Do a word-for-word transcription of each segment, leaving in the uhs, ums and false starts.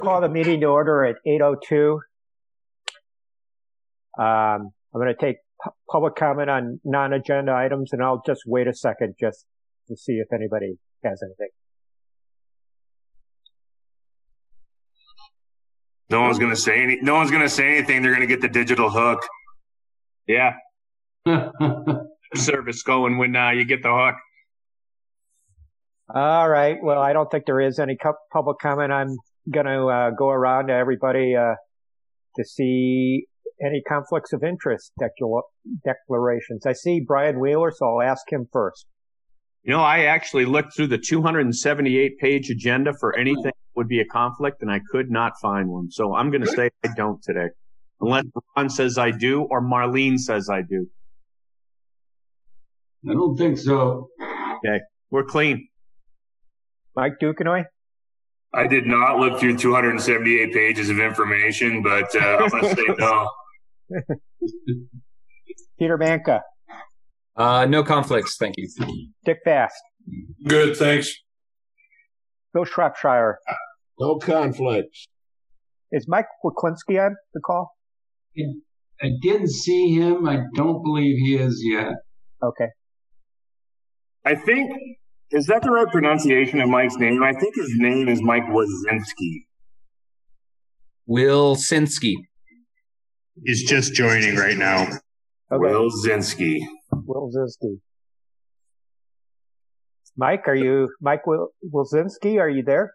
Call the meeting to order at eight oh two. Um, I'm going to take pu- public comment on non-agenda items, and I'll just wait a second just to see if anybody has anything. No one's going to say any. No one's going to say anything. They're going to get the digital hook. Yeah. Service going when uh, you get the hook. All right. Well, I don't think there is any cu- public comment. I'm going to uh, go around to everybody uh, to see any conflicts of interest decla- declarations. I see Brian Wheeler, so I'll ask him first. You know, I actually looked through the two hundred seventy-eight page agenda for anything that would be a conflict, and I could not find one. So I'm going to say I don't today, unless Ron says I do or Marlene says I do. I don't think so. Okay, we're clean. Mike Duquesnoy? I did not look through two hundred seventy-eight pages of information, but uh, I'm going to say no. Peter Manka? Uh, no conflicts, thank you. Dick Fast? Good, thanks. Bill Shropshire? No conflicts. Is Mike Wiklinski on the call? I didn't see him. I don't believe he is yet. Okay. I think, is that the right pronunciation of Mike's name? I think his name is Mike Wazinski. Wilsinski. He's just joining right now. Okay. Wilzinski. Wilzinski. Mike, are you, Mike Wil- Wilzinski, are you there?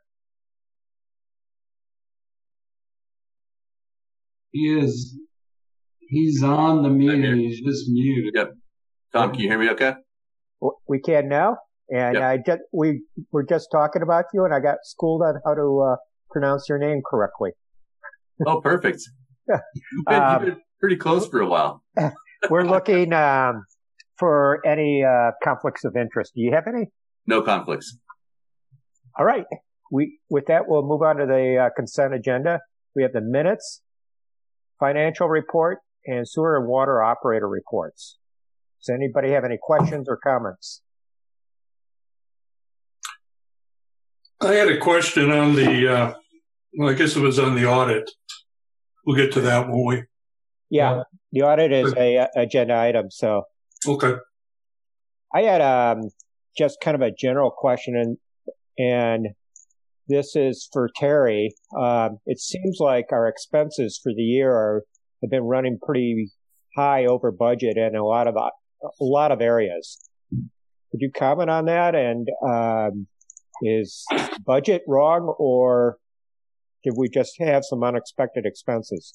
He is. He's on the meeting. He's just muted. Yep. Tom, can you hear me okay? We can now. And Yep. I just, we were just talking about you, and I got schooled on how to uh, pronounce your name correctly. Oh, perfect. You've been, Um, you've been pretty close for a while. We're looking um, for any uh, conflicts of interest. Do you have any? No conflicts. All right. We with that, we'll move on to the uh, consent agenda. We have the minutes, financial report, and sewer and water operator reports. Does anybody have any questions or comments? I had a question on the, uh, well, I guess it was on the audit. We'll get to that, won't we? Yeah, the audit is a, a agenda item. So Okay. I had um, just kind of a general question, and and this is for Terry. Um, it seems like our expenses for the year are have been running pretty high over budget in a lot of a lot of areas. Could you comment on that? And um, is budget wrong, or did we just have some unexpected expenses?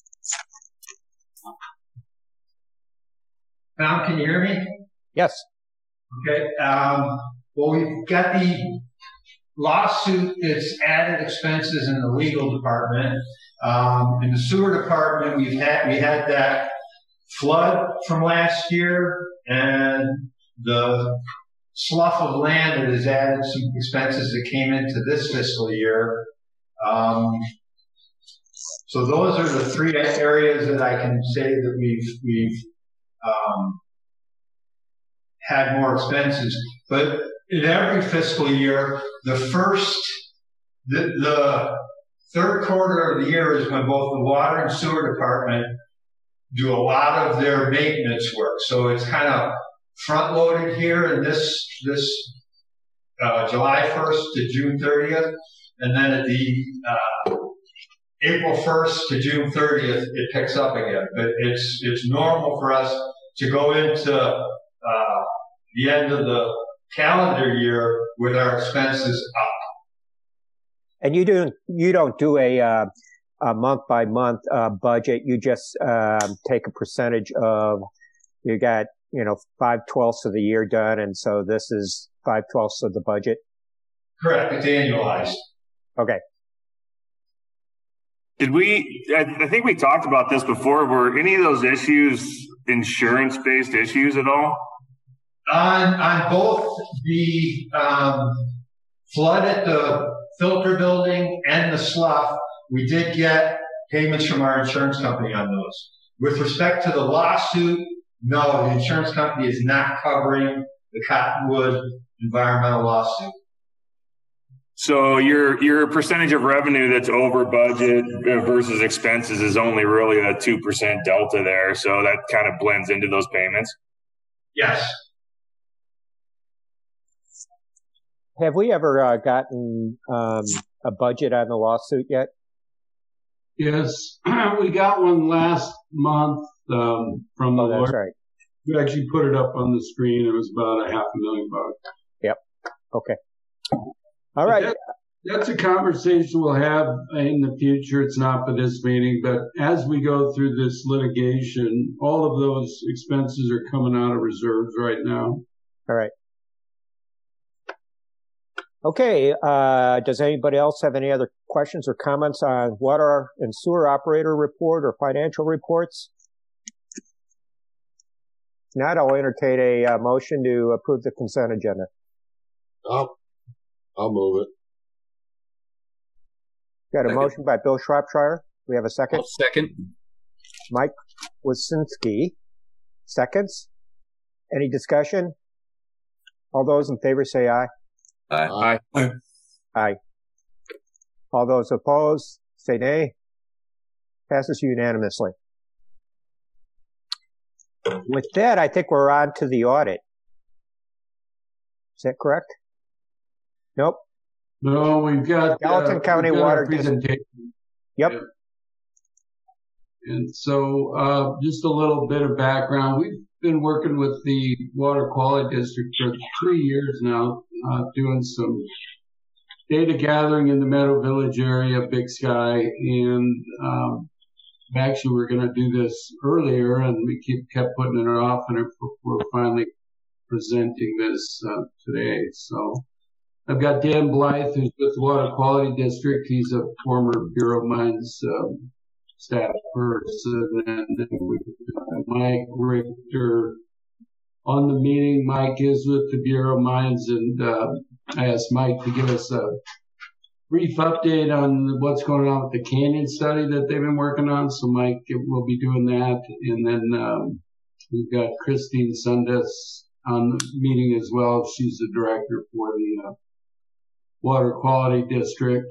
Tom, can you hear me? Yes. Okay. Um, well, we've got the lawsuit that's added expenses in the legal department. Um, in the sewer department, we've had we had that flood from last year, and the slough of land that has added some expenses that came into this fiscal year. Um, so those are the three areas that I can say that we've we've um, had more expenses. But in every fiscal year, the first, the, the third quarter of the year is when both the water and sewer department do a lot of their maintenance work. So it's kind of front loaded here in this, this, uh, July first to June thirtieth. And then at the, uh, April first to June thirtieth, it picks up again. But it's, it's normal for us to go into, uh, the end of the calendar year with our expenses up. And you do you don't do a, uh, a month by month uh, budget. You just um, take a percentage of. You got you know five twelfths of the year done, and so this is five twelfths of the budget. Correct. It's annualized. Okay. Did we, I, I think we talked about this before, were any of those issues insurance-based issues at all? On on both the um, flood at the filter building and the slough, we did get payments from our insurance company on those. With respect to the lawsuit, no, the insurance company is not covering the Cottonwood environmental lawsuit. So your your percentage of revenue that's over budget versus expenses is only really a two percent delta there. So that kind of blends into those payments. Yes. Have we ever uh, gotten um, a budget on the lawsuit yet? Yes, we got one last month um, from the Oh, that's lawyer. right. We actually put it up on the screen. It was about a half a million bucks. Yep. Okay. All right. That, that's a conversation we'll have in the future. It's not for this meeting, but as we go through this litigation, all of those expenses are coming out of reserves right now. All right. Okay. Uh, does anybody else have any other questions or comments on water and sewer operator report or financial reports? If not, I'll entertain a uh, motion to approve the consent agenda. I'll, I'll move it. Got a Second. motion by Bill Shropshire. We have a second. I'll second. Mike Wasinski. Seconds. Any discussion? All those in favor say aye. Aye. Aye. Aye. All those opposed say nay. Passes unanimously. With that, I think we're on to the audit. Is that correct? Nope. No, we've got Gallatin uh, County we've got Water a presentation. Yep. Yeah. And so, uh, just a little bit of background. We've been working with the Water Quality District for three years now, uh, doing some data gathering in the Meadow Village area, Big Sky, and um, actually we're going to do this earlier, and we keep kept putting it off, and we're finally presenting this uh, today. So I've got Dan Blythe, who's with the Water Quality District. He's a former Bureau of Mines um, staff person, and then we've got Mike Richter on the meeting. Mike is with the Bureau of Mines, and uh, I asked Mike to give us a brief update on what's going on with the Canyon study that they've been working on. So Mike will be doing that. And then um, we've got Christine Sundas on the meeting as well. She's the director for the uh, Water Quality District.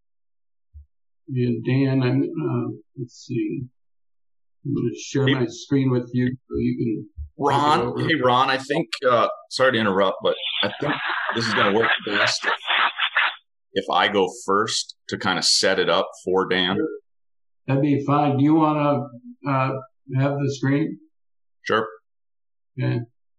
And Dan, I'm, uh, let's see. I'm going to share my screen with you so you can. Ron, hey Ron, I think, uh, sorry to interrupt, but I think this is going to work best if I go first to kind of set it up for Dan. That'd be fine. Do you want to uh, have the screen? Sure. Okay.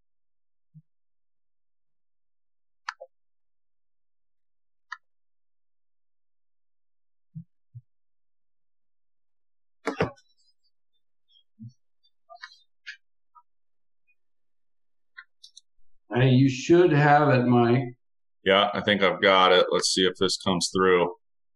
Hey, you should have it, Mike. Yeah, I think I've got it. Let's see if this comes through.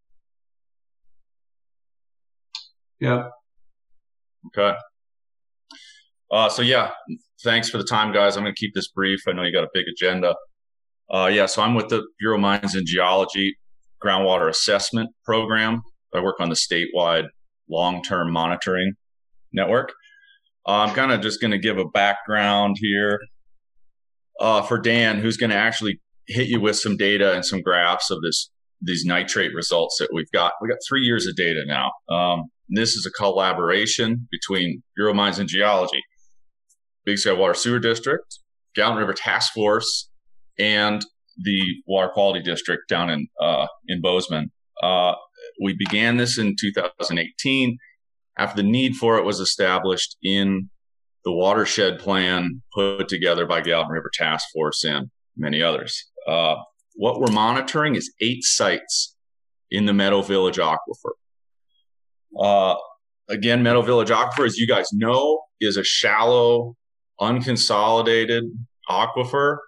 Yep. Okay. Uh, so yeah, thanks for the time, guys. I'm going to keep this brief. I know you got a big agenda. Uh, yeah, so I'm with the Bureau of Mines and Geology Groundwater Assessment Program. I work on the statewide long-term monitoring network. Uh, I'm kind of just going to give a background here uh, for Dan, who's going to actually hit you with some data and some graphs of this these nitrate results that we've got. We've got three years of data now. Um, this is a collaboration between Bureau of Mines and Geology, Big Sky Water Sewer District, Gallatin River Task Force, and the Water Quality District down in uh, in Bozeman. Uh, we began this in two thousand eighteen after the need for it was established in the watershed plan put together by Gallatin River Task Force and many others. Uh, what we're monitoring is eight sites in the Meadow Village Aquifer. Uh, again, Meadow Village Aquifer, as you guys know, is a shallow, unconsolidated aquifer.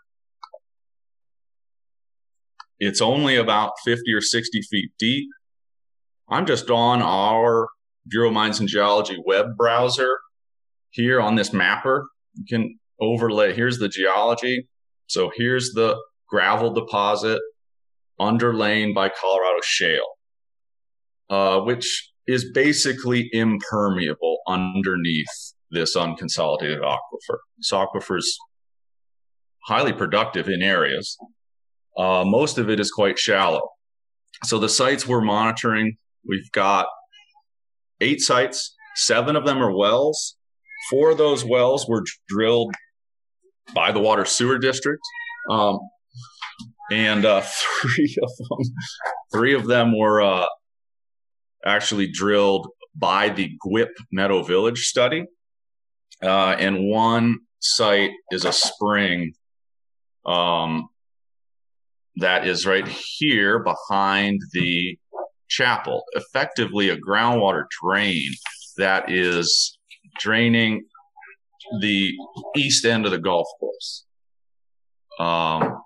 It's only about fifty or sixty feet deep. I'm just on our Bureau of Mines and Geology web browser here on this mapper. You can overlay. Here's the geology. So here's the gravel deposit underlain by Colorado shale, uh, which is basically impermeable underneath this unconsolidated aquifer. This aquifer is highly productive in areas. Uh, most of it is quite shallow. so the sites we're monitoring, we've got eight sites. Seven of them are wells. Four of those wells were drilled by the Water Sewer District. Um, and uh, three of them, three of them were uh, actually drilled by the G W I P Meadow Village study. Uh, and one site is a spring um, that is right here behind the chapel, effectively a groundwater drain that is draining the east end of the golf course. Um,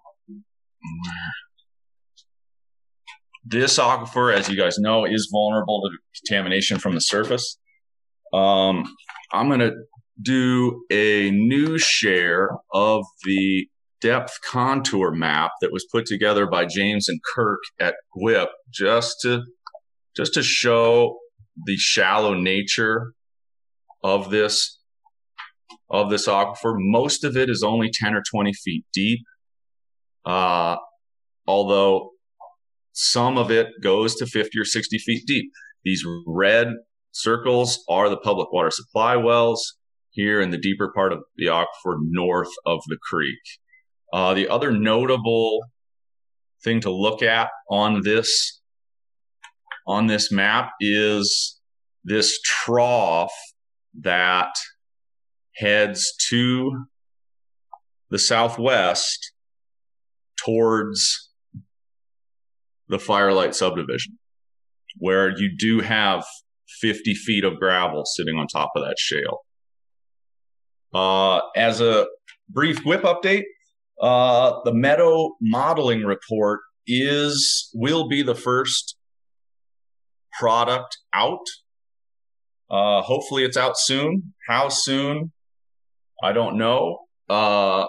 this aquifer, as you guys know, is vulnerable to contamination from the surface. Um, I'm going to do a new share of the depth contour map that was put together by James and Kirk at G W I P, just to just to show the shallow nature of this of this aquifer. Most of it is only ten or twenty feet deep, uh, although some of it goes to fifty or sixty feet deep. These red circles are the public water supply wells here in the deeper part of the aquifer north of the creek. Uh, the other notable thing to look at on this on this map is this trough that heads to the southwest towards the Firelight subdivision, where you do have fifty feet of gravel sitting on top of that shale. Uh, as a brief W I P update, uh, the Meadow modeling report is will be the first product out. Uh, hopefully it's out soon. How soon? I don't know. Uh,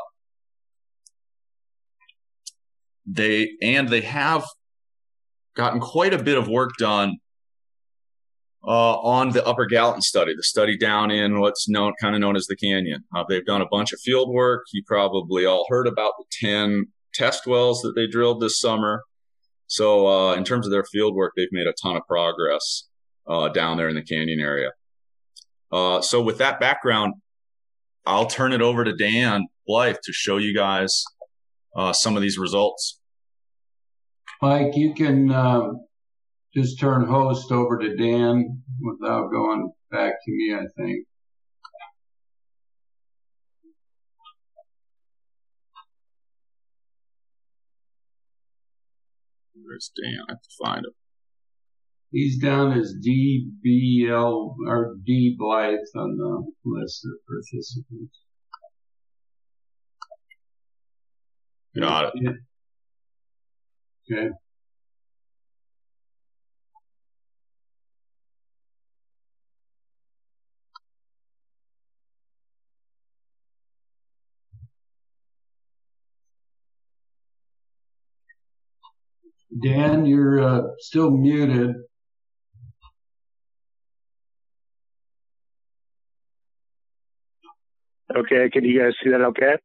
they and they have gotten quite a bit of work done uh, on the Upper Gallatin study, the study down in what's known, kind of known as the Canyon. Uh, they've done a bunch of field work. You probably all heard about the ten test wells that they drilled this summer. So uh, in terms of their field work, they've made a ton of progress uh, down there in the Canyon area. Uh, so with that background, I'll turn it over to Dan Blythe to show you guys uh, some of these results. Mike, you can uh, just turn host over to Dan without going back to me, I think. Where's Dan? I have to find him. He's down as D B L or D Blythe on the list of participants. Got it. Yeah. Okay. Dan, you're uh, still muted. Okay, can you guys see that okay?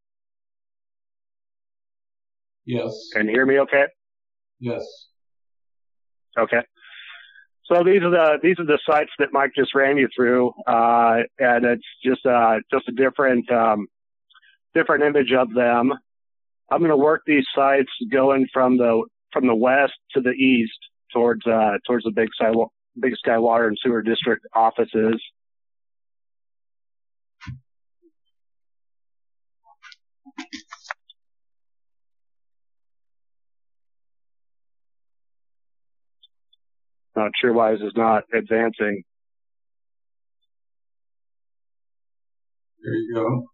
Yes. Can you hear me okay? Yes. Okay. So these are the these are the sites that Mike just ran you through, uh, and it's just uh, just a different um, different image of them. I'm going to work these sites going from the from the west to the east towards uh, towards the Big Sky Big Sky Water and Sewer District offices. Not sure why this is not advancing. There you go.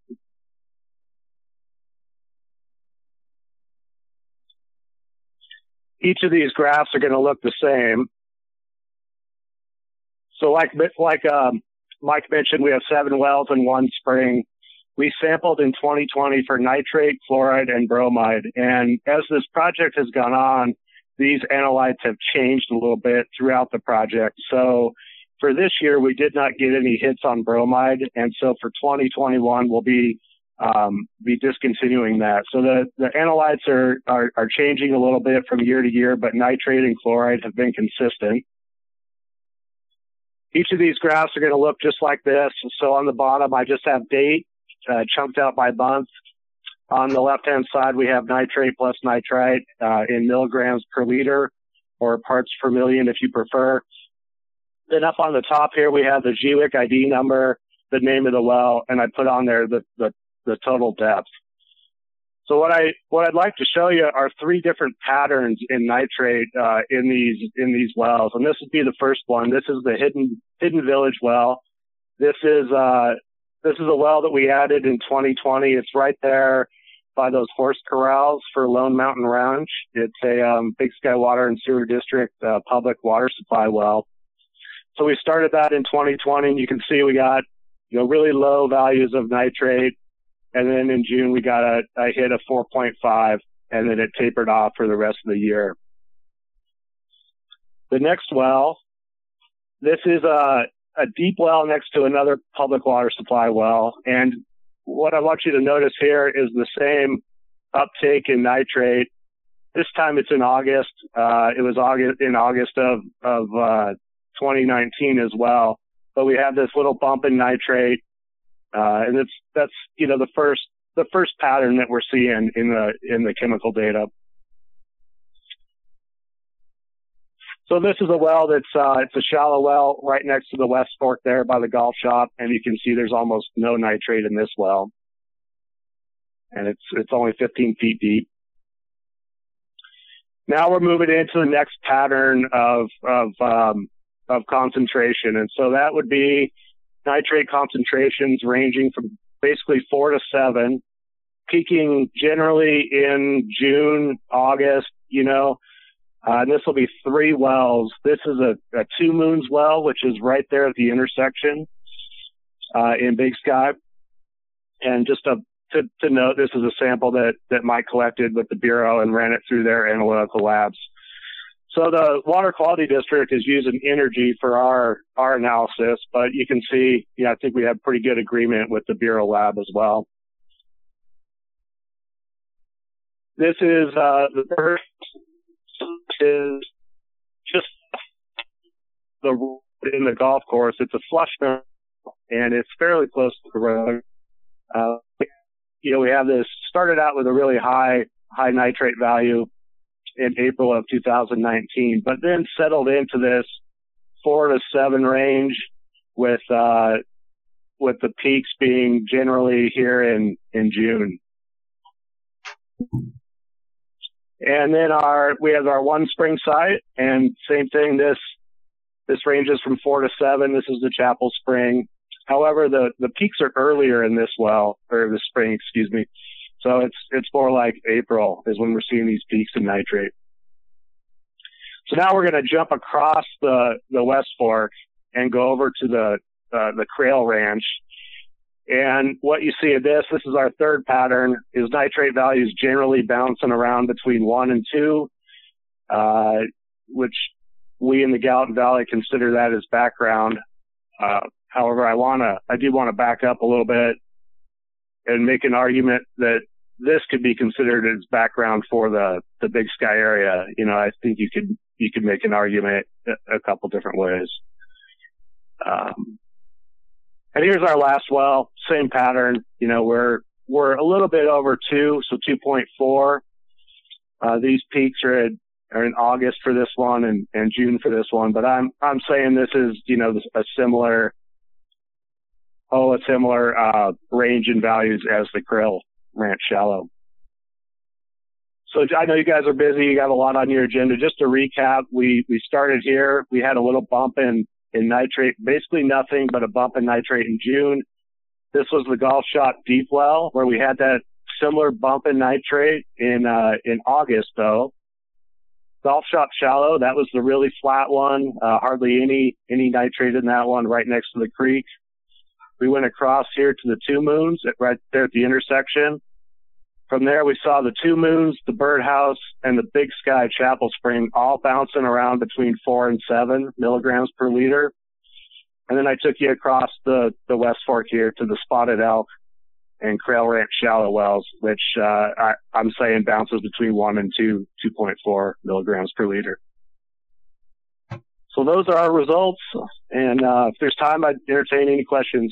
Each of these graphs are going to look the same. So like, like um, Mike mentioned, we have seven wells and one spring. We sampled in twenty twenty for nitrate, fluoride, and bromide. And as this project has gone on, these analytes have changed a little bit throughout the project. So for this year, we did not get any hits on bromide. And so for twenty twenty-one, we'll be um, be discontinuing that. So the, the analytes are, are, are changing a little bit from year to year, but nitrate and chloride have been consistent. Each of these graphs are going to look just like this. So on the bottom, I just have date uh, chunked out by month. On the left-hand side, we have nitrate plus nitrite uh, in milligrams per liter, or parts per million if you prefer. Then up on the top here, we have the G W I C I D number, the name of the well, and I put on there the, the, the total depth. So what I what I'd like to show you are three different patterns in nitrate uh, in these in these wells, and this would be the first one. This is the Hidden Hidden Village well. This is uh, this is a well that we added in twenty twenty. It's right there by those horse corrals for Lone Mountain Ranch. It's a um, Big Sky Water and Sewer District uh, public water supply well. So we started that in twenty twenty, and you can see we got you know really low values of nitrate. And then in June, we got a, I hit a four point five, and then it tapered off for the rest of the year. The next well, this is a, a deep well next to another public water supply well. And what I want you to notice here is the same uptake in nitrate. This time it's in August. Uh, it was August in August of, of uh, twenty nineteen as well. But we have this little bump in nitrate. Uh, and it's, that's, you know, the first, the first pattern that we're seeing in the, in the chemical data. So this is a well that's, uh, it's a shallow well right next to the West Fork there by the golf shop. And you can see there's almost no nitrate in this well. And it's, it's only fifteen feet deep. Now we're moving into the next pattern of, of, um, of concentration. And so that would be nitrate concentrations ranging from basically four to seven, peaking generally in June, August, you know, uh, and this will be three wells. This is a, a Two Moons well, which is right there at the intersection, uh, in Big Sky. And just to, to, to note, this is a sample that, that Mike collected with the Bureau and ran it through their analytical labs. So the Water Quality District is using energy for our, our analysis, but you can see, yeah, I think we have pretty good agreement with the Bureau lab as well. This is, uh, the first is just the in the golf course. It's a flush mill, and it's fairly close to the road. Uh, you know, we have this started out with a really high, high nitrate value in April of two thousand nineteen, but then settled into this four to seven range with, uh, with the peaks being generally here in, in June. And then our, we have our One Spring site, and same thing, this, this ranges from four to seven. This is the Chapel Spring. However, the, the peaks are earlier in this well, or the spring, excuse me. So it's, it's more like April is when we're seeing these peaks in nitrate. So now we're going to jump across the, the West Fork and go over to the, uh, the Crail Ranch. And what you see of this, this is our third pattern, is nitrate values generally bouncing around between one and two, uh, which we in the Gallatin Valley consider that as background. Uh, however, I want to, I do want to back up a little bit and make an argument that this could be considered as background for the, the Big Sky area. You know, I think you could, you could make an argument a, a couple different ways. Um, and here's our last well, same pattern. You know, we're, we're a little bit over two, so two point four. Uh, these peaks are, in, are in August for this one and, and June for this one, but I'm, I'm saying this is, you know, a similar, oh, a similar, uh, range in values as the Crail Ranch shallow. So I know you guys are busy. You got a lot on your agenda. Just to recap, we, we started here. We had a little bump in, in nitrate, basically nothing but a bump in nitrate in June. This was the Golf Shop deep well where we had that similar bump in nitrate in, uh, in August though. Golf Shop shallow, that was the really flat one. Uh, hardly any, any nitrate in that one right next to the creek. We went across here to the Two Moons at, right there at the intersection. From there, we saw the Two Moons, the Birdhouse, and the Big Sky Chapel Spring all bouncing around between four and seven milligrams per liter. And then I took you across the, the West Fork here to the Spotted Elk and Quail Ranch shallow wells, which uh, I, I'm saying bounces between one and two, two point four milligrams per liter. So those are our results. And uh, if there's time, I'd entertain any questions.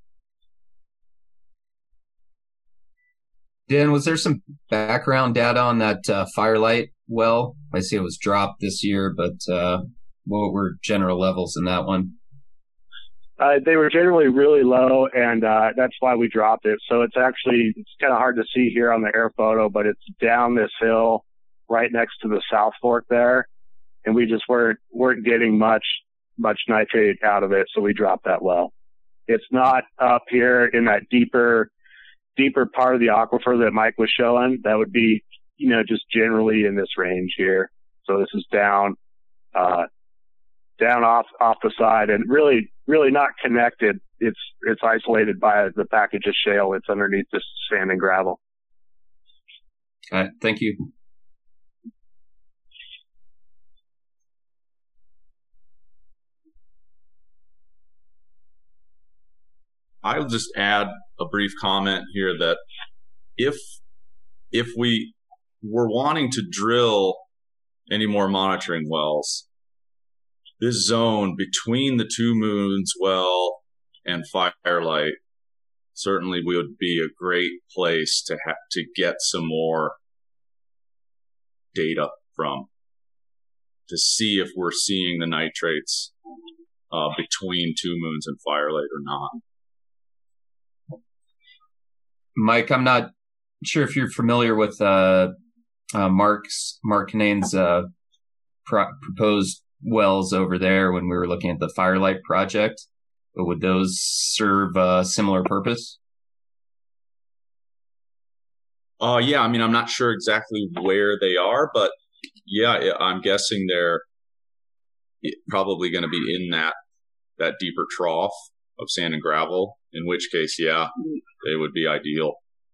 Dan, was there some background data on that uh, Firelight well? I see it was dropped this year, but uh, what were general levels in that one? Uh, they were generally really low, and uh, that's why we dropped it. So it's actually, it's kind of hard to see here on the air photo, but it's down this hill right next to the South Fork there. And we just weren't, weren't getting much, much nitrate out of it. So we dropped that well. It's not up here in that deeper, deeper part of the aquifer that Mike was showing. That would be, you know, just generally in this range here. So this is down, uh, down off, off the side, and really, really not connected. It's, it's isolated by the package of shale that's underneath this sand and gravel. All right. Thank you. I'll just add a brief comment here that if, if we were wanting to drill any more monitoring wells, this zone between the Two Moons well and Firelight certainly would be a great place to ha- to get some more data from, to see if we're seeing the nitrates uh, between Two Moons and Firelight or not. Mike, I'm not sure if you're familiar with uh, uh, Mark's Mark Kinane's uh, pro- proposed wells over there when we were looking at the Firelight project, but would those serve a similar purpose? Uh, yeah, I mean, I'm not sure exactly where they are, but yeah, I'm guessing they're probably going to be in that, that deeper trough of sand and gravel, in which case, yeah, they would be ideal.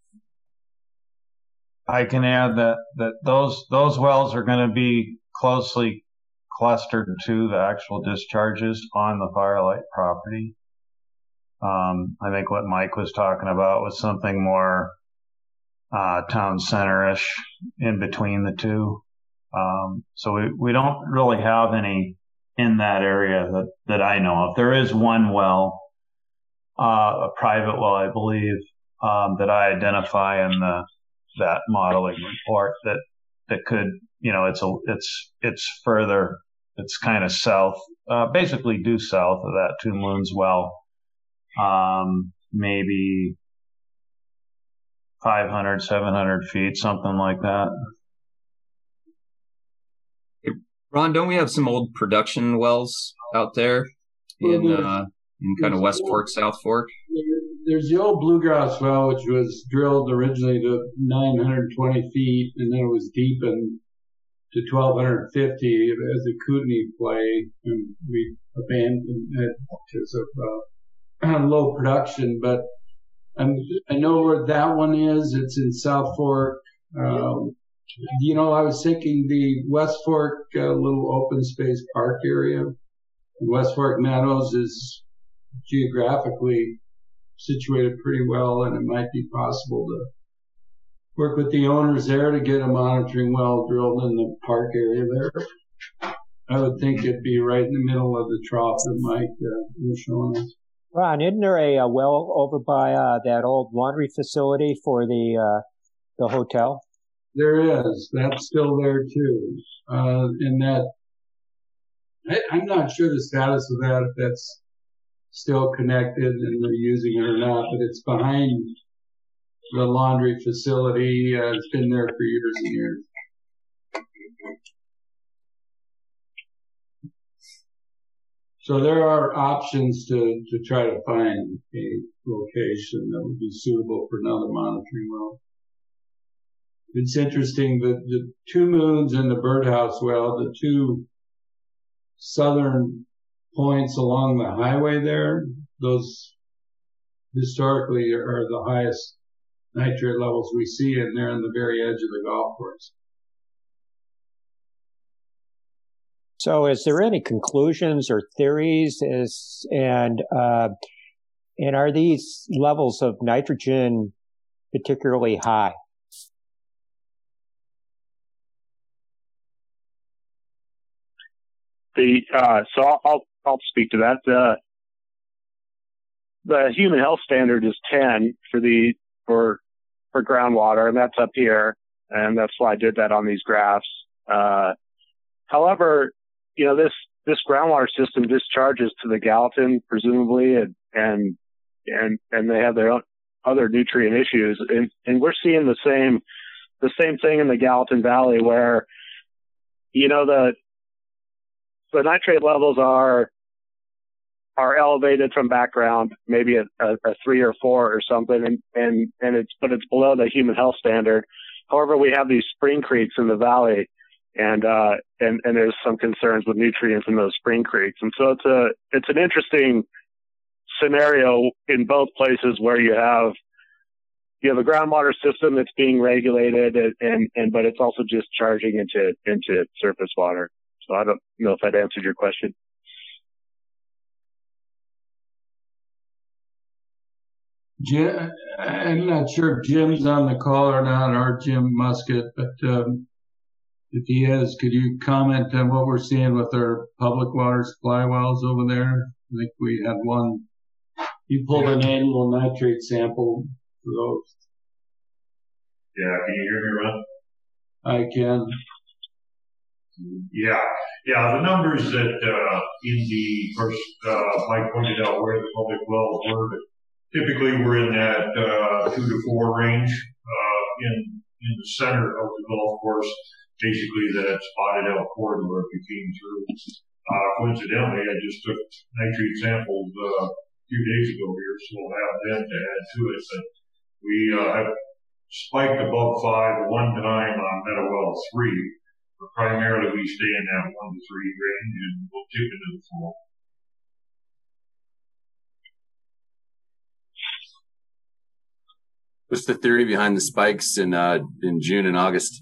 I can add that, that those, those wells are going to be closely clustered to the actual discharges on the Firelight property. Um, I think what Mike was talking about was something more uh, town center-ish in between the two. Um, so we, we don't really have any in that area that, that I know of. There is one well, uh, a private well, I believe, um, that I identify in the that modeling report that that could, you know, it's a it's it's further. It's kind of south, uh, basically due south of that Two Moons well, um, maybe five hundred, seven hundred feet, something like that. Ron, don't we have some old production wells out there in, uh, in kind of West Fork, South Fork? There's the old Bluegrass well, which was drilled originally to nine hundred twenty feet, and then it was deepened to twelve fifty as a Kootenai play, and we abandoned it because of uh, low production. But I'm, I know where that one is. It's in South Fork. Um, you know, I was thinking the West Fork uh, little open space park area. West Fork Meadows is geographically situated pretty well, and it might be possible to work with the owners there to get a monitoring well drilled in the park area there. I would think it'd be right in the middle of the trough that Mike uh, was showing us. Ron, isn't there a, a well over by uh, that old laundry facility for the uh, the hotel? There is. That's still there too. Uh, and that, I, I'm not sure the status of that, if that's still connected and they're using it or not, but it's behind the laundry facility. Uh, it's been there for years and years. So there are options to, to try to find a location that would be suitable for another monitoring well. It's interesting that the Two Moons and the Birdhouse well, the two southern points along the highway there, those historically are the highest nitrate levels we see, and they're on the very edge of the golf course. So is there any conclusions or theories as, and, uh, and are these levels of nitrogen particularly high? The uh, so I'll, I'll I'll speak to that. The the human health standard is ten for the for for groundwater, and that's up here, and that's why I did that on these graphs. Uh, however, you know this this groundwater system discharges to the Gallatin presumably, and and and and they have their own other nutrient issues, and and we're seeing the same the same thing in the Gallatin Valley where you know the the nitrate levels are are elevated from background, maybe a, a, a three or four or something, and, and, and it's but it's below the human health standard. However, we have these spring creeks in the valley, and uh, and and there's some concerns with nutrients in those spring creeks, and so it's a it's an interesting scenario in both places where you have you have a groundwater system that's being regulated, and and, and but it's also just charging into into surface water. So I don't know if that answered your question. Jim, I'm not sure if Jim's on the call or not, or Jim Muscat, but um, if he is, could you comment on what we're seeing with our public water supply wells over there? I think we had one. You pulled an annual nitrate sample for those. Yeah, can you hear me, Ron? I can. Yeah, yeah. The numbers that uh, in the first, uh, Mike pointed out where the public wells were, but typically we're in that uh, two to four range uh, in in the center of the golf course. Basically, that spotted out corridor if you came through. Uh, coincidentally, I just took nitrate samples uh, a few days ago here, so we'll have them to add to it. But we uh, have spiked above five one time on Meadowell three. But primarily, we stay in that one to three range, and we'll tip into the four. What's the theory behind the spikes in uh, in June and August?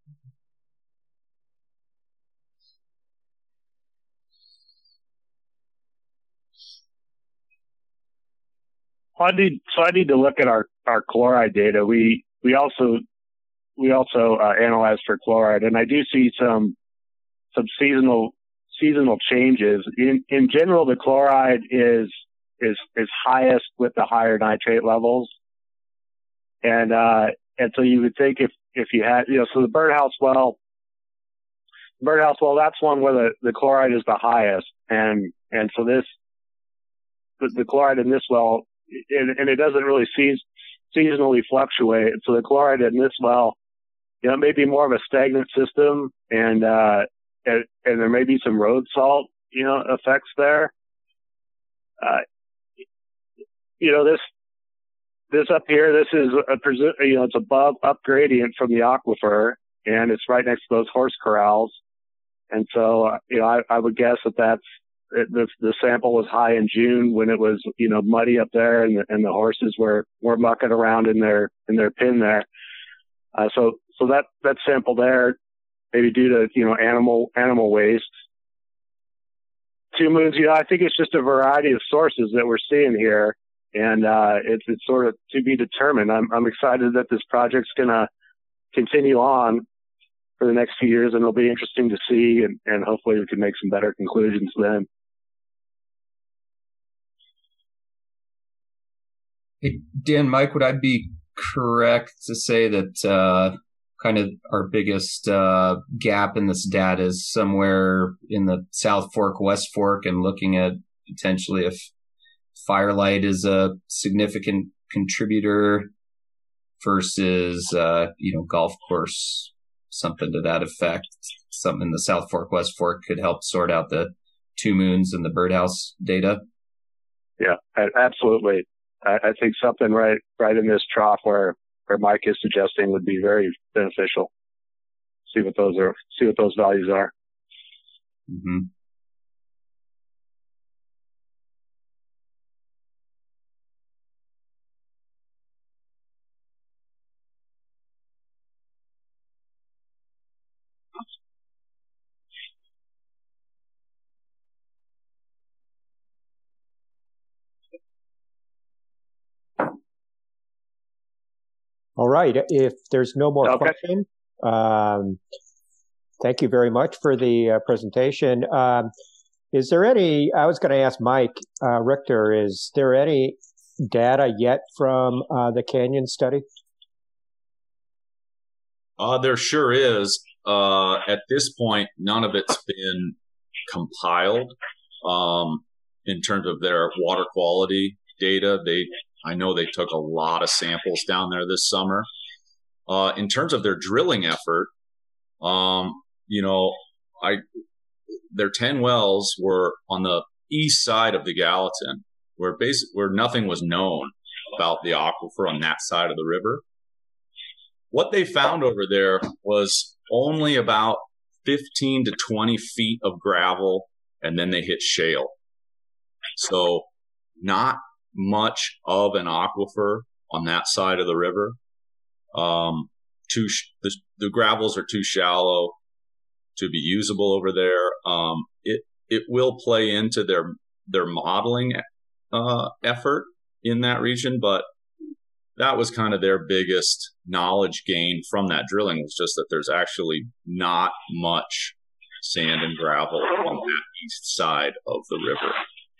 I need so I need to look at our, our chloride data. We we also we also uh, analyze for chloride, and I do see some some seasonal seasonal changes. In in general, the chloride is is is highest with the higher nitrate levels, and uh, and so you would think if if you had you know so the birdhouse well, birdhouse well that's one where the, the chloride is the highest, and and so this the, the chloride in this well, and, and it doesn't really seas, seasonally fluctuate. So the chloride in this well, you know, it may be more of a stagnant system, and, uh, and, and there may be some road salt, you know, effects there. Uh, you know, this, this up here, this is a, you know, it's above up gradient from the aquifer, and it's right next to those horse corrals. And so, uh, you know, I, I would guess that that's, it, the, the sample was high in June when it was, you know, muddy up there, and the, and the horses were, were mucking around in their, in their pen there. Uh, so, So that, that sample there, maybe due to, you know, animal, animal waste. Two moons, you know, I think it's just a variety of sources that we're seeing here. And, uh, it's, it's sort of to be determined. I'm, I'm excited that this project's going to continue on for the next few years, and it'll be interesting to see, and, and hopefully we can make some better conclusions then. Hey, Dan, Mike, would I be correct to say that, uh, kind of our biggest uh, gap in this data is somewhere in the South Fork, West Fork, and looking at potentially if Firelight is a significant contributor versus, uh, you know, golf course, something to that effect. Something in the South Fork, West Fork could help sort out the Two Moons and the birdhouse data. Yeah, absolutely. I, I think something right, right in this trough where where Mike is suggesting would be very beneficial. See what those are, see what those values are. Mm-hmm. All right. If there's no more Okay. question, um, thank you very much for the uh, presentation. Um, is there any, I was going to ask Mike uh, Richter, is there any data yet from uh, the Canyon study? Uh, there sure is. Uh, at this point, none of it's been compiled um, in terms of their water quality data. They, I know they took a lot of samples down there this summer. Uh, in terms of their drilling effort, um, you know, I their ten wells were on the east side of the Gallatin, where basic where nothing was known about the aquifer on that side of the river. What they found over there was only about fifteen to twenty feet of gravel, and then they hit shale. So not much of an aquifer on that side of the river. Um, too sh- the, the gravels are too shallow to be usable over there. Um, it it will play into their their modeling uh, effort in that region, but that was kind of their biggest knowledge gain from that drilling, was just that there's actually not much sand and gravel on that east side of the river.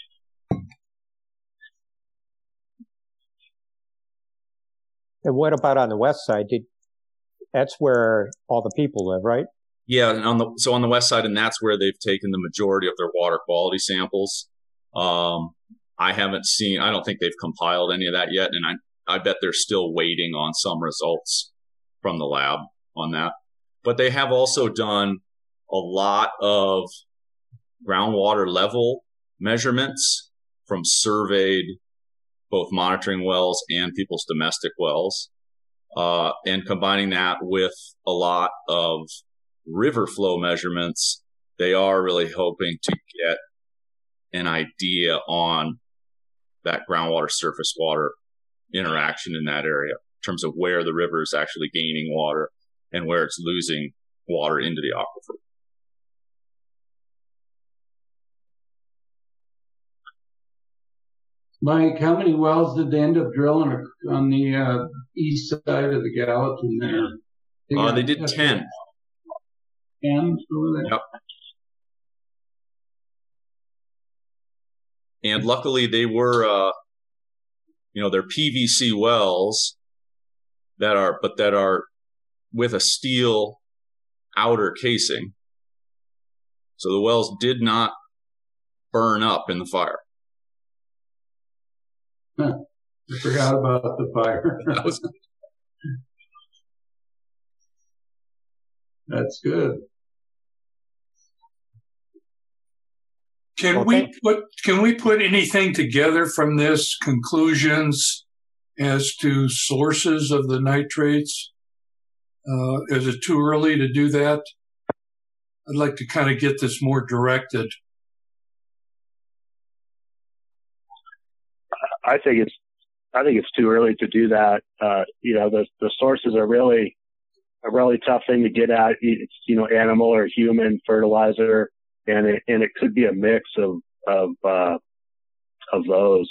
And what about on the west side? Did that's where all the people live, right? Yeah, and on the so on the west side, and that's where they've taken the majority of their water quality samples. Um, I haven't seen, I don't think they've compiled any of that yet, and I I bet they're still waiting on some results from the lab on that. But they have also done a lot of groundwater level measurements from surveyed both monitoring wells and people's domestic wells, uh, and combining that with a lot of river flow measurements. They are really hoping to get an idea on that groundwater surface water interaction in that area, in terms of where the river is actually gaining water and where it's losing water into the aquifer. Mike, how many wells did they end up drilling on the uh, east side of the Gallatin there? They, uh, they did ten. ten over there? Yep. And luckily they were, uh, you know, they're P V C wells that are, but that are with a steel outer casing. So the wells did not burn up in the fire. Huh. I forgot about the fire. That was... That's good. Can Okay. we put can we put anything together from this, conclusions as to sources of the nitrates? Uh, is it too early to do that? I'd like to kind of get this more directed. I think it's I think it's too early to do that. Uh, you know, the the sources are really a really tough thing to get at. It's, you know, animal or human fertilizer, and it and it could be a mix of of uh, of those.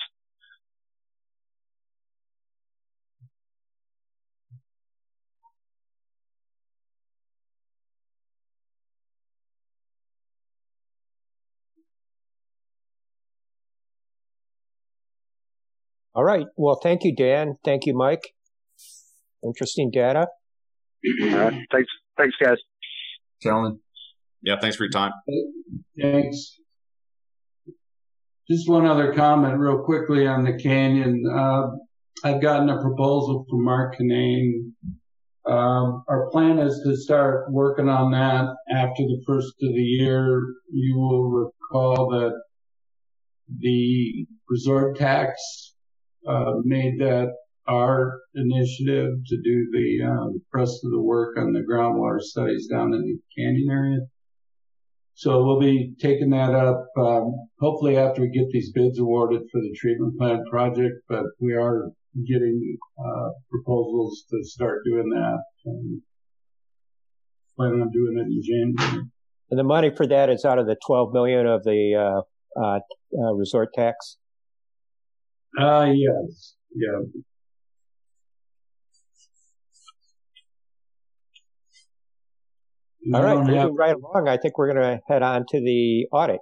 All right. Well, thank you, Dan. Thank you, Mike. Interesting data. All right. Thanks. Thanks, guys. Gentlemen. Yeah, thanks for your time. Thanks. Just one other comment real quickly on the canyon. Uh, I've gotten a proposal from Mark Kinane. Um, our plan is to start working on that after the first of the year. You will recall that the resort tax uh, made that our initiative to do the um, rest of the work on the groundwater studies down in the canyon area. So we'll be taking that up, um, hopefully after we get these bids awarded for the treatment plant project, but we are getting uh, proposals to start doing that and plan on doing it in January. And the money for that is out of the twelve million of the uh, uh, uh, resort tax? Uh, yes. Yeah. All right, moving have... right along, I think we're going to head on to the audit.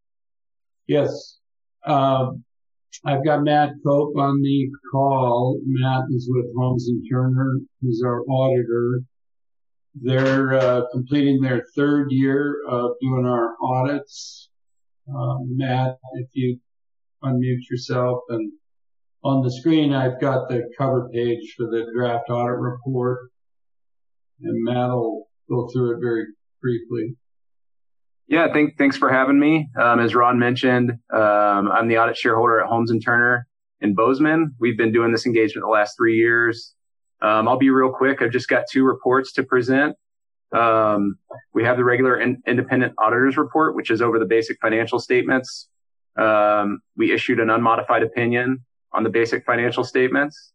Yes. Um, I've got Matt Cope on the call. Matt is with Holmes and Turner. He's our auditor. They're uh, completing their third year of doing our audits. Um, Matt, if you unmute yourself, and on the screen I've got the cover page for the draft audit report, and Matt will go through it very briefly. Yeah, thank, thanks for having me. Um, as Ron mentioned, um, I'm the audit shareholder at Holmes and Turner in Bozeman. We've been doing this engagement the last three years. Um, I'll be real quick. I've just got two reports to present. Um, we have the regular in, independent auditor's report, which is over the basic financial statements. Um, we issued an unmodified opinion on the basic financial statements.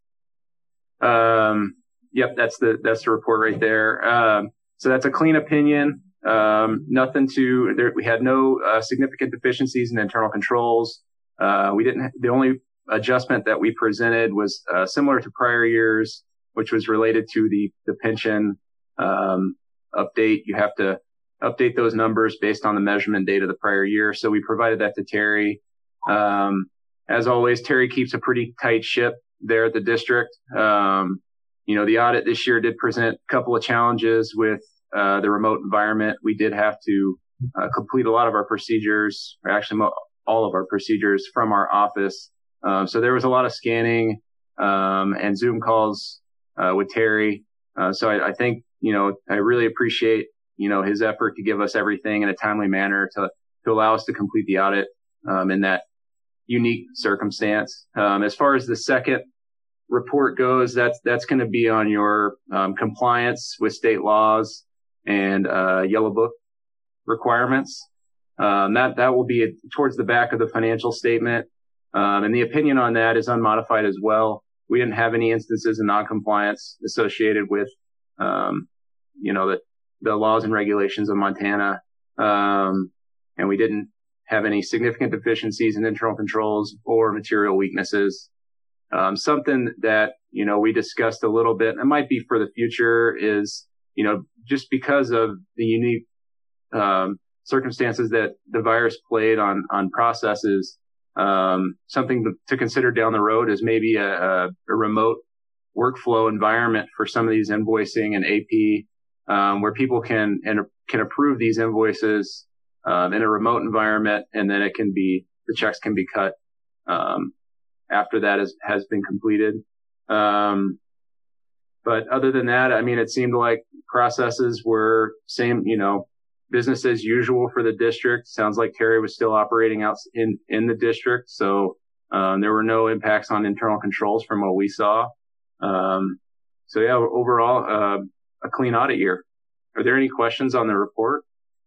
Um, yep, that's the that's the report right there. Um, so that's a clean opinion. Um, nothing to, there, we had no uh, significant deficiencies in internal controls. Uh, we didn't, the only adjustment that we presented was uh, similar to prior years, which was related to the, the pension um, update. You have to update those numbers based on the measurement date of the prior year. So we provided that to Terry. Um, as always, Terry keeps a pretty tight ship there at the district. Um, you know, the audit this year did present a couple of challenges with Uh, the remote environment. We did have to uh, complete a lot of our procedures, or actually mo- all of our procedures from our office. Um, so there was a lot of scanning um, and Zoom calls uh, with Terry. Uh, so I, I think, you know, I really appreciate, you know, his effort to give us everything in a timely manner to, to allow us to complete the audit um, in that unique circumstance. Um, as far as the second report goes, that's, that's going to be on your um, compliance with state laws and uh, yellow book requirements. Um, that that will be a, towards the back of the financial statement. Um, and the opinion on that is unmodified as well. We didn't have any instances of noncompliance associated with, um, you know, the, the laws and regulations of Montana. Um, and we didn't have any significant deficiencies in internal controls or material weaknesses. Um, something that, you know, we discussed a little bit, and might be for the future, is, you know, just because of the unique um, circumstances that the virus played on on processes, um, something to, to consider down the road is maybe a, a, a remote workflow environment for some of these invoicing and A P, um, where people can and can approve these invoices um, in a remote environment, and then it can be the checks can be cut um, after that is, has been completed. Um, But other than that, I mean, it seemed like processes were same, you know, business as usual for the district. Sounds like Terry was still operating out in, in the district. So, um, there were no impacts on internal controls from what we saw. Um, so yeah, overall, uh, a clean audit year. Are there any questions on the report?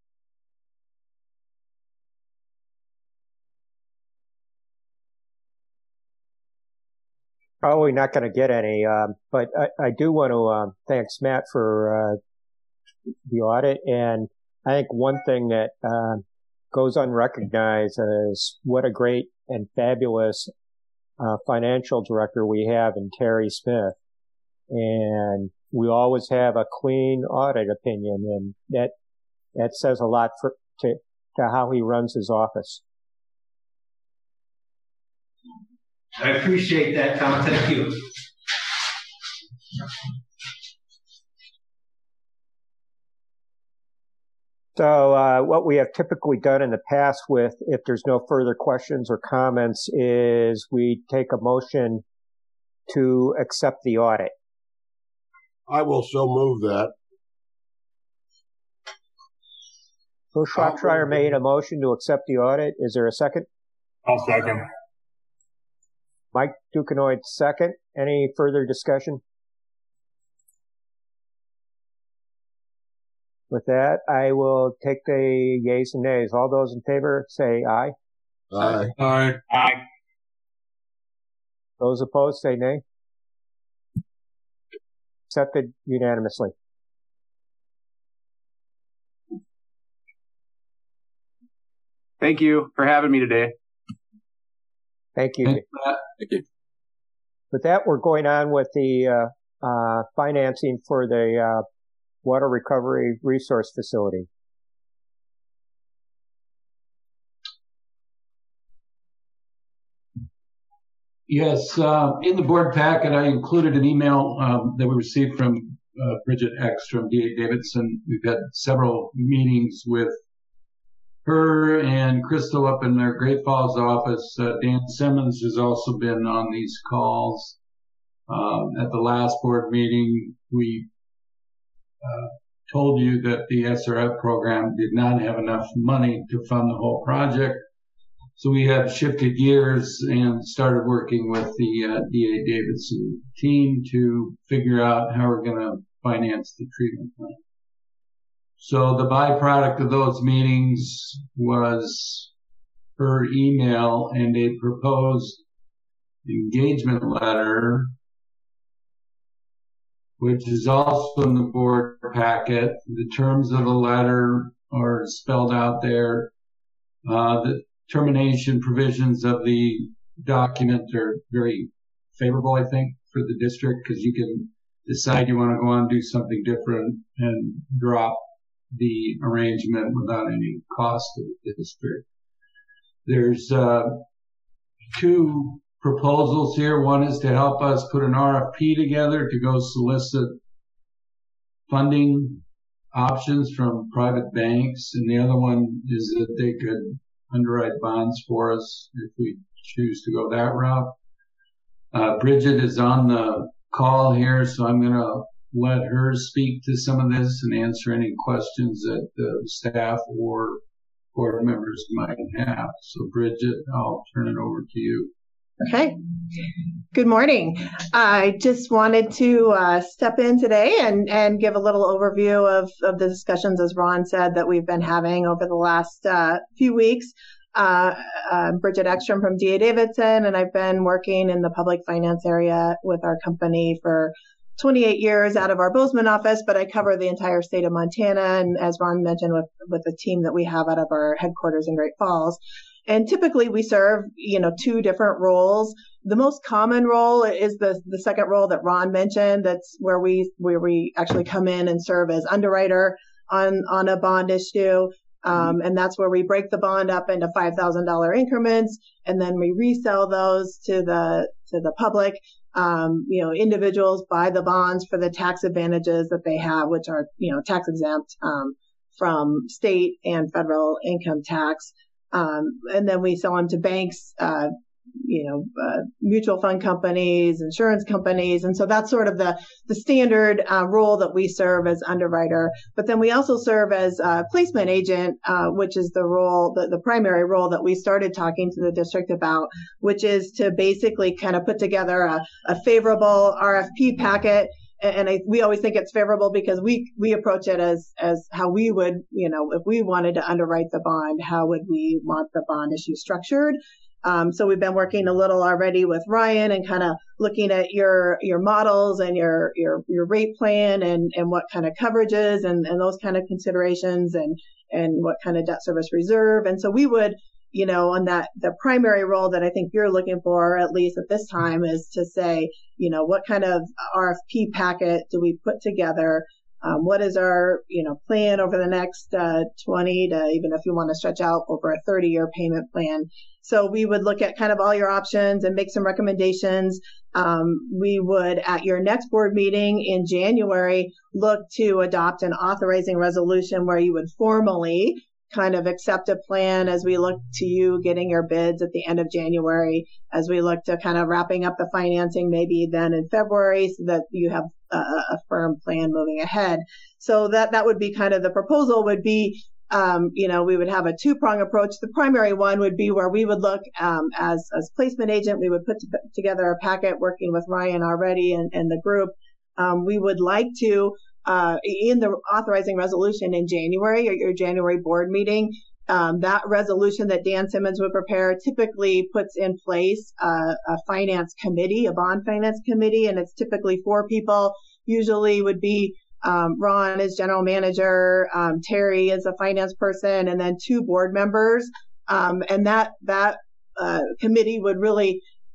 Probably not going to get any, um, but I, I do want to um, thank Matt for uh, the audit. And I think one thing that uh, goes unrecognized is what a great and fabulous uh, financial director we have in Terry Smith. And we always have a clean audit opinion, and that that says a lot for to, to how he runs his office. I appreciate that, Tom. Thank you. So uh, what we have typically done in the past with, if there's no further questions or comments, is we take a motion to accept the audit. I will so move that. Bill Shropshire made a motion to accept the audit. Is there a second? I'll second. Mike Duquesnoy, second. Any further discussion? With that, I will take the yeas and nays. All those in favor, say aye. Aye. Aye. Aye. Those opposed, say nay. Accepted unanimously. Thank you for having me today. Thank you. Thank you. With that, we're going on with the uh, uh, financing for the uh, Water Recovery Resource Facility. Yes, uh, in the board packet, I included an email um, that we received from uh, Bridget Ekstrom, D A Davidson. We've had several meetings with her and Crystal up in their Great Falls office. Uh, Dan Simmons has also been on these calls. Um, at the last board meeting, we uh, told you that the S R F program did not have enough money to fund the whole project. So we have shifted gears and started working with the uh, D A Davidson team to figure out how we're going to finance the treatment plant. So the byproduct of those meetings was her email and a proposed engagement letter, which is also in the board packet. The terms of the letter are spelled out there. Uh, the termination provisions of the document are very favorable, I think, for the district, because you can decide you want to go on and do something different and drop the arrangement without any cost to the district. There's uh, two proposals here. One is to help us put an R F P together to go solicit funding options from private banks, and the other one is that they could underwrite bonds for us if we choose to go that route. Uh, Bridget is on the call here, so I'm going to let her speak to some of this and answer any questions that the staff or board members might have. So Bridget, I'll turn it over to you. Okay. Good morning. I just wanted to uh, step in today and, and give a little overview of, of the discussions, as Ron said, that we've been having over the last uh, few weeks. Uh, uh, Bridget Ekstrom from D A Davidson, and I've been working in the public finance area with our company for twenty-eight years out of our Bozeman office, but I cover the entire state of Montana, and as Ron mentioned, with, with the team that we have out of our headquarters in Great Falls. And typically we serve, you know, two different roles. The most common role is the the second role that Ron mentioned. That's where we where we actually come in and serve as underwriter on on a bond issue. Um, and that's where we break the bond up into five thousand dollars increments, and then we resell those to the to the public. Um, you know, individuals buy the bonds for the tax advantages that they have, which are, you know, tax exempt um, from state and federal income tax. Um, and then we sell them to banks, uh, you know, uh, mutual fund companies, insurance companies. And so that's sort of the, the standard uh, role that we serve as underwriter. But then we also serve as a placement agent, uh, which is the role, the, the primary role that we started talking to the district about, which is to basically kind of put together a, a favorable R F P packet. And I, we always think it's favorable because we, we approach it as, as how we would, you know, if we wanted to underwrite the bond, how would we want the bond issue structured? Um, so we've been working a little already with Ryan and kind of looking at your, your models and your, your, your rate plan and, and what kind of coverages and, and those kind of considerations and, and what kind of debt service reserve. And so we would, you know, on that, the primary role that I think you're looking for, at least at this time, is to say, you know, what kind of R F P packet do we put together? Um, what is our, you know, plan over the next uh, twenty to, even if you want to stretch out over a thirty year payment plan? So we would look at kind of all your options and make some recommendations. Um, we would, at your next board meeting in January, look to adopt an authorizing resolution where you would formally kind of accept a plan as we look to you getting your bids at the end of January, as we look to kind of wrapping up the financing maybe then in February, so that you have a, a firm plan moving ahead. So that, that would be kind of the proposal would be, um, you know, we would have a two-prong approach. The primary one would be where we would look um, as, as placement agent, we would put to, together a packet working with Ryan already and, and the group. Um, we would like to Uh, in the authorizing resolution in January or your January board meeting, um, that resolution that Dan Simmons would prepare typically puts in place uh, a finance committee, a bond finance committee, and it's typically four people. Usually would be um, Ron as general manager, um, Terry as a finance person, and then two board members. Um, and that that uh, committee would really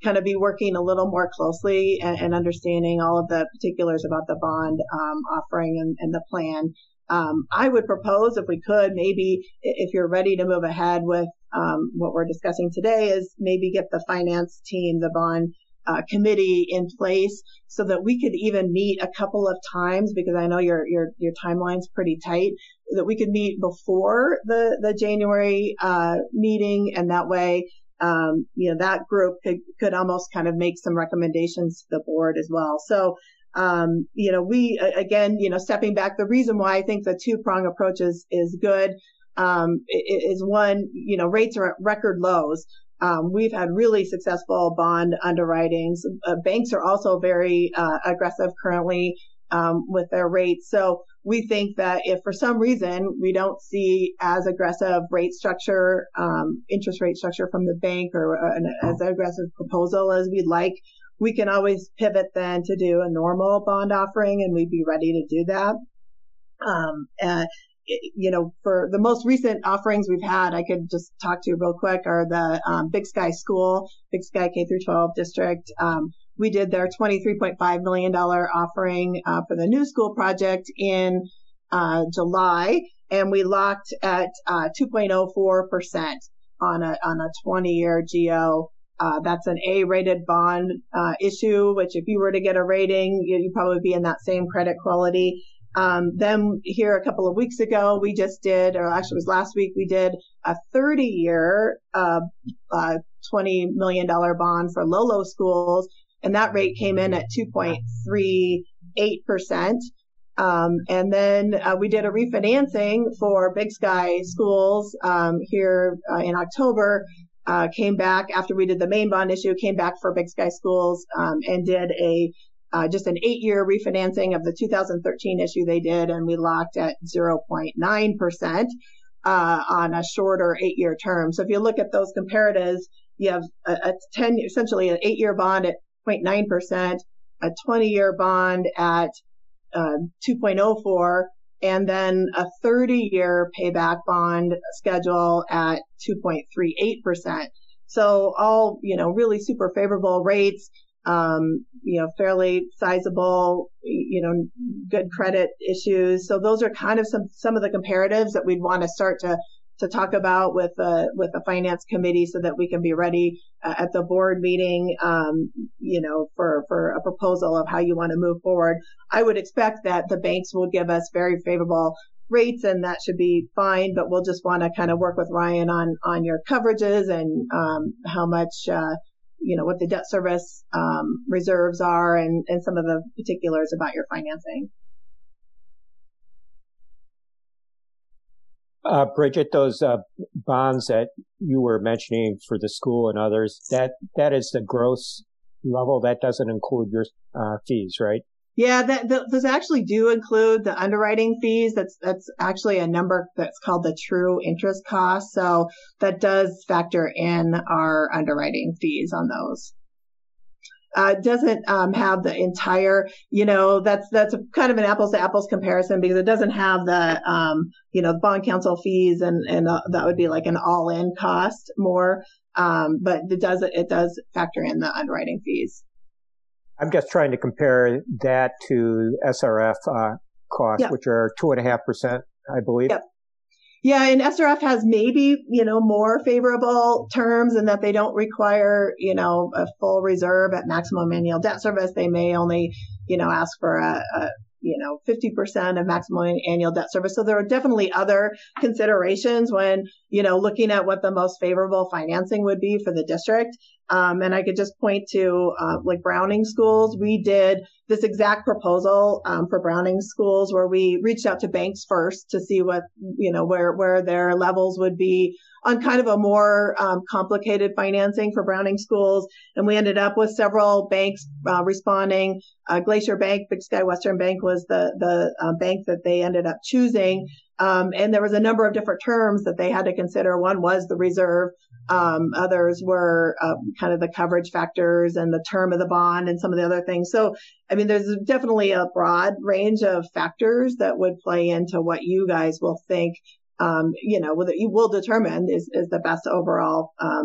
kind of be working a little more closely and, and understanding all of the particulars about the bond um, offering and, and the plan. Um, I would propose, if we could, maybe if you're ready to move ahead with um, what we're discussing today, is maybe get the finance team, the bond uh, committee in place so that we could even meet a couple of times, because I know your your your timeline's pretty tight, that we could meet before the the January uh, meeting, and that way, um, you know, that group could could almost kind of make some recommendations to the board as well. So. Um, you know, we, again, you know, stepping back, the reason why I think the two prong approach is, is good, um, is one, you know, rates are at record lows. Um, we've had really successful bond underwritings. Uh, banks are also very, uh, aggressive currently, um, with their rates. So we think that if for some reason we don't see as aggressive rate structure, um, interest rate structure from the bank, or an as aggressive proposal as we'd like, we can always pivot then to do a normal bond offering, and we'd be ready to do that. Um, and, you know, for the most recent offerings we've had, I could just talk to you real quick, are the um, Big Sky School, Big Sky K through twelve district. Um, we did their twenty-three point five million dollars offering uh, for the new school project in uh, July, and we locked at uh, two point oh four percent on a on a twenty-year G O. Uh, that's an A-rated bond uh, issue, which if you were to get a rating, you'd probably be in that same credit quality. Um, then here a couple of weeks ago, we just did, or actually it was last week, we did a thirty-year uh, uh, twenty million dollars bond for Lolo schools, and that rate came in at two point three eight percent. Um, and then uh, we did a refinancing for Big Sky schools um, here uh, in October. Uh, came back after we did the main bond issue, came back for Big Sky schools, um, and did a, uh, just an eight year refinancing of the two thousand thirteen issue they did. And we locked at zero point nine percent, uh, on a shorter eight year term. So if you look at those comparatives, you have a, a ten, essentially an eight year bond at zero point nine percent, a twenty year bond at, uh, two point oh four, and then a thirty year payback bond schedule at two point three eight percent. So all, you know, really super favorable rates, um, you know, fairly sizable, you know, good credit issues. So those are kind of some, some of the comparatives that we'd want to start to, to talk about with the, with the finance committee so that we can be ready uh, at the board meeting, um, you know, for, for a proposal of how you want to move forward. I would expect that the banks will give us very favorable rates, and that should be fine, but we'll just want to kind of work with Ryan on, on your coverages and, um, how much, uh, you know, what the debt service, um, reserves are, and, and some of the particulars about your financing. Uh, Bridget, those uh, bonds that you were mentioning for the school and others, that that is the gross level. That doesn't include your uh, fees, right? Yeah, that, that, those actually do include the underwriting fees. That's that's actually a number that's called the true interest cost. So that does factor in our underwriting fees on those. Uh, doesn't um, have the entire, you know, that's that's a kind of an apples to apples comparison, because it doesn't have the, um, you know, bond counsel fees, and and uh, that would be like an all in cost more. Um, but it does it does factor in the underwriting fees. I'm just trying to compare that to S R F uh, costs, Yep. which are two and a half percent, I believe. Yep. Yeah, and S R F has maybe, you know, more favorable terms in that they don't require, you know, a full reserve at maximum annual debt service. They may only, you know, ask for a, a you know, fifty percent of maximum annual debt service. So there are definitely other considerations when, you know, looking at what the most favorable financing would be for the district. Um, and I could just point to, uh, like Browning schools. We did this exact proposal, um, for Browning schools, where we reached out to banks first to see what, you know, where, where their levels would be on kind of a more, um, complicated financing for Browning schools. And we ended up with several banks, uh, responding. Uh, Glacier Bank, Big Sky Western Bank was the, the, uh, bank that they ended up choosing. Um, and there was a number of different terms that they had to consider. One was the reserve. Um, others were uh, kind of the coverage factors and the term of the bond and some of the other things. So, I mean, there's definitely a broad range of factors that would play into what you guys will think, um, you know, whether you will determine is, is the best overall um,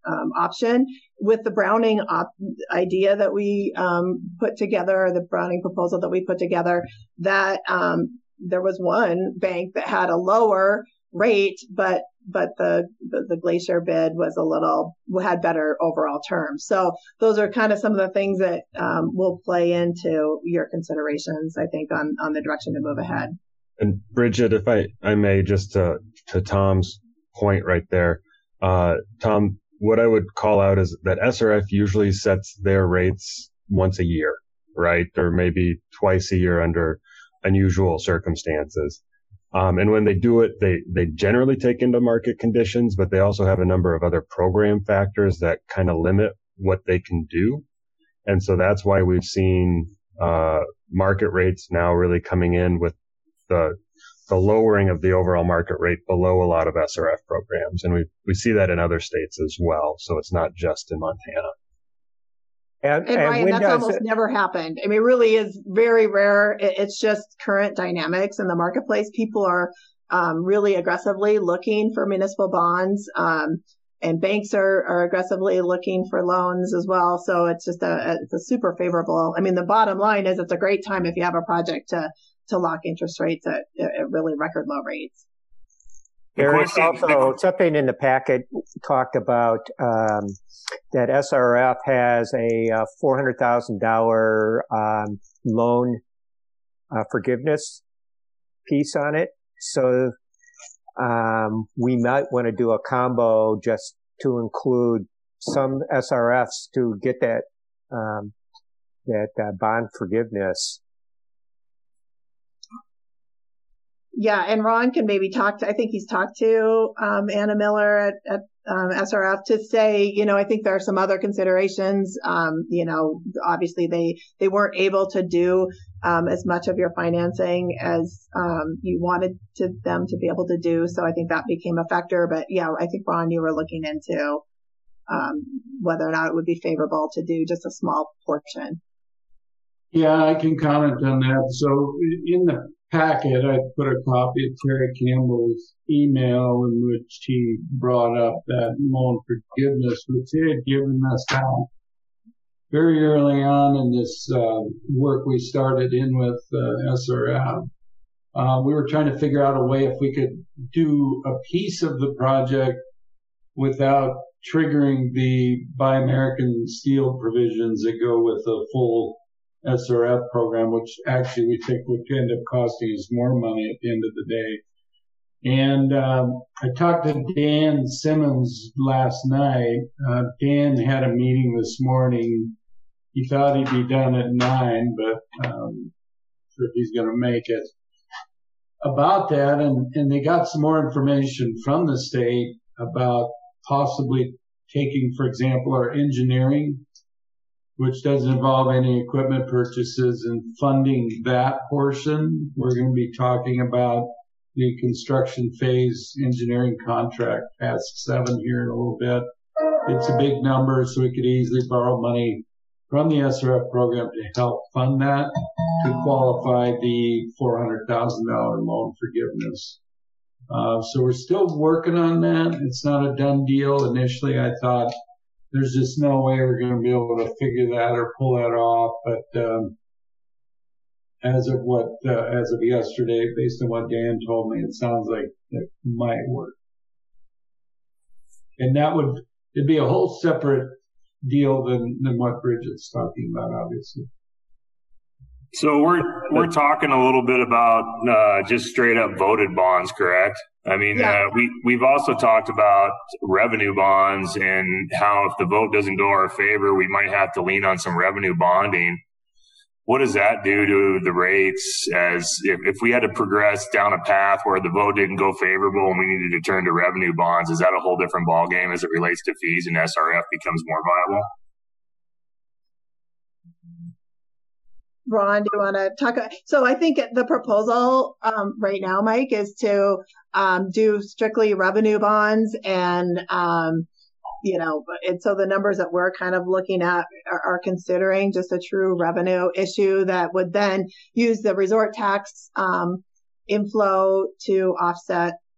um, option. With the Browning op- idea that we um, put together, the Browning proposal that we put together, that um, there was one bank that had a lower rate, but but the, the the Glacier bid was a little had better overall terms. So those are kind of some of the things that um, will play into your considerations, I think, on on the direction to move ahead. And Bridget, if I I may, just to to Tom's point right there, uh, Tom, what I would call out is that S R F usually sets their rates once a year, right? Or maybe twice a year under unusual circumstances. Um, and when they do it, they, they generally take into market conditions, but they also have a number of other program factors that kind of limit what they can do. And so that's why we've seen, uh, market rates now really coming in with the, the lowering of the overall market rate below a lot of S R F programs. And we, we see that in other states as well. So it's not just in Montana. And, and, and Ryan, that's almost it, never happened. I mean, it really is very rare. It, it's just current dynamics in the marketplace. People are um, really aggressively looking for municipal bonds, um, and banks are, are aggressively looking for loans as well. So it's just a, it's a super favorable. I mean, the bottom line is it's a great time if you have a project to to lock interest rates at, at really record low rates. There is also something in the packet talked about um, that S R F has a uh, four hundred thousand dollars um, loan uh, forgiveness piece on it. So um, we might want to do a combo just to include some S R Fs to get that um, that uh, bond forgiveness. Yeah, and Ron can maybe talk to, I think he's talked to um, Anna Miller at, at um, S R F to say, you know, I think there are some other considerations. Um, you know, obviously they, they weren't able to do um, as much of your financing as um, you wanted to them to be able to do. So I think that became a factor. But yeah, I think, Ron, you were looking into um, whether or not it would be favorable to do just a small portion. Yeah, I can comment on that. So in the packet, I put a copy of Terry Campbell's email in which he brought up that loan forgiveness, which they had given us out very early on in this uh, work we started in with uh, S R F. Uh, we were trying to figure out a way if we could do a piece of the project without triggering the Buy American Steel provisions that go with a full S R F program, which actually we think would end up costing us more money at the end of the day. And um, I talked to Dan Simmons last night. Uh, Dan had a meeting this morning. He thought he'd be done at nine, but um, I'm sure he's going to make it. About that, and, and they got some more information from the state about possibly taking, for example, our engineering, which doesn't involve any equipment purchases, and funding that portion. We're going to be talking about the construction phase engineering contract past seven here in a little bit. It's a big number, so we could easily borrow money from the S R F program to help fund that, to qualify the four hundred thousand dollars loan forgiveness. Uh, so we're still working on that. It's not a done deal. Initially, I thought there's just no way we're going to be able to figure that or pull that off. But um, as of what, uh, as of yesterday, based on what Dan told me, it sounds like it might work. And that would, it'd be a whole separate deal than, than what Bridget's talking about, obviously. So we're we're talking a little bit about uh, just straight up voted bonds, correct? I mean, yeah. uh, we we've also talked about revenue bonds and how if the vote doesn't go our favor, we might have to lean on some revenue bonding. What does that do to the rates? As if, if we had to progress down a path where the vote didn't go favorable and we needed to turn to revenue bonds, is that a whole different ballgame as it relates to fees and S R F becomes more viable? Ron, do you want to talk? So I think the proposal um, right now, Mike, is to um, do strictly revenue bonds, and um, you know, and so the numbers that we're kind of looking at are, are considering just a true revenue issue that would then use the resort tax um, inflow to offset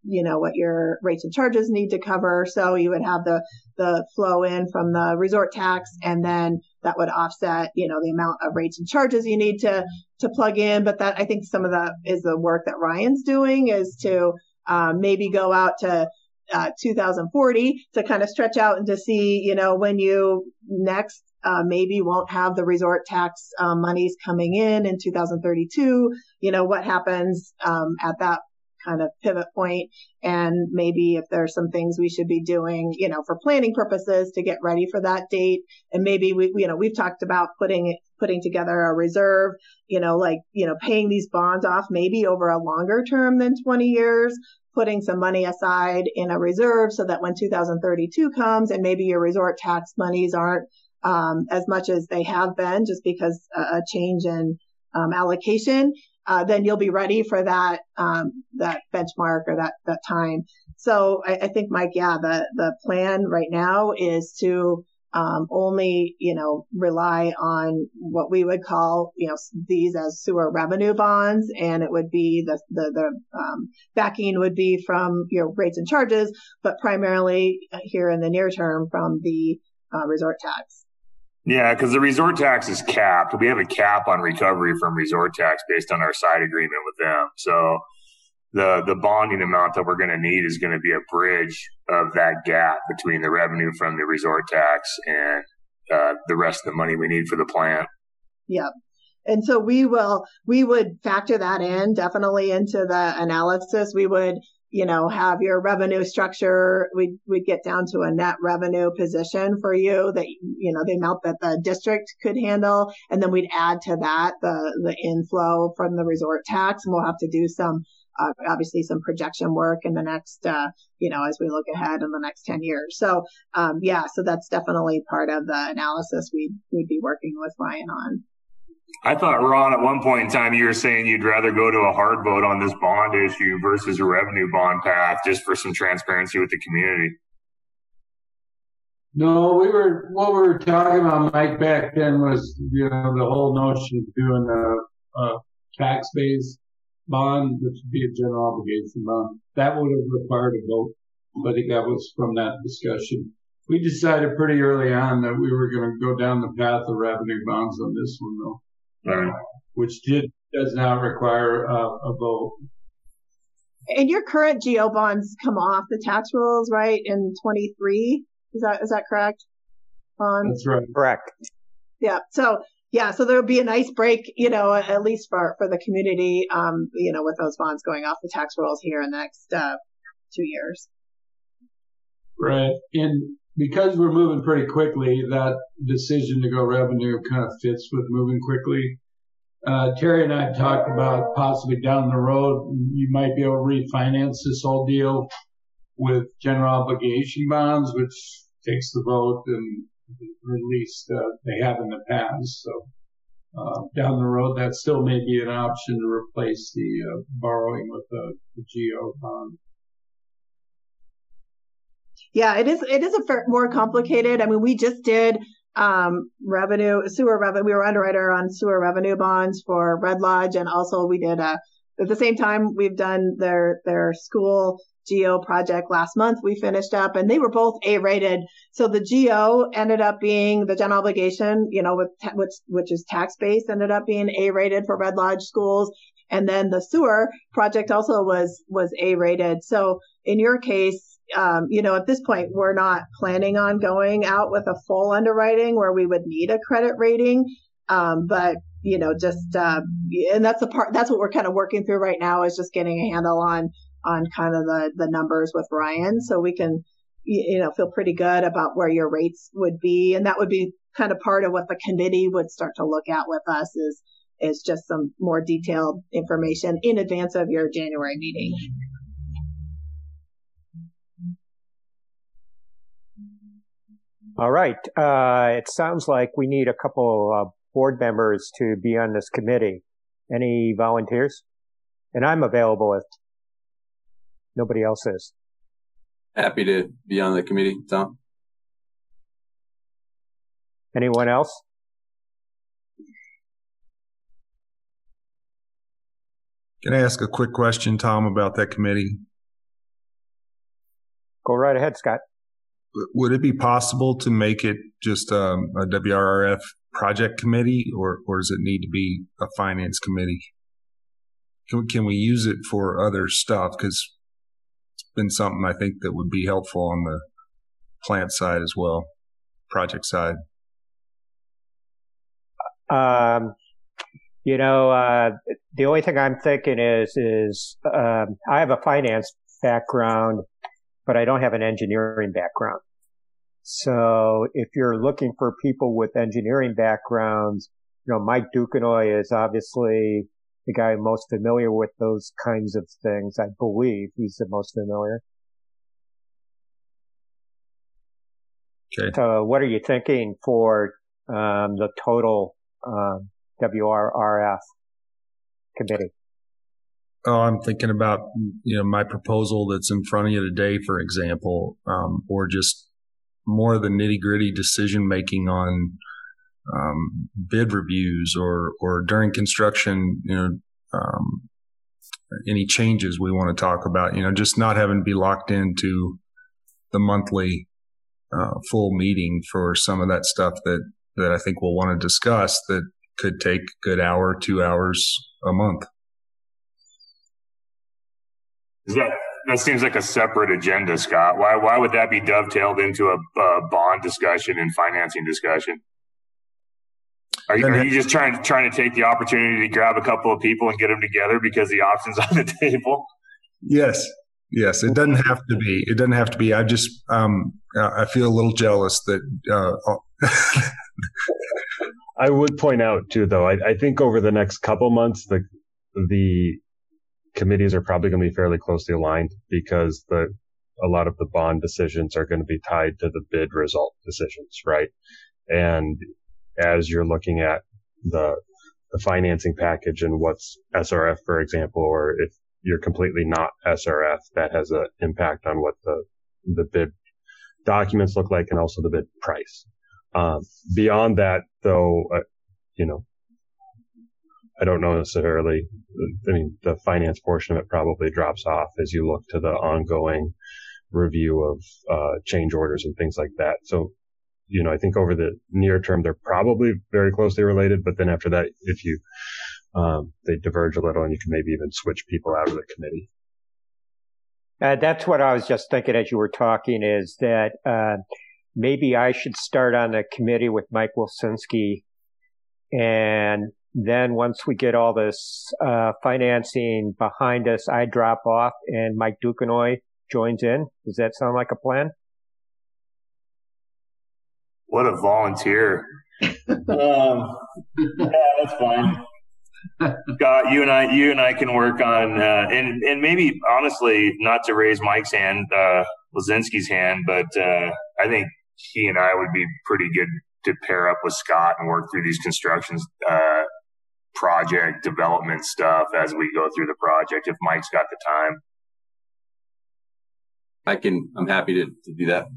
you know, what your rates and charges need to cover. So you would have the, the flow in from the resort tax, and then that would offset, you know, the amount of rates and charges you need to, to plug in. But that, I think some of that is the work that Ryan's doing, is to, um, maybe go out to, uh, two thousand forty to kind of stretch out and to see, you know, when you next, uh, maybe won't have the resort tax, um, monies coming in in two thousand thirty-two, you know, what happens, um, at that kind of pivot point, and maybe if there's some things we should be doing, you know, for planning purposes to get ready for that date. And maybe we, you know, we've talked about putting, putting together a reserve, you know, like, you know, paying these bonds off maybe over a longer term than twenty years, putting some money aside in a reserve so that when two thousand thirty-two comes and maybe your resort tax monies aren't, um, as much as they have been, just because a, a change in, um, allocation, Uh, then you'll be ready for that, um, that benchmark or that, that time. So I, I think, Mike, yeah, the, the plan right now is to, um, only, you know, rely on what we would call, you know, these as sewer revenue bonds. And it would be the, the, the, um, backing would be from your rates and charges, but primarily here in the near term from the, uh, resort tax. Yeah, because the resort tax is capped. We have a cap on recovery from resort tax based on our side agreement with them. So the the bonding amount that we're going to need is going to be a bridge of that gap between the revenue from the resort tax and uh, the rest of the money we need for the plant. Yep. And so we will, we would factor that in definitely into the analysis. We would, you know, have your revenue structure. We'd, we'd get down to a net revenue position for you that, you know, the amount that the district could handle. And then we'd add to that the, the inflow from the resort tax. And we'll have to do some, uh, obviously some projection work in the next, uh, you know, as we look ahead in the next ten years. So, um, yeah, so that's definitely part of the analysis we'd, we'd be working with Ryan on. I thought, Ron, at one point in time, you were saying you'd rather go to a hard vote on this bond issue versus a revenue bond path just for some transparency with the community. No, we were, what we were talking about, Mike, back then was, you know, the whole notion of doing a, a tax-based bond, which would be a general obligation bond. That would have required a vote, but that was from that discussion. We decided pretty early on that we were going to go down the path of revenue bonds on this one, though. Right. Which did does not require uh, a vote. And your current G O bonds come off the tax rolls, right? In twenty-three, is that is that correct? Bonds? That's right. Correct. Yeah. So yeah, so there'll be a nice break, you know, at least for for the community, um, you know, with those bonds going off the tax rolls here in the next uh, two years. Right. And because we're moving pretty quickly, that decision to go revenue kind of fits with moving quickly. Uh, Terry and I talked about possibly down the road, you might be able to refinance this whole deal with general obligation bonds, which takes the vote and at least uh, they have in the past. So uh, down the road, that still may be an option to replace the uh, borrowing with the, the G O bond. Yeah, it is. It is a fair, more complicated. I mean, we just did um, revenue, sewer revenue. We were underwriter on sewer revenue bonds for Red Lodge, and also we did a. At the same time, we've done their their school G O project last month. We finished up, and they were both A rated. So the G O ended up being the general obligation, you know, with ta- which which is tax based, ended up being A rated for Red Lodge schools, and then the sewer project also was was A rated. So in your case. Um, you know, at this point, we're not planning on going out with a full underwriting where we would need a credit rating. Um, but, you know, just, uh, and that's the part, that's what we're kind of working through right now is just getting a handle on, on kind of the, the numbers with Ryan. So we can, you know, feel pretty good about where your rates would be. And that would be kind of part of what the committee would start to look at with us is, is just some more detailed information in advance of your January meeting. All right. Uh, it sounds like we need a couple of board members to be on this committee. Any volunteers? And I'm available if nobody else is. Happy to be on the committee, Tom. Anyone else? Can I ask a quick question, Tom, about that committee? Go right ahead, Scott. Would it be possible to make it just um, a W R R F project committee, or, or does it need to be a finance committee? Can, can we use it for other stuff? Because it's been something I think that would be helpful on the plant side as well, project side. Um, you know, uh, the only thing I'm thinking is, is um, I have a finance background, but I don't have an engineering background. So if you're looking for people with engineering backgrounds, you know, Mike Duquesnoy is obviously the guy most familiar with those kinds of things. I believe he's the most familiar. Okay. So what are you thinking for um, the total um, W R R F committee? Oh, I'm thinking about, you know, my proposal that's in front of you today, for example, um, or just more of the nitty gritty decision making on um, bid reviews or, or during construction, you know, um, any changes we want to talk about, you know, just not having to be locked into the monthly uh, full meeting for some of that stuff that, that I think we'll want to discuss that could take a good hour, two hours a month. Is that, that seems like a separate agenda, Scott. Why why would that be dovetailed into a, a bond discussion and financing discussion? Are you, are you just trying to trying to take the opportunity to grab a couple of people and get them together because the option's on the table? Yes, yes. It doesn't have to be. It doesn't have to be. I just um, I feel a little jealous that. Uh, I would point out too, though. I, I think over the next couple months, the the committees are probably going to be fairly closely aligned because the a lot of the bond decisions are going to be tied to the bid result decisions, right? And as you're looking at the the financing package and what's S R F, for example, or if you're completely not S R F, that has an impact on what the the bid documents look like and also the bid price. Um, beyond that, though, uh, you know, I don't know necessarily. I mean, the finance portion of it probably drops off as you look to the ongoing review of uh, change orders and things like that. So, you know, I think over the near term, they're probably very closely related. But then after that, if you um, they diverge a little, and you can maybe even switch people out of the committee. Uh, that's what I was just thinking as you were talking. Is that uh, maybe I should start on the committee with Mike Wilsinski, and then once we get all this uh, financing behind us, I drop off and Mike Duquesnoy joins in. Does that sound like a plan? What a volunteer. um, yeah, that's fine. Scott, you and I, you and I can work on, uh, and, and maybe honestly, not to raise Mike's hand, uh, Lazinski's hand, but, uh, I think he and I would be pretty good to pair up with Scott and work through these constructions, uh, project development stuff as we go through the project, if Mike's got the time. I can, I'm happy to, to do that.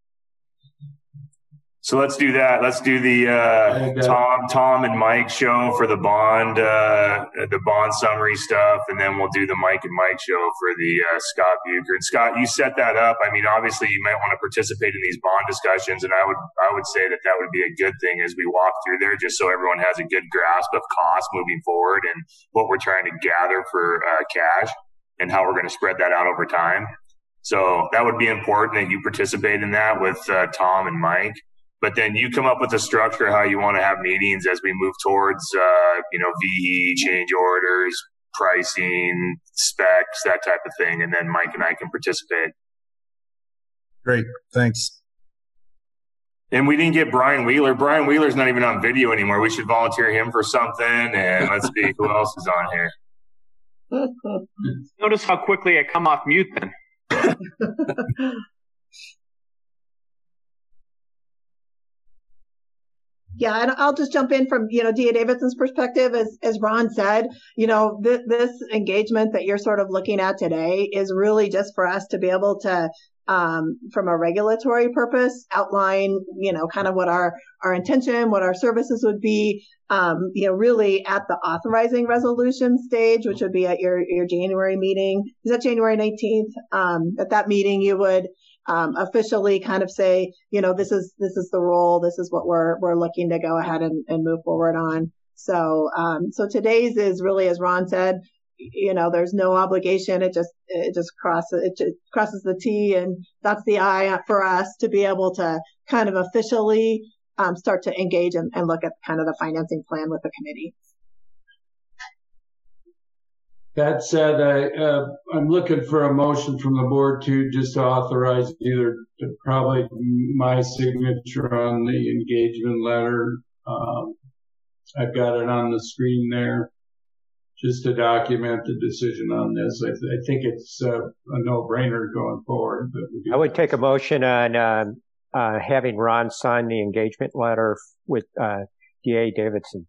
So let's do that. Let's do the uh, Tom, Tom and Mike show for the bond, uh, the bond summary stuff, and then we'll do the Mike and Mike show for the uh, Scott Bucher. And Scott, you set that up. I mean, obviously, you might want to participate in these bond discussions, and I would, I would say that that would be a good thing as we walk through there, just so everyone has a good grasp of cost moving forward and what we're trying to gather for uh, cash and how we're going to spread that out over time. So that would be important that you participate in that with uh, Tom and Mike. But then you come up with a structure how you want to have meetings as we move towards, uh, you know, V E, change orders, pricing, specs, that type of thing. And then Mike and I can participate. Great. Thanks. And we didn't get Brian Wheeler. Brian Wheeler's not even on video anymore. We should volunteer him for something. And let's see who else is on here. Notice how quickly I come off mute then. Yeah, and I'll just jump in from, you know, D A Davidson's perspective. As as Ron said, you know, th- this engagement that you're sort of looking at today is really just for us to be able to, um, from a regulatory purpose, outline, you know, kind of what our, our intention, what our services would be, um, you know, really at the authorizing resolution stage, which would be at your, your January meeting. Is that January nineteenth? Um, at that meeting, you would um, officially kind of say, you know, this is this is the role, this is what we're we're looking to go ahead and, and move forward on. So um, so today's is really, as Ron said, you know, there's no obligation. It just it just crosses it just crosses the T and dots the I for us to be able to kind of officially um, start to engage and, and look at kind of the financing plan with the committee. That said, I, uh, I'm looking for a motion from the board to just authorize either to probably my signature on the engagement letter. Um, I've got it on the screen there, just to document the decision on this. I, th- I think it's uh, a no-brainer going forward. But we I would take a motion on um, uh, having Ron sign the engagement letter with uh, D A Davidson.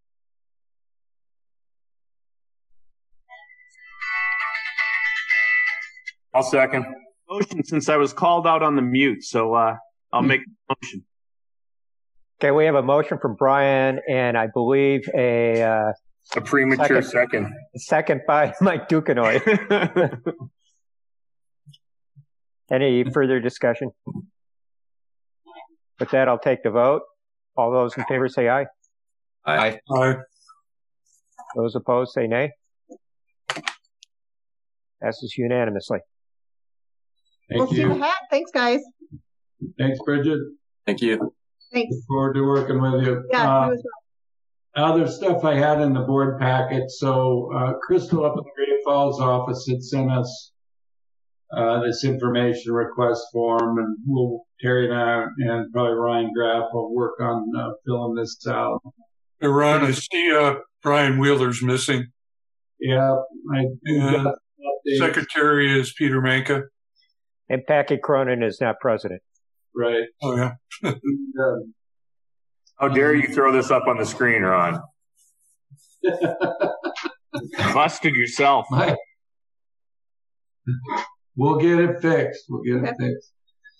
I'll second. Motion, since I was called out on the mute, so uh, I'll make the motion. Okay, we have a motion from Brian, and I believe a uh, a premature second. Second, second by Mike Duquesnoy. Any further discussion? With that, I'll take the vote. All those in favor say aye. Aye. Aye. Those opposed say nay. Passes unanimously. Thank we'll you. see you ahead. Thanks, guys. Thanks, Bridget. Thank you. Thanks. Look forward to working with you. Yeah, uh, you as well. Other stuff I had in the board packet. So uh, Crystal up in the Great Falls office had sent us uh, this information request form, and we'll, Terry and I and probably Ryan Graff will work on uh, filling this out. Hey, Ron, I see uh, Brian Wheeler's missing. Yeah, I and secretary is Peter Manka. And Packy Cronin is not president. Right. Oh, yeah. How dare you throw this up on the screen, Ron? Busted yourself. My, we'll get it fixed. We'll get it fixed.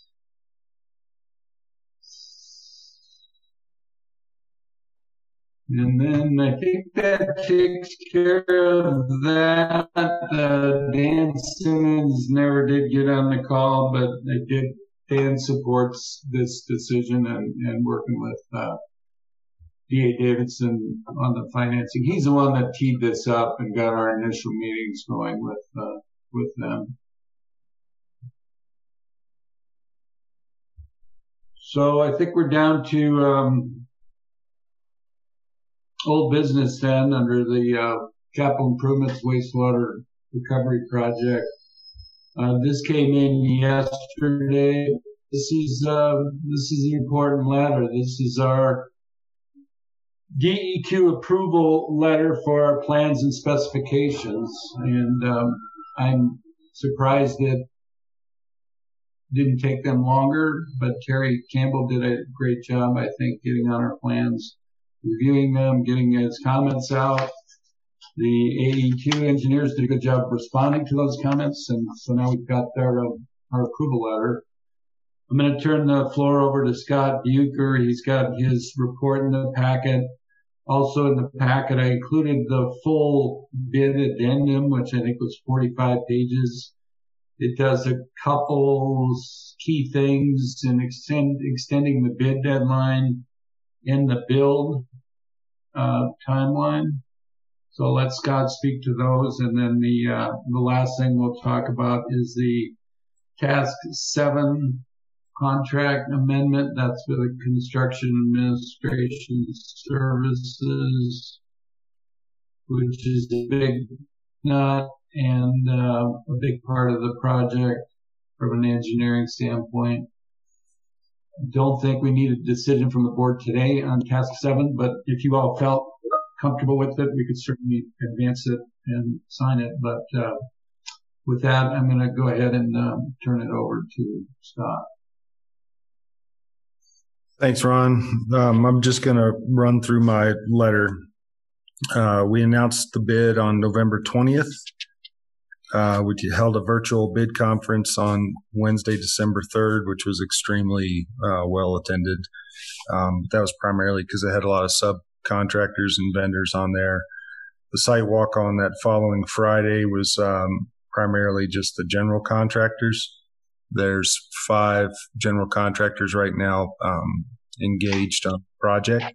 And then I think that takes care of that. Uh, Dan Simmons never did get on the call, but I did. Dan supports this decision and, and working with uh, D A Davidson on the financing. He's the one that teed this up and got our initial meetings going with uh, with them. So I think we're down to um, old business then under the uh, capital improvements wastewater recovery project. Uh, this came in yesterday. This is uh, this is an important letter. This is our D E Q approval letter for our plans and specifications, and um, I'm surprised it didn't take them longer. But Terry Campbell did a great job, I think, getting on our plans, reviewing them, getting his comments out. The A E Q engineers did a good job responding to those comments, and so now we've got our, uh, our approval letter. I'm going to turn the floor over to Scott Bucher. He's got his report in the packet. Also in the packet, I included the full bid addendum, which I think was forty-five pages. It does a couple key things in extend, extending the bid deadline in the build uh, timeline. So I'll let Scott speak to those, and then the uh, the last thing we'll talk about is the task seven contract amendment. That's for the construction administration services, which is a big nut and uh, a big part of the project from an engineering standpoint. Don't think we need a decision from the board today on task seven, but if you all felt comfortable with it, we could certainly advance it and sign it. But uh, with that, I'm going to go ahead and um, turn it over to Scott. Thanks, Ron. Um, I'm just going to run through my letter. Uh, we announced the bid on November twentieth. Uh, we held a virtual bid conference on Wednesday, December third, which was extremely uh, well attended. Um, that was primarily because I had a lot of subcontractors and vendors on there. The site walk on that following Friday was um, primarily just the general contractors. There's five general contractors right now um, engaged on the project.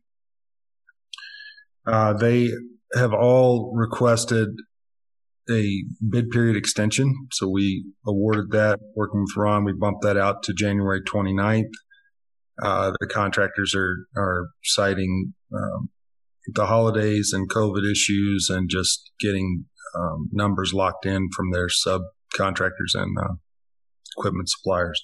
Uh, they have all requested a bid period extension. So we awarded that, working with Ron. We bumped that out to January twenty-ninth. Uh, the contractors are, are citing um, the holidays and COVID issues and just getting um, numbers locked in from their subcontractors and uh, equipment suppliers.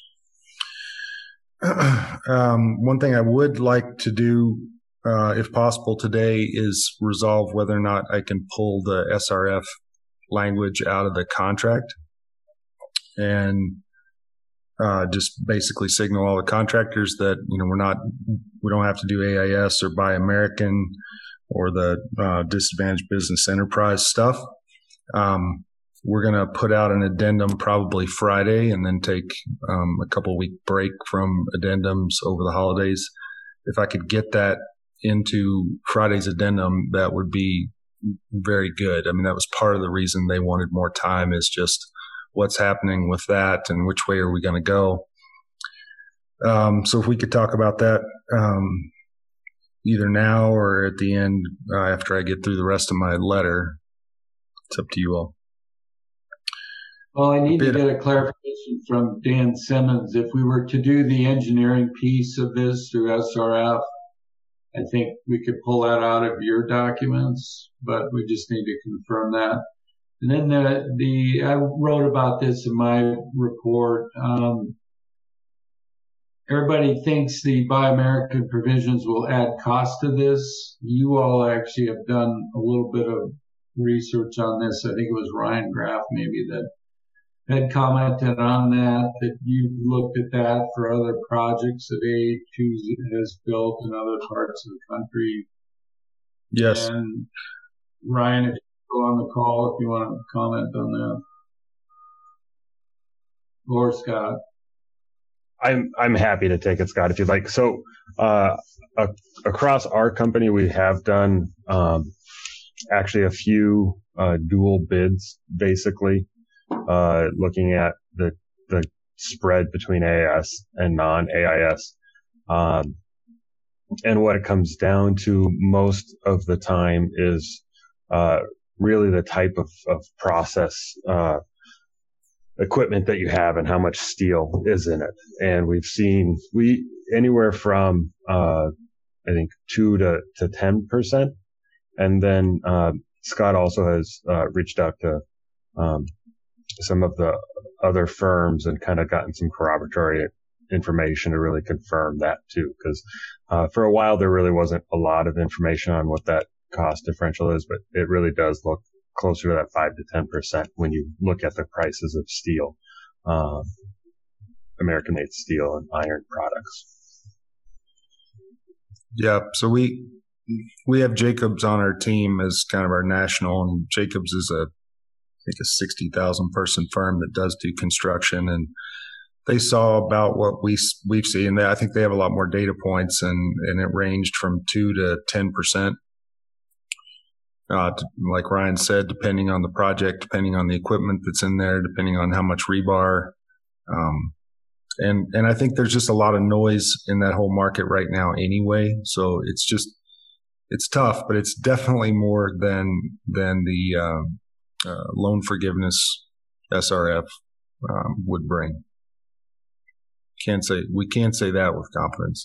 um, one thing I would like to do, uh, if possible today, is resolve whether or not I can pull the S R F language out of the contract and uh, just basically signal all the contractors that, you know, we're not, we don't have to do A I S or Buy American or the uh, disadvantaged business enterprise stuff. Um, we're going to put out an addendum probably Friday and then take um, a couple week break from addendums over the holidays. If I could get that into Friday's addendum, that would be very good. I mean, that was part of the reason they wanted more time, is just what's happening with that and which way are we going to go. Um, so if we could talk about that um, either now or at the end uh, after I get through the rest of my letter, it's up to you all. Well, I need to get a clarification from Dan Simmons. If we were to do the engineering piece of this through S R F, I think we could pull that out of your documents, but we just need to confirm that. And then the, the I wrote about this in my report. Um, everybody thinks the Buy American provisions will add cost to this. You all actually have done a little bit of research on this. I think it was Ryan Graff maybe that had commented on that, that you looked at that for other projects that A two has built in other parts of the country. Yes. And Ryan, if you go on the call, if you want to comment on that. Or Scott. I'm I'm happy to take it, Scott, if you'd like. So uh, a, across our company, we have done um, actually a few uh, dual bids, basically. Uh, looking at the the spread between A I S and non-A I S. Um, and what it comes down to most of the time is uh, really the type of, of process uh, equipment that you have and how much steel is in it. And we've seen we anywhere from uh, I think two to to ten percent. And then uh, Scott also has uh, reached out to um, some of the other firms and kind of gotten some corroboratory information to really confirm that too. Because uh, for a while there really wasn't a lot of information on what that cost differential is, but it really does look closer to that five to ten percent when you look at the prices of steel, um, American-made steel and iron products. Yeah, so we we have Jacobs on our team as kind of our national, and Jacobs is a I think a sixty thousand person firm that does do construction, and they saw about what we we've seen. I think they have a lot more data points, and and it ranged from two to ten percent. Uh, like Ryan said, depending on the project, depending on the equipment that's in there, depending on how much rebar, um, and and I think there's just a lot of noise in that whole market right now anyway. So it's just it's tough, but it's definitely more than than the um, Uh, loan forgiveness S R F um, would bring. Can't say we can't say that with confidence.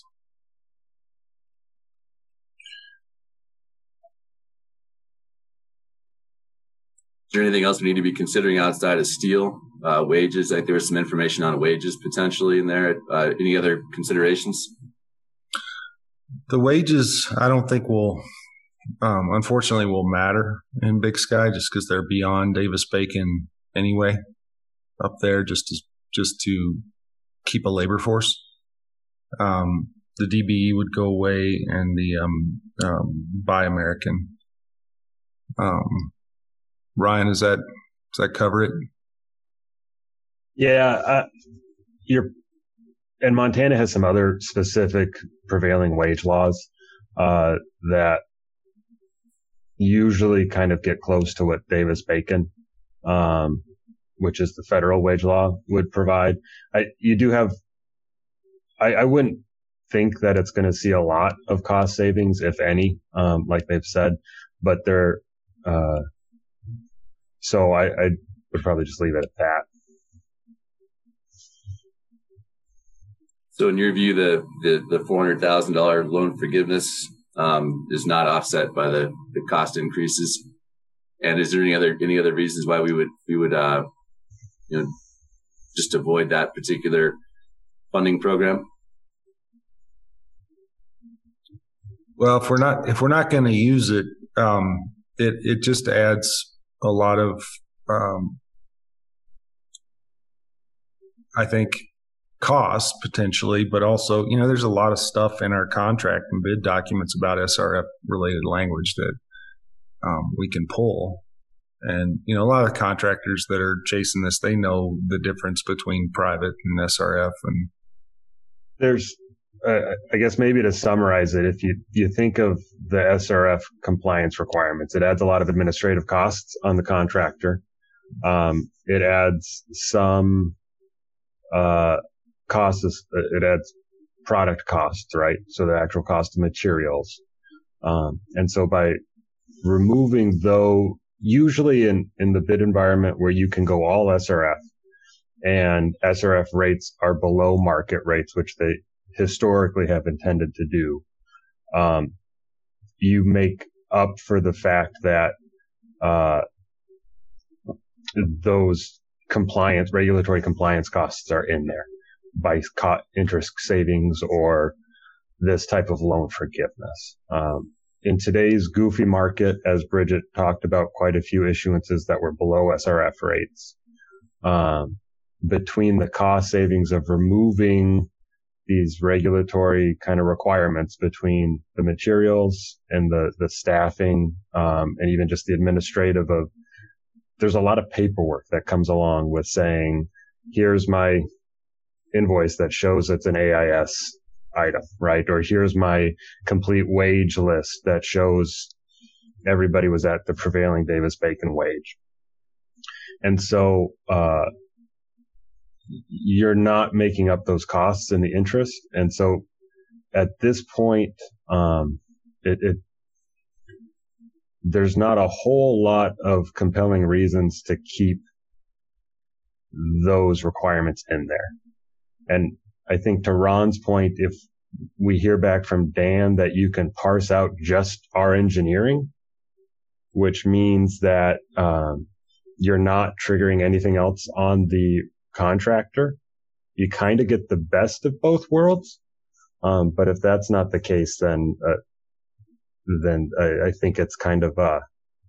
Is there anything else we need to be considering outside of steel? Uh, wages? I think there was some information on wages potentially in there. Uh, any other considerations? The wages, I don't think will. Um, unfortunately, will matter in Big Sky just because they're beyond Davis-Bacon anyway up there, just to, just to keep a labor force. Um, the D B E would go away, and the um, um, Buy American. Um, Ryan, is that does that cover it? Yeah, uh, you're. And Montana has some other specific prevailing wage laws uh, that usually kind of get close to what Davis-Bacon um, which is the federal wage law, would provide. I, you do have, I, I wouldn't think that it's going to see a lot of cost savings, if any, um, like they've said, but they're, uh, so I, I would probably just leave it at that. So in your view, the, the, the four hundred thousand dollars loan forgiveness, um, is not offset by the, the cost increases. And is there any other, any other reasons why we would, we would, uh, you know, just avoid that particular funding program? Well, if we're not, if we're not going to use it, um, it, it just adds a lot of, um, I think, cost potentially, but also, you know, there's a lot of stuff in our contract and bid documents about S R F related language that um, we can pull. And, you know, a lot of contractors that are chasing this, they know the difference between private and S R F. And there's, uh, I guess maybe to summarize it, if you, you think of the S R F compliance requirements, it adds a lot of administrative costs on the contractor. Um, it adds some, uh, costs, it adds product costs, right? So the actual cost of materials. Um, and so by removing though, usually in, in the bid environment where you can go all S R F and S R F rates are below market rates, which they historically have intended to do, um, you make up for the fact that, uh, those compliance, regulatory compliance costs are in there by co- interest savings or this type of loan forgiveness. Um, in today's goofy market, as Bridget talked about, quite a few issuances that were below S R F rates. Um, between the cost savings of removing these regulatory kind of requirements between the materials and the, the staffing, um, and even just the administrative of, there's a lot of paperwork that comes along with saying, here's my invoice that shows it's an A I S item, right? Or here's my complete wage list that shows everybody was at the prevailing Davis-Bacon wage. And so, uh, you're not making up those costs in the interest. And so at this point, um, it, it, there's not a whole lot of compelling reasons to keep those requirements in there. And I think to Ron's point, if we hear back from Dan that you can parse out just our engineering, which means that um, you're not triggering anything else on the contractor, you kind of get the best of both worlds. Um, but if that's not the case, then uh, then I, I think it's kind of uh,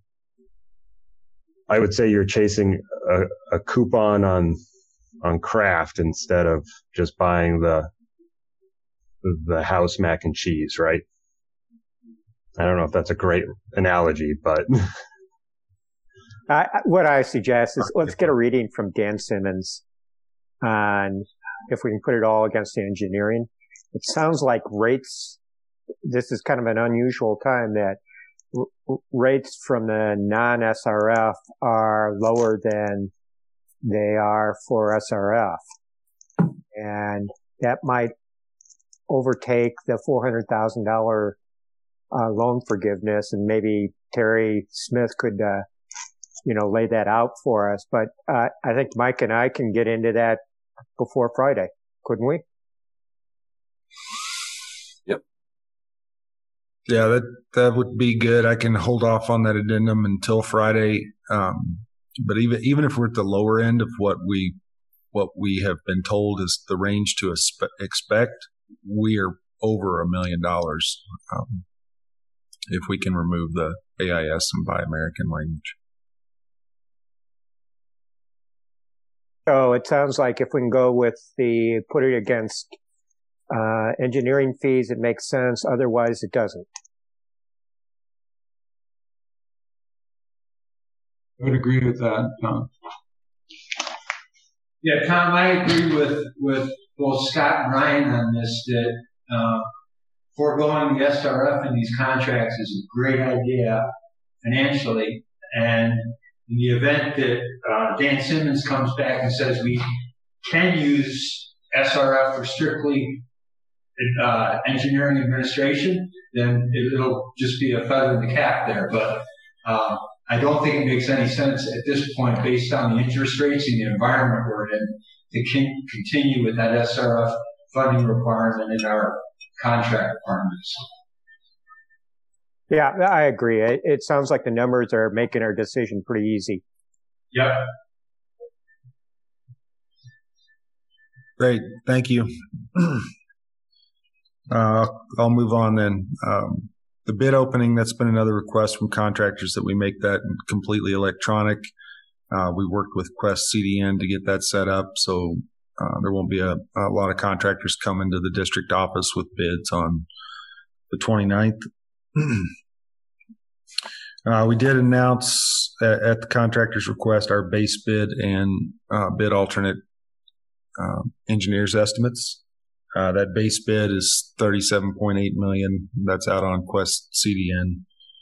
I would say you're chasing a, a coupon on on craft instead of just buying the the house mac and cheese, right? I don't know if that's a great analogy, but I, what I suggest is let's get a reading from Dan Simmons on if we can put it all against the engineering. It sounds like rates, this is kind of an unusual time that r- rates from the non-S R F are lower than they are for S R F. And that might overtake the four hundred thousand dollars uh, loan forgiveness, and maybe Terry Smith could, uh, you know, lay that out for us. But uh, I think Mike and I can get into that before Friday, couldn't we? Yep. Yeah, that that would be good. I can hold off on that addendum until Friday. Um, but even even if we're at the lower end of what we what we have been told is the range to expect, we are over a million dollars um, if we can remove the A I S and Buy American language. So it sounds like if we can go with the put it against uh, engineering fees, it makes sense. Otherwise, it doesn't. I would agree with that, Tom. Yeah, Tom, I agree with, with both Scott and Ryan on this, that uh, foregoing the S R F in these contracts is a great idea financially, and in the event that uh, Dan Simmons comes back and says we can use S R F for strictly uh, engineering administration, then it, it'll just be a feather in the cap there. But uh, I don't think it makes any sense at this point, based on the interest rates and the environment we're in, to con- continue with that S R F funding requirement in our contract requirements. Yeah, I agree. It, it sounds like the numbers are making our decision pretty easy. Yep. Great. Thank you. uh, I'll move on then. Um, the bid opening, that's been another request from contractors that we make that completely electronic. Uh, we worked with Quest C D N to get that set up, so uh, there won't be a, a lot of contractors coming to the district office with bids on the twenty-ninth. uh, we did announce at, at the contractor's request our base bid and uh, bid alternate uh, engineers estimates. Uh, that base bid is thirty-seven point eight million dollars. That's out on Quest C D N.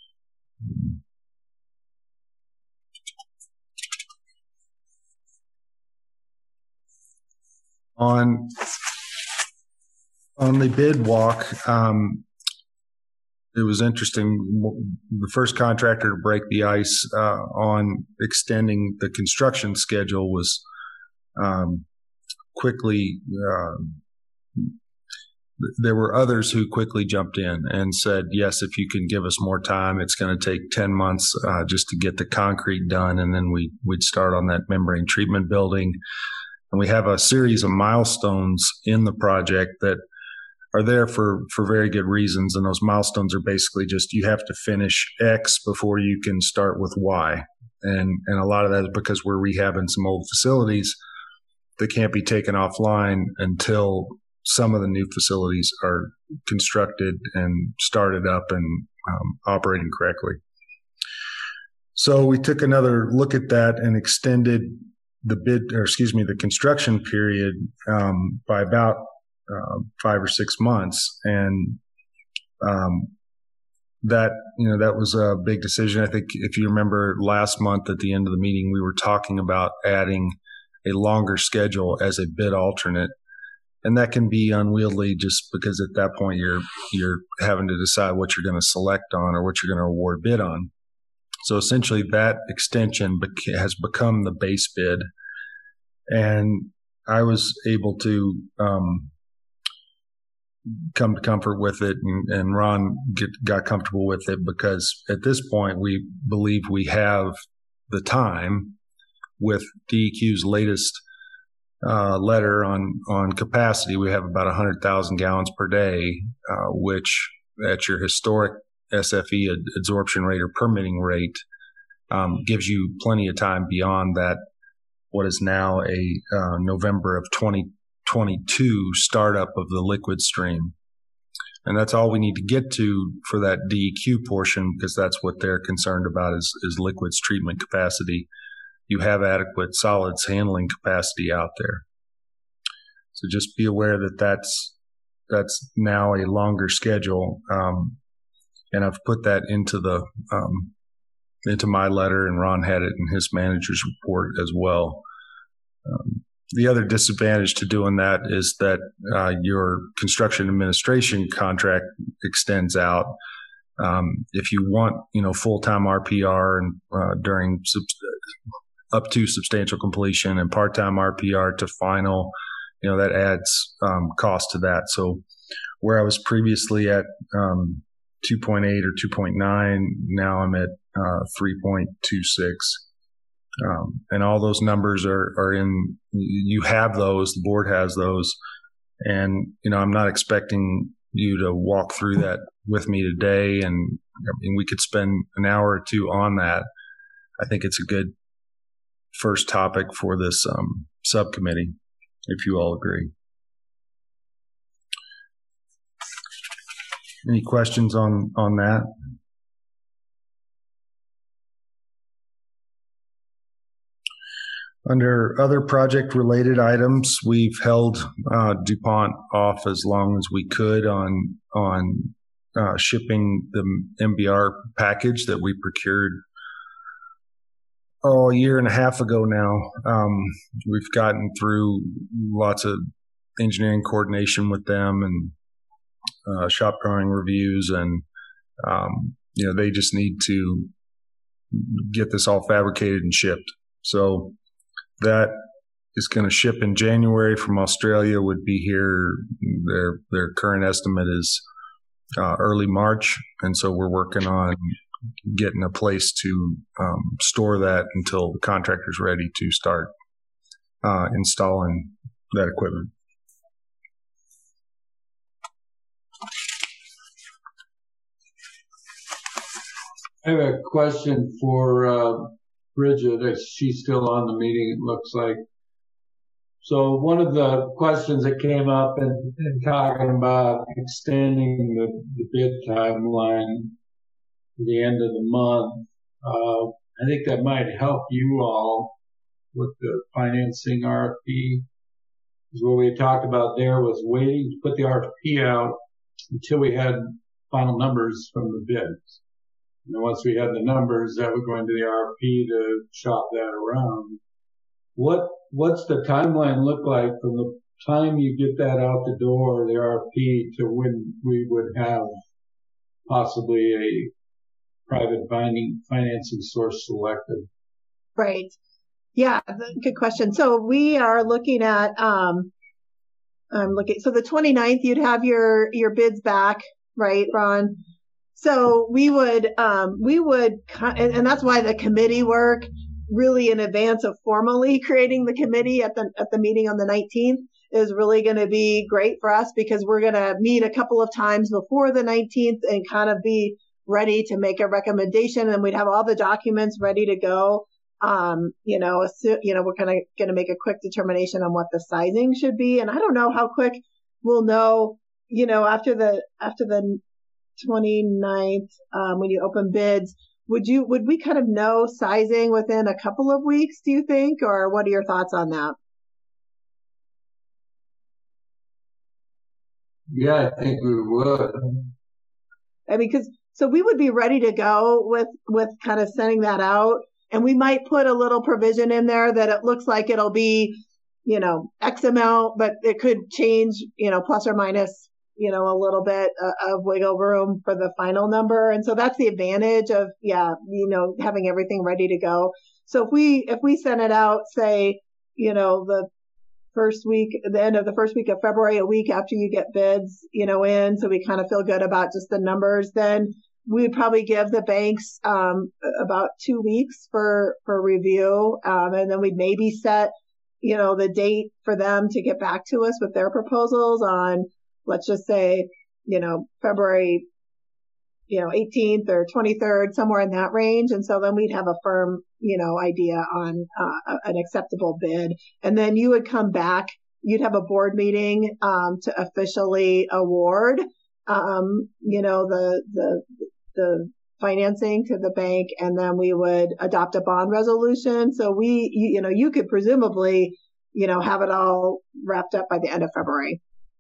On on the bid walk, um, it was interesting. The first contractor to break the ice uh, on extending the construction schedule was um, quickly. Uh, there were others who quickly jumped in and said, "Yes, if you can give us more time, it's going to take ten months uh, just to get the concrete done, and then we we'd start on that membrane treatment building." And we have a series of milestones in the project that are there for, for very good reasons. And those milestones are basically just you have to finish X before you can start with Y. And, and a lot of that is because we're rehabbing some old facilities that can't be taken offline until some of the new facilities are constructed and started up and um, operating correctly. So we took another look at that and extended the bid, or excuse me, the construction period um, by about uh, five or six months, and um, that you know that was a big decision. I think if you remember last month at the end of the meeting, we were talking about adding a longer schedule as a bid alternate, and that can be unwieldy just because at that point you're you're having to decide what you're going to select on or what you're going to award bid on. So essentially that extension beca- has become the base bid. And I was able to um, come to comfort with it, and, and Ron get, got comfortable with it because at this point we believe we have the time with D E Q's latest uh, letter on, on capacity. We have about one hundred thousand gallons per day, uh, which at your historic S F E ad- absorption rate or permitting rate um, gives you plenty of time beyond that, what is now a uh, November of twenty twenty-two startup of the liquid stream. And that's all we need to get to for that D E Q portion, because that's what they're concerned about is, is liquids treatment capacity. You have adequate solids handling capacity out there. So just be aware that that's, that's now a longer schedule. Um, and I've put that into the, um, into my letter, and Ron had it in his manager's report as well. Um, the other disadvantage to doing that is that uh, your construction administration contract extends out. Um, if you want, you know, full-time R P R and uh, during sub- up to substantial completion, and part-time R P R to final, you know, that adds um, cost to that. So where I was previously at um, two point eight or two point nine, now I'm at uh, three point two six. Um, and all those numbers are, are in, you have those, the board has those. And, you know, I'm not expecting you to walk through that with me today. And I mean, we could spend an hour or two on that. I think it's a good first topic for this um, subcommittee, if you all agree. Any questions on, on that? Under other project-related items, we've held uh, DuPont off as long as we could on on uh, shipping the M B R package that we procured oh, a year and a half ago now. Um, we've gotten through lots of engineering coordination with them and uh, shop drawing reviews, and um, you know, they just need to get this all fabricated and shipped. So that is going to ship in January from Australia. Would be here. Their their current estimate is uh, early March, and so we're working on getting a place to um, store that until the contractor's ready to start uh, installing that equipment. I have a question for uh, Bridget. She's still on the meeting, it looks like. So one of the questions that came up in, in talking about extending the, the bid timeline to the end of the month, uh, I think that might help you all with the financing R F P. Because what we had talked about there was waiting to put the R F P out until we had final numbers from the bids. And once we had the numbers, that would go into the R F P to shop that around. What what's the timeline look like from the time you get that out the door, the R F P, to when we would have possibly a private binding financing source selected? Right. Yeah, good question. So we are looking at, um, I'm looking, so the twenty-ninth, you'd have your, your bids back, right, Ron? So we would, um, we would, and, and that's why the committee work really in advance of formally creating the committee at the, at the meeting on the nineteenth is really going to be great for us, because we're going to meet a couple of times before the nineteenth and kind of be ready to make a recommendation, and we'd have all the documents ready to go. Um, you know, assume, you know, we're kind of going to make a quick determination on what the sizing should be. And I don't know how quick we'll know, you know, after the, after the twenty-ninth, um, when you open bids, would you, would we kind of know sizing within a couple of weeks, do you think? Or what are your thoughts on that? Yeah, I think we would. I mean, cause, so we would be ready to go with, with kind of sending that out. And we might put a little provision in there that it looks like it'll be, you know, X amount, but it could change, you know, plus or minus, you know, a little bit of wiggle room for the final number. And so that's the advantage of, yeah, you know, having everything ready to go. So if we, if we send it out, say, you know, the first week, the end of the first week of February, a week after you get bids, you know, in, so we kind of feel good about just the numbers, then we'd probably give the banks um, about two weeks for, for review. Um, and then we'd maybe set, you know, the date for them to get back to us with their proposals on, let's just say, you know, February, you know, eighteenth or twenty-third, somewhere in that range. And so then we'd have a firm, you know, idea on uh, an acceptable bid. And then you would come back, you'd have a board meeting um, to officially award, um, you know, the, the, the financing to the bank, and then we would adopt a bond resolution. So we, you, you know, you could presumably, you know, have it all wrapped up by the end of February.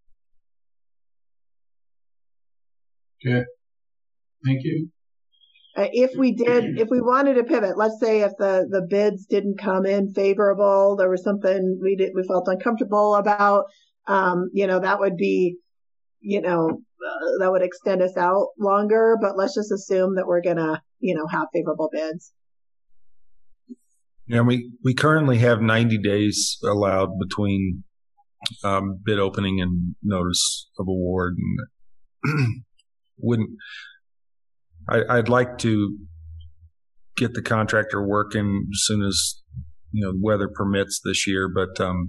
Okay. Thank you. Uh, if we did, if we wanted to pivot, let's say if the, the bids didn't come in favorable, there was something we did, we felt uncomfortable about, um, you know, that would be, you know, uh, that would extend us out longer, but let's just assume that we're going to, you know, have favorable bids. Yeah, we, we currently have ninety days allowed between um, bid opening and notice of award. And wouldn't, I, I'd like to get the contractor working as soon as, you know, the weather permits this year, but um,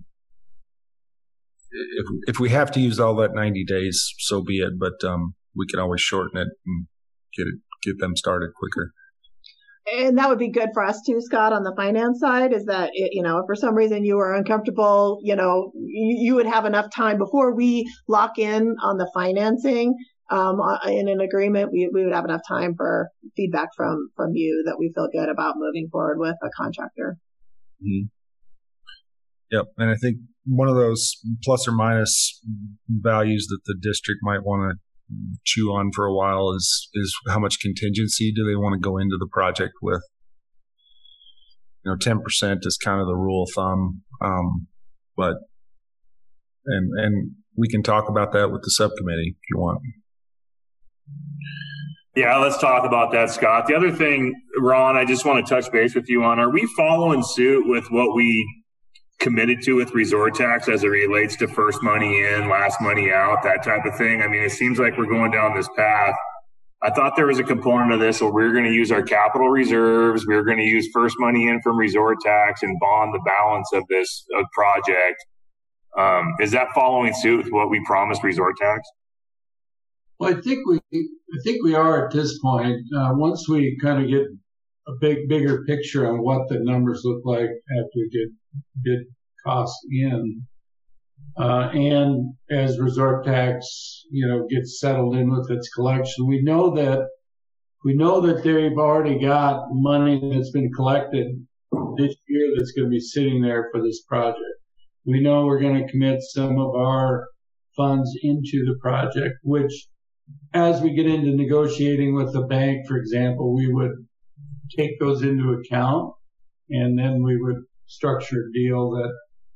If if we have to use all that ninety days, so be it. But um, we can always shorten it and get it get them started quicker. And that would be good for us too, Scott, on the finance side, is that, it, you know, if for some reason you were uncomfortable, you know, you, you would have enough time before we lock in on the financing um, in an agreement. We, we would have enough time for feedback from, from you that we feel good about moving forward with a contractor. Mm-hmm. Yep. And I think one of those plus or minus values that the district might want to chew on for a while is, is how much contingency do they want to go into the project with? you know, ten percent is kind of the rule of thumb. Um, but, and, and we can talk about that with the subcommittee if you want. Yeah, let's talk about that, Scott. The other thing, Ron, I just want to touch base with you on, are we following suit with what we committed to with resort tax as it relates to first money in, last money out, that type of thing? I mean, it seems like we're going down this path. I thought there was a component of this where we were going to use our capital reserves. We were going to use first money in from resort tax and bond the balance of this uh, project. Um, is that following suit with what we promised resort tax? Well, I think we, I think we are at this point. Uh, once we kind of get a big, bigger picture on what the numbers look like after we get bid costs in, uh, and as resort tax, you know, gets settled in with its collection, we know that we know that they've already got money that's been collected this year that's going to be sitting there for this project. We know we're going to commit some of our funds into the project, which, as we get into negotiating with the bank, for example, we would take those into account, and then we would structure a deal that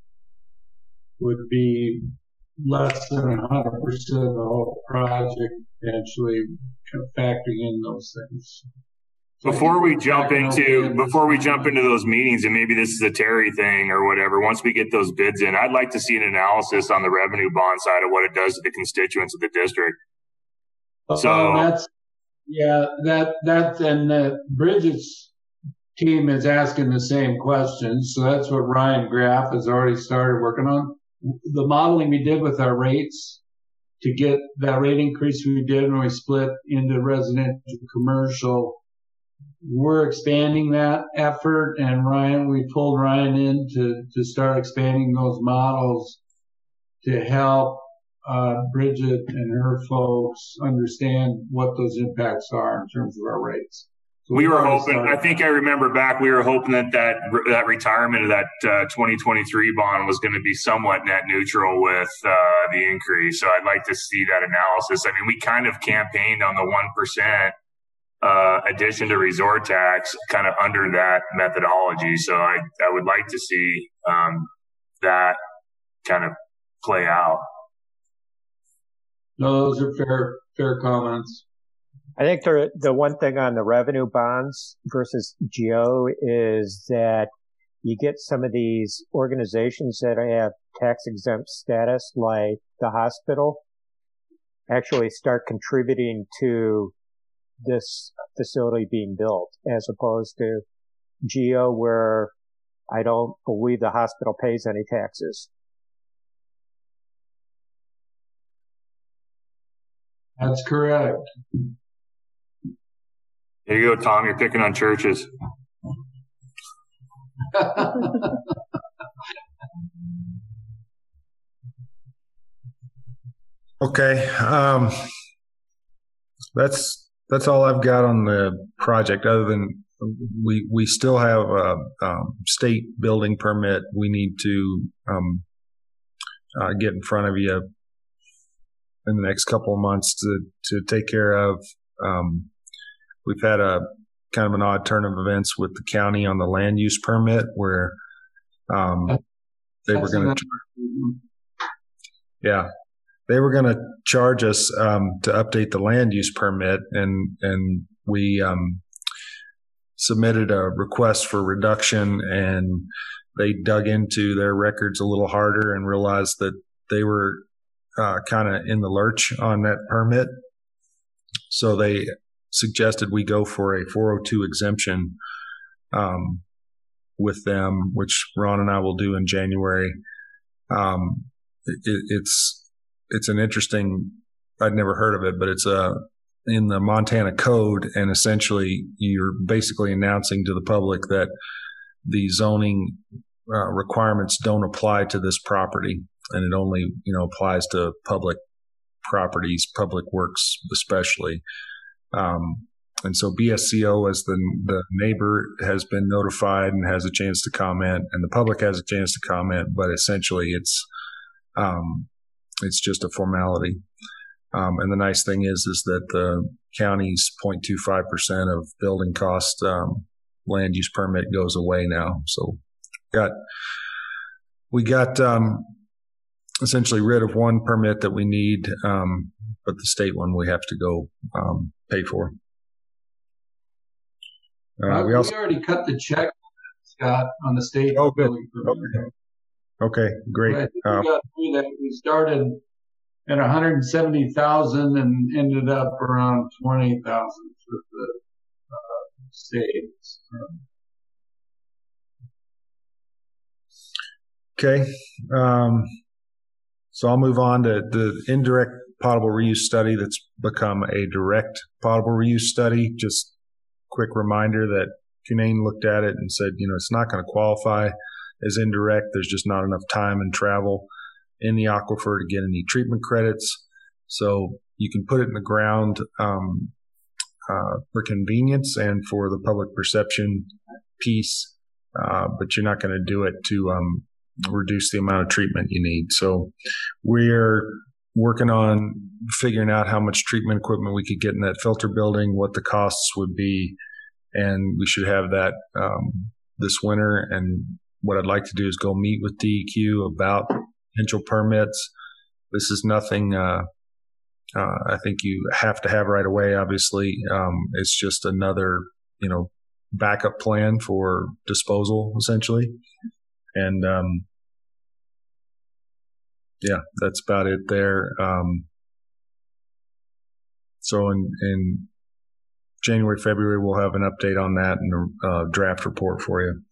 would be less than one hundred percent of the whole project, potentially kind of factoring in those things. Before we jump into before we jump into those meetings, and maybe this is a Terry thing or whatever, once we get those bids in, I'd like to see an analysis on the revenue bond side of what it does to the constituents of the district. So um, that's yeah, that that and uh, Bridget's team is asking the same questions. So that's what Ryan Graff has already started working on. The modeling we did with our rates to get that rate increase we did when we split into residential commercial. We're expanding that effort, and Ryan, we pulled Ryan in to, to start expanding those models to help uh, Bridget and her folks understand what those impacts are in terms of our rates. So we were hoping, I think I remember back, we were hoping that that, that retirement of that uh, twenty twenty-three bond was going to be somewhat net neutral with uh, the increase. So I'd like to see that analysis. I mean, we kind of campaigned on the one percent uh, addition to resort tax kind of under that methodology. So I, I would like to see um, that kind of play out. No, those are fair, fair comments. I think the the one thing on the revenue bonds versus G O is that you get some of these organizations that have tax exempt status, like the hospital, actually start contributing to this facility being built, as opposed to G O, where I don't believe the hospital pays any taxes. That's correct. There you go, Tom. You're picking on churches. Okay. Um, that's that's all I've got on the project. Other than we we still have a um, state building permit we need to um, uh, get in front of you in the next couple of months to to take care of. Um, we've had a kind of an odd turn of events with the county on the land use permit, where um, they were going to, yeah, they were going to charge us um, to update the land use permit, and and we um, submitted a request for reduction, and they dug into their records a little harder and realized that they were uh, kind of in the lurch on that permit. So they suggested we go for a four oh two exemption um, with them, which Ron and I will do in January. Um, it, it's it's an interesting, I'd never heard of it, but it's a in the Montana Code, and essentially you're basically announcing to the public that the zoning uh, requirements don't apply to this property, and it only you know applies to public properties, public works especially. Um, and so B S C O, as the the neighbor, has been notified and has a chance to comment, and the public has a chance to comment. But essentially, it's um, it's just a formality. Um, and the nice thing is, is that the county's zero point two five percent of building cost um, land use permit goes away now. So got we got um, essentially rid of one permit that we need, um, but the state one we have to go um, pay for. Uh, Uh, we we, also already cut the check, Scott, on the state oh good building permit. okay, okay great. I think Uh, we got through that. We started at one hundred seventy thousand and ended up around twenty thousand for the uh, states. Okay. Um, so I'll move on to the indirect potable reuse study that's become a direct potable reuse study. Just quick reminder that Cunane looked at it and said, you know, it's not going to qualify as indirect. There's just not enough time and travel in the aquifer to get any treatment credits. So you can put it in the ground um, uh, for convenience and for the public perception piece, uh, but you're not going to do it to um, reduce the amount of treatment you need. So we're working on figuring out how much treatment equipment we could get in that filter building, what the costs would be, and we should have that um, this winter. And what I'd like to do is go meet with D E Q about potential permits. This is nothing uh, uh, I think you have to have right away, obviously. Um, it's just another, you know, backup plan for disposal, essentially. And um, yeah, that's about it there. Um, so in, in January, February, we'll have an update on that and a uh, draft report for you.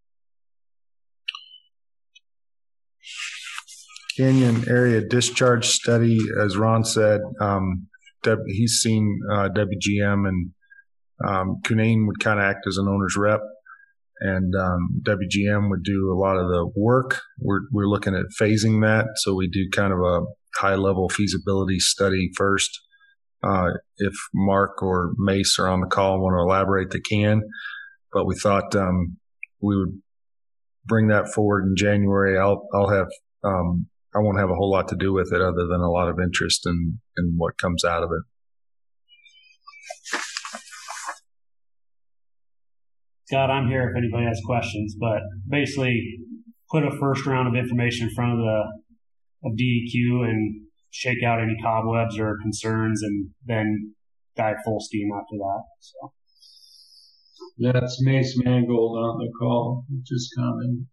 Canyon area discharge study, as Ron said, um, he's seen uh, W G M, and um, Cunane would kind of act as an owner's rep, and um, W G M would do a lot of the work. We're, we're looking at phasing that, so we do kind of a high-level feasibility study first. Uh, if Mark or Mace are on the call and want to elaborate, they can. But we thought um, we would bring that forward in January. I'll I'll have um, I won't have a whole lot to do with it other than a lot of interest in in what comes out of it. Scott, I'm here if anybody has questions, but basically put a first round of information in front of the of D E Q and shake out any cobwebs or concerns, and then dive full steam after that. So that's Mace Mangold on the call, just commenting.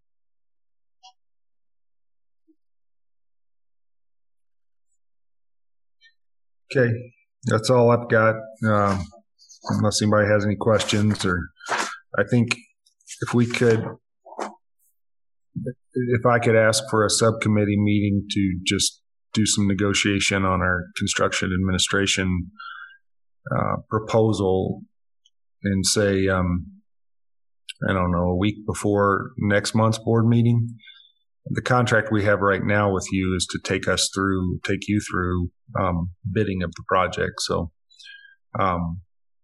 Okay, that's all I've got. Um, unless anybody has any questions, or I think if we could, if I could ask for a subcommittee meeting to just do some negotiation on our construction administration uh, proposal, and say, um, I don't know, a week before next month's board meeting. The contract we have right now with you is to take us through, take you through um, bidding of the project. So, um,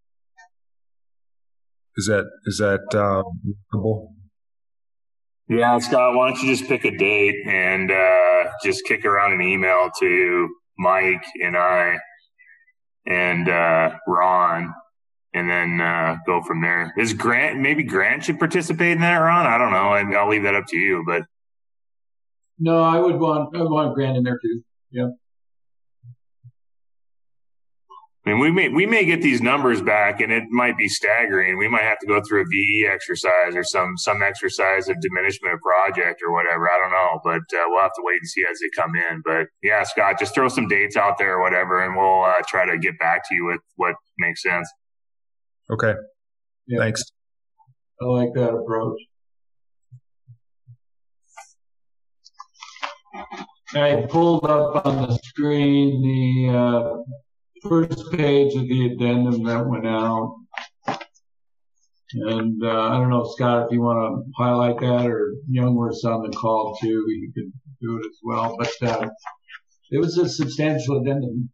is that is that uh, reasonable? Yeah, Scott, why don't you just pick a date and uh, just kick around an email to Mike and I and uh, Ron, and then uh, go from there. Is Grant, maybe Grant should participate in that, Ron? I don't know. I, I'll leave that up to you, but. No, I would want I would want Grant in there too. Yeah. I mean, we may we may get these numbers back, and it might be staggering. We might have to go through a V E exercise or some some exercise of diminishment of project or whatever. I don't know, but uh, we'll have to wait and see as they come in. But yeah, Scott, just throw some dates out there or whatever, and we'll uh, try to get back to you with what makes sense. Okay. Yeah. Thanks. I like that approach. I pulled up on the screen the uh, first page of the addendum that went out. And uh, I don't know, Scott, if you want to highlight that, or Youngworth's on the call too, you could do it as well. But uh, it was a substantial addendum.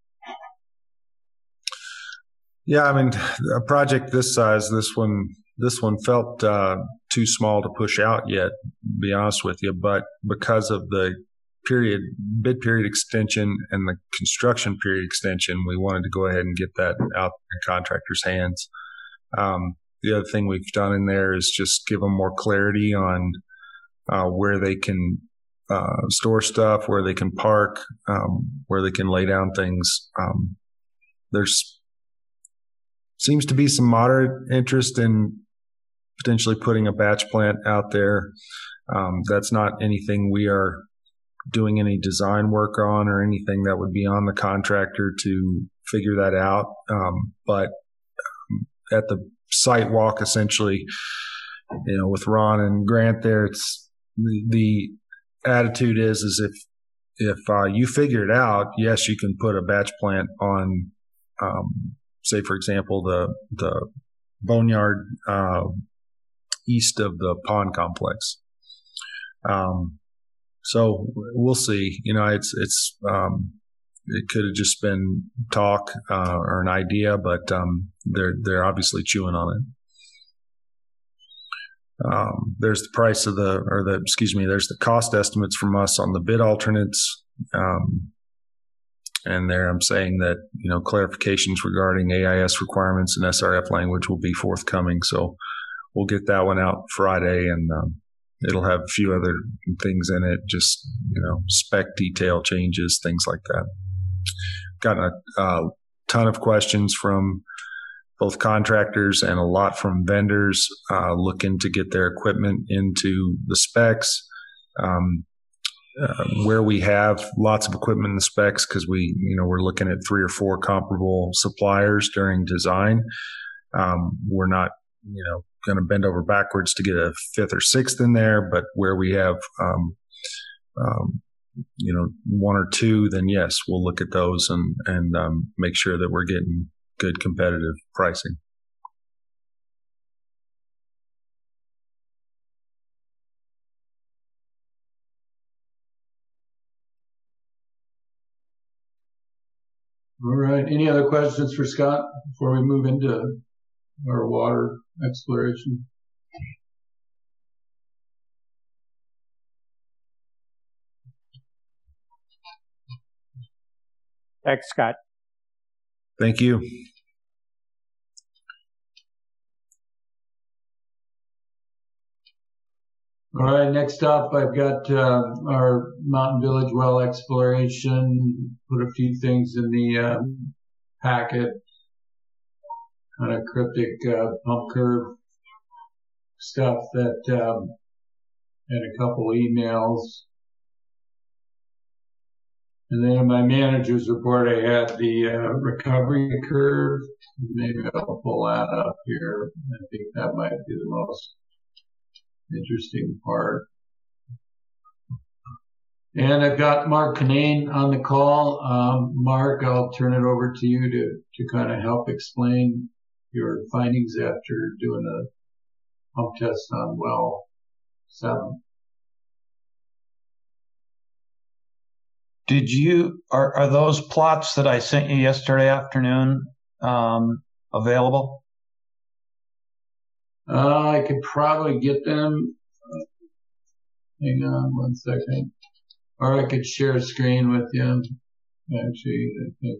Yeah, I mean, a project this size, this one, this one felt uh, too small to push out yet, to be honest with you. But because of the period, bid period extension and the construction period extension, we wanted to go ahead and get that out in contractors' hands. Um, the other thing we've done in there is just give them more clarity on uh, where they can uh, store stuff, where they can park, um, where they can lay down things. Um, there's seems to be some moderate interest in potentially putting a batch plant out there. Um, that's not anything we are doing any design work on or anything. That would be on the contractor to figure that out. Um, but at the site walk, essentially, you know, with Ron and Grant there, it's the, the attitude is, is if, if uh, you figure it out, yes, you can put a batch plant on, um, say, for example, the, the boneyard uh, east of the pond complex. Um, so we'll see. You know, it's, it's, um, it could have just been talk uh, or an idea, but um, they're they're obviously chewing on it. Um, there's the price of the, or the, excuse me, there's the cost estimates from us on the bid alternates. Um, and there I'm saying that, you know, clarifications regarding A I S requirements and S R F language will be forthcoming. So we'll get that one out Friday, and um, it'll have a few other things in it, just, you know, spec detail changes, things like that. Gotten a uh, ton of questions from both contractors and a lot from vendors uh, looking to get their equipment into the specs. Um, uh, where we have lots of equipment in the specs, because we, you know, we're looking at three or four comparable suppliers during design. Um, we're not, you know, going to bend over backwards to get a fifth or sixth in there, but where we have, um, um, you know, one or two, then yes, we'll look at those and, and um, make sure that we're getting good competitive pricing. All right. Any other questions for Scott before we move into our water exploration? Thanks, Scott. Thank you. All right, next up, I've got uh, our Mountain Village well exploration. Put a few things in the uh, packet, kind of cryptic uh, pump curve stuff that um, and a couple emails. And then in my manager's report, I had the uh, recovery curve. Maybe I'll pull that up here. I think that might be the most interesting part. And I've got Mark Kinane on the call. Um, Mark, I'll turn it over to you to, to kind of help explain your findings after doing a pump test on well seven. Did you, are, are those plots that I sent you yesterday afternoon um, available? Uh, I could probably get them. Uh, hang on one second. Or I could share a screen with you. Actually, I think,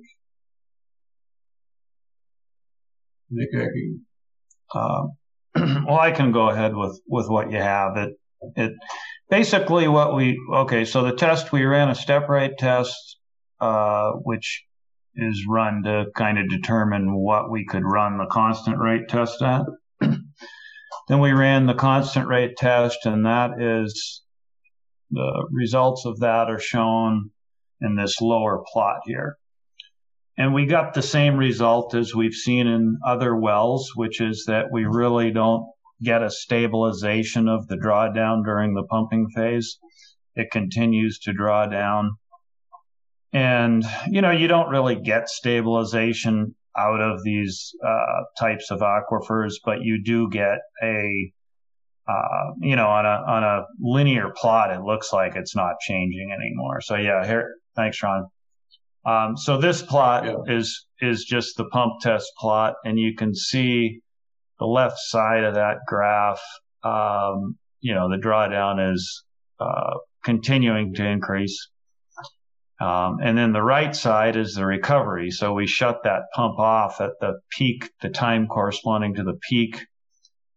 I think I can. Um, well, I can go ahead with, with what you have. It, it, basically what we, okay, so the test, we ran a step rate test, uh, which is run to kind of determine what we could run the constant rate test at. Then we ran the constant rate test, and that is, the results of that are shown in this lower plot here. And we got the same result as we've seen in other wells, which is that we really don't get a stabilization of the drawdown during the pumping phase. It continues to draw down. And, you know, you don't really get stabilization out of these uh, types of aquifers, but you do get a, uh, you know, on a on a linear plot, it looks like it's not changing anymore. So yeah, here, thanks, Ron. Um, so this plot yeah. is is just the pump test plot, and you can see the left side of that graph. Um, you know, the drawdown is uh, continuing to increase. Um, and then the right side is the recovery. So we shut that pump off at the peak, the time corresponding to the peak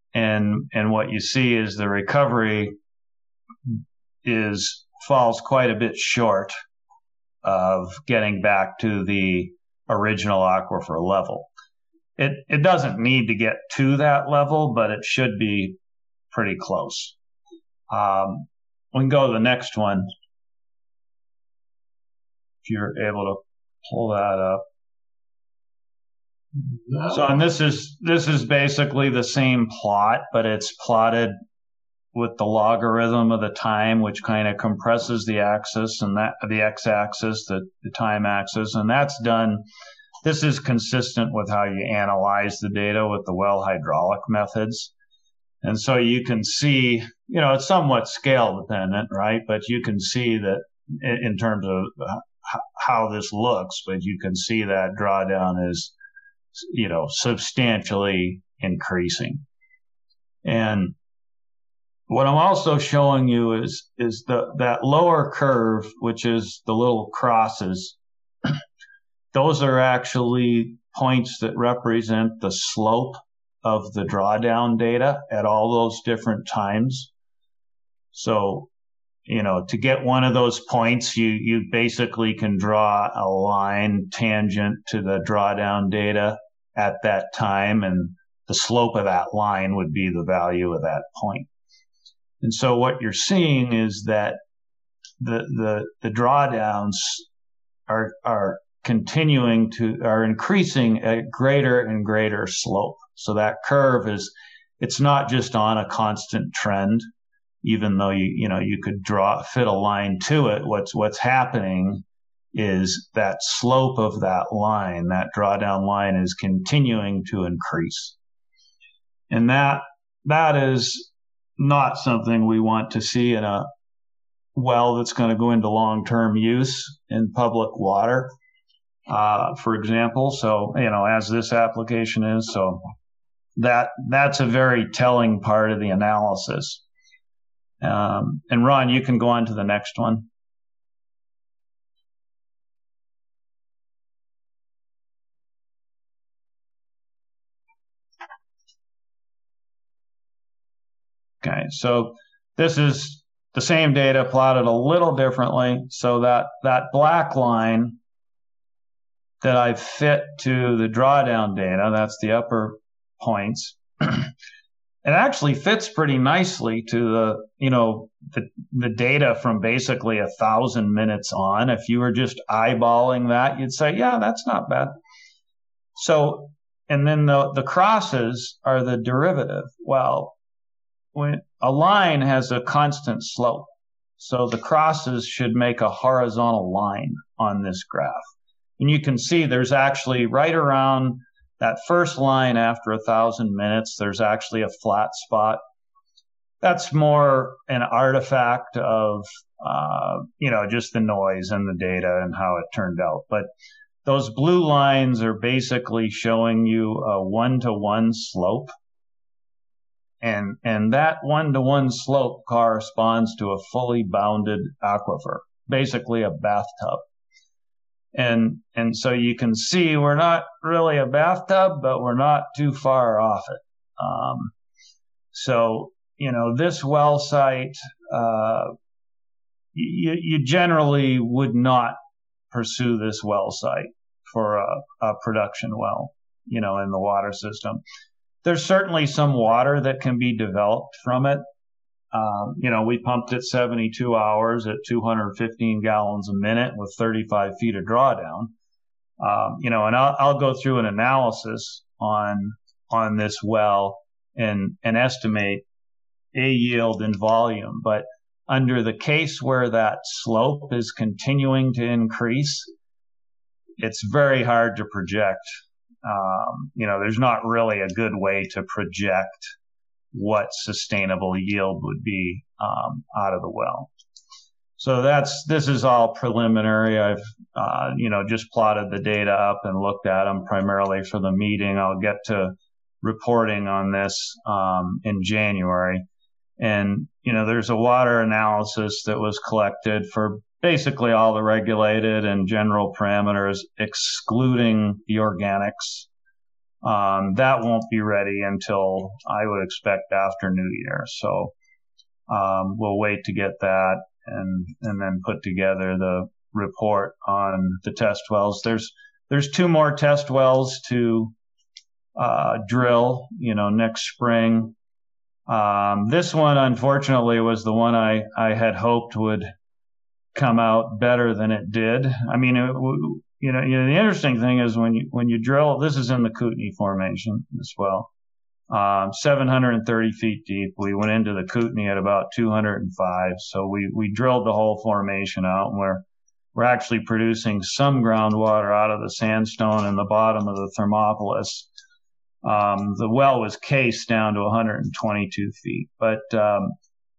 and and what you see is the recovery is falls quite a bit short of getting back to the original aquifer level. It it doesn't need to get to that level, but it should be pretty close. Um, we can go to the next one if you're able to pull that up. So, and this is this is basically the same plot, but it's plotted with the logarithm of the time, which kind of compresses the axis and that the x-axis, the, the time axis, and that's done. This is consistent with how you analyze the data with the well hydraulic methods. And so you can see, you know, it's somewhat scale dependent, right? But you can see that in terms of how this looks, but you can see that drawdown is, you know, substantially increasing. And what I'm also showing you is, is the, that lower curve, which is the little crosses. Those are actually points that represent the slope of the drawdown data at all those different times. So, you know, to get one of those points, you, you basically can draw a line tangent to the drawdown data at that time, and the slope of that line would be the value of that point. And so what you're seeing is that the the, the drawdowns are are continuing to are increasing at greater and greater slope. So that curve is, it's not just on a constant trend, even though you you know you could draw fit a line to it. What's what's happening is that slope of that line, that drawdown line, is continuing to increase. And that that is not something we want to see in a well that's going to go into long-term use in public water, uh, for example. So, you know, as this application is, so that that's a very telling part of the analysis. Um, and Ron, you can go on to the next one. Okay, so this is the same data plotted a little differently. So that, that black line that I fit to the drawdown data, that's the upper points, it actually fits pretty nicely to the, you know, the, the data from basically a thousand minutes on. If you were just eyeballing that, you'd say, yeah, that's not bad. So, and then the, the crosses are the derivative. Well, when a line has a constant slope, so the crosses should make a horizontal line on this graph. And you can see there's actually right around that first line after a thousand minutes, there's actually a flat spot. That's more an artifact of, uh, you know, just the noise and the data and how it turned out. But those blue lines are basically showing you a one-to-one slope. And, and that one-to-one slope corresponds to a fully bounded aquifer, basically a bathtub. And, and so you can see we're not really a bathtub, but we're not too far off it. Um, so, you know, this well site, uh, you, you generally would not pursue this well site for a, a production well, you know, in the water system. There's certainly some water that can be developed from it. Um, you know, we pumped it seventy-two hours at two hundred fifteen gallons a minute with thirty-five feet of drawdown. Um, you know, and I'll, I'll go through an analysis on, on this well and, and estimate a yield and volume. But under the case where that slope is continuing to increase, it's very hard to project. Um, you know, there's not really a good way to project what sustainable yield would be um, out of the well. So that's, this is all preliminary. I've, uh, you know, just plotted the data up and looked at them primarily for the meeting. I'll get to reporting on this um, in January. And, you know, there's a water analysis that was collected for basically all the regulated and general parameters, excluding the organics. Um, that won't be ready until I would expect after New Year. So um, we'll wait to get that and and then put together the report on the test wells. There's there's two more test wells to uh, drill, you know, next spring. Um, this one, unfortunately, was the one I, I had hoped would come out better than it did. I mean, it, you know, you know, the interesting thing is when you when you drill, this is in the Kootenai Formation as well, um, seven hundred thirty feet deep. We went into the Kootenai at about two hundred five, so we we drilled the whole formation out, and we're we're actually producing some groundwater out of the sandstone in the bottom of the Thermopolis. Um, the well was cased down to one hundred twenty-two feet. But um,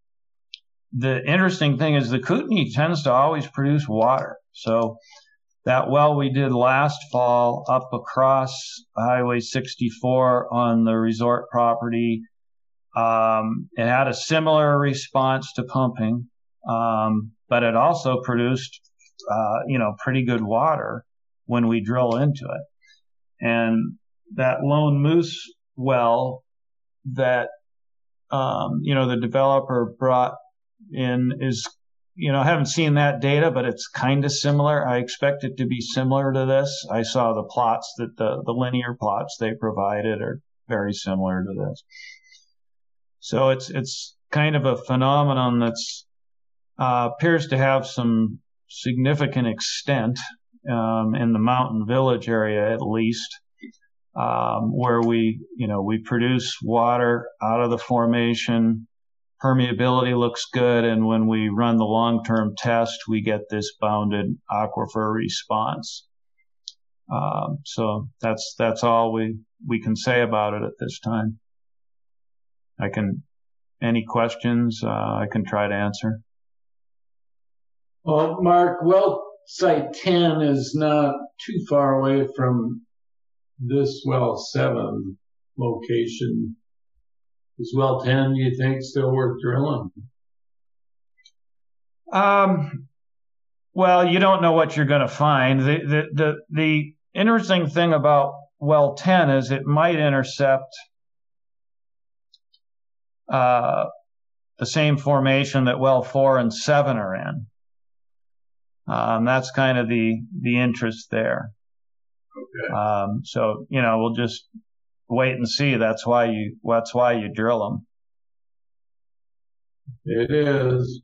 the interesting thing is the Kootenai tends to always produce water. So that well we did last fall up across Highway sixty-four on the resort property, um, it had a similar response to pumping, um, but it also produced, uh, you know, pretty good water when we drill into it. And that Lone Moose well that, um, you know, the developer brought in is, you know, I haven't seen that data, but it's kind of similar. I expect it to be similar to this. I saw the plots that the, the linear plots they provided are very similar to this. So it's, it's kind of a phenomenon that's, uh, appears to have some significant extent, um, in the Mountain Village area, at least. Um, where we, you know, we produce water out of the formation, permeability looks good, and when we run the long-term test, we get this bounded aquifer response. Um, so that's that's all we we can say about it at this time. I can, any questions, uh, I can try to answer. Well, Mark, well site ten is not too far away from this well seven location. Is well ten, you think, still worth drilling? Um, well, you don't know what you're going to find. The, the, the, the interesting thing about well ten is it might intercept uh, the same formation that well four and seven are in. Um, that's kind of the, the interest there. Okay. Um, so, you know, we'll just wait and see. That's why you, that's why you drill them. It is.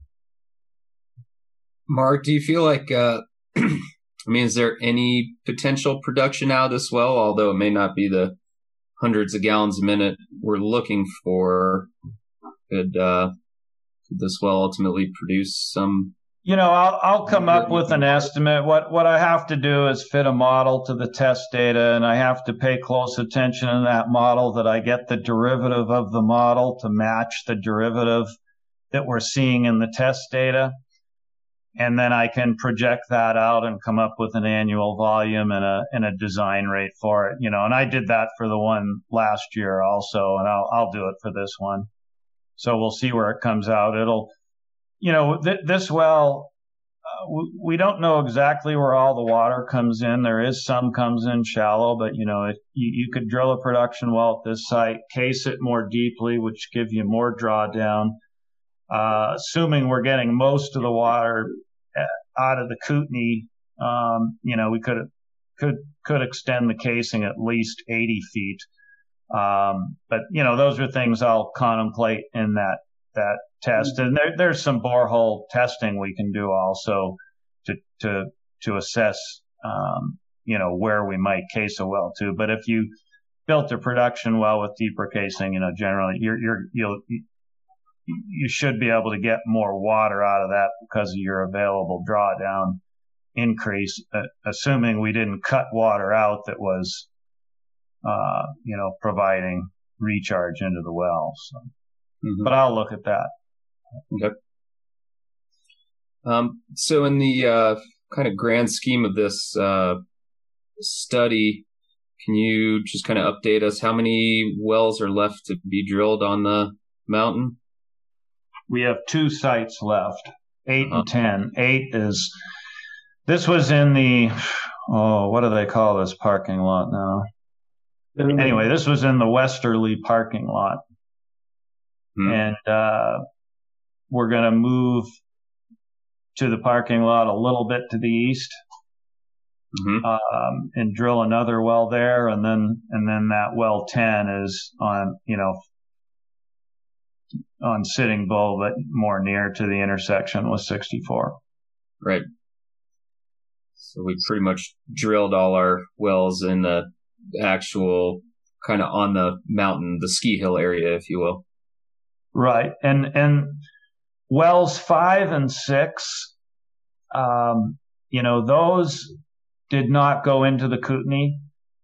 Mark, do you feel like, uh, I mean, is there any potential production out of this well, although it may not be the hundreds of gallons a minute we're looking for? Could, uh, could this well ultimately produce some? You know, I'll, I'll come up with an estimate. What, what I have to do is fit a model to the test data, and I have to pay close attention in that model that I get the derivative of the model to match the derivative that we're seeing in the test data. And then I can project that out and come up with an annual volume and a, and a design rate for it, you know, and I did that for the one last year also, and I'll, I'll do it for this one. So we'll see where it comes out. It'll, You know, th- this well, uh, w- we don't know exactly where all the water comes in. There is some comes in shallow, but, you know, it, you, you could drill a production well at this site, case it more deeply, which give you more drawdown. Uh, assuming we're getting most of the water out of the Kootenai, um, you know, we could could could extend the casing at least eighty feet. Um, but, you know, those are things I'll contemplate in that that test. And there, there's some borehole testing we can do also to, to, to assess, um, you know, where we might case a well to. But if you built a production well with deeper casing, you know, generally you're, you're, you'll, you should be able to get more water out of that because of your available drawdown increase, uh, assuming we didn't cut water out that was, uh, you know, providing recharge into the well. So. Mm-hmm. But I'll look at that. Okay. Um, so in the uh, kind of grand scheme of this uh, study, can you just kind of update us how many wells are left to be drilled on the mountain? We have two sites left, eight uh-huh. and ten. Eight is, this was in the, oh, what do they call this parking lot now? Anyway, this was in the westerly parking lot. Hmm. And uh, we're going to move to the parking lot a little bit to the east. Mm-hmm. Um, and drill another well there, and then and then that well ten is on, you know, on Sitting Bull, but more near to the intersection with sixty-four. Right. So we pretty much drilled all our wells in the actual kind of on the mountain, the ski hill area, if you will. Right, and and wells five and six, um, you know, those did not go into the Kootenai.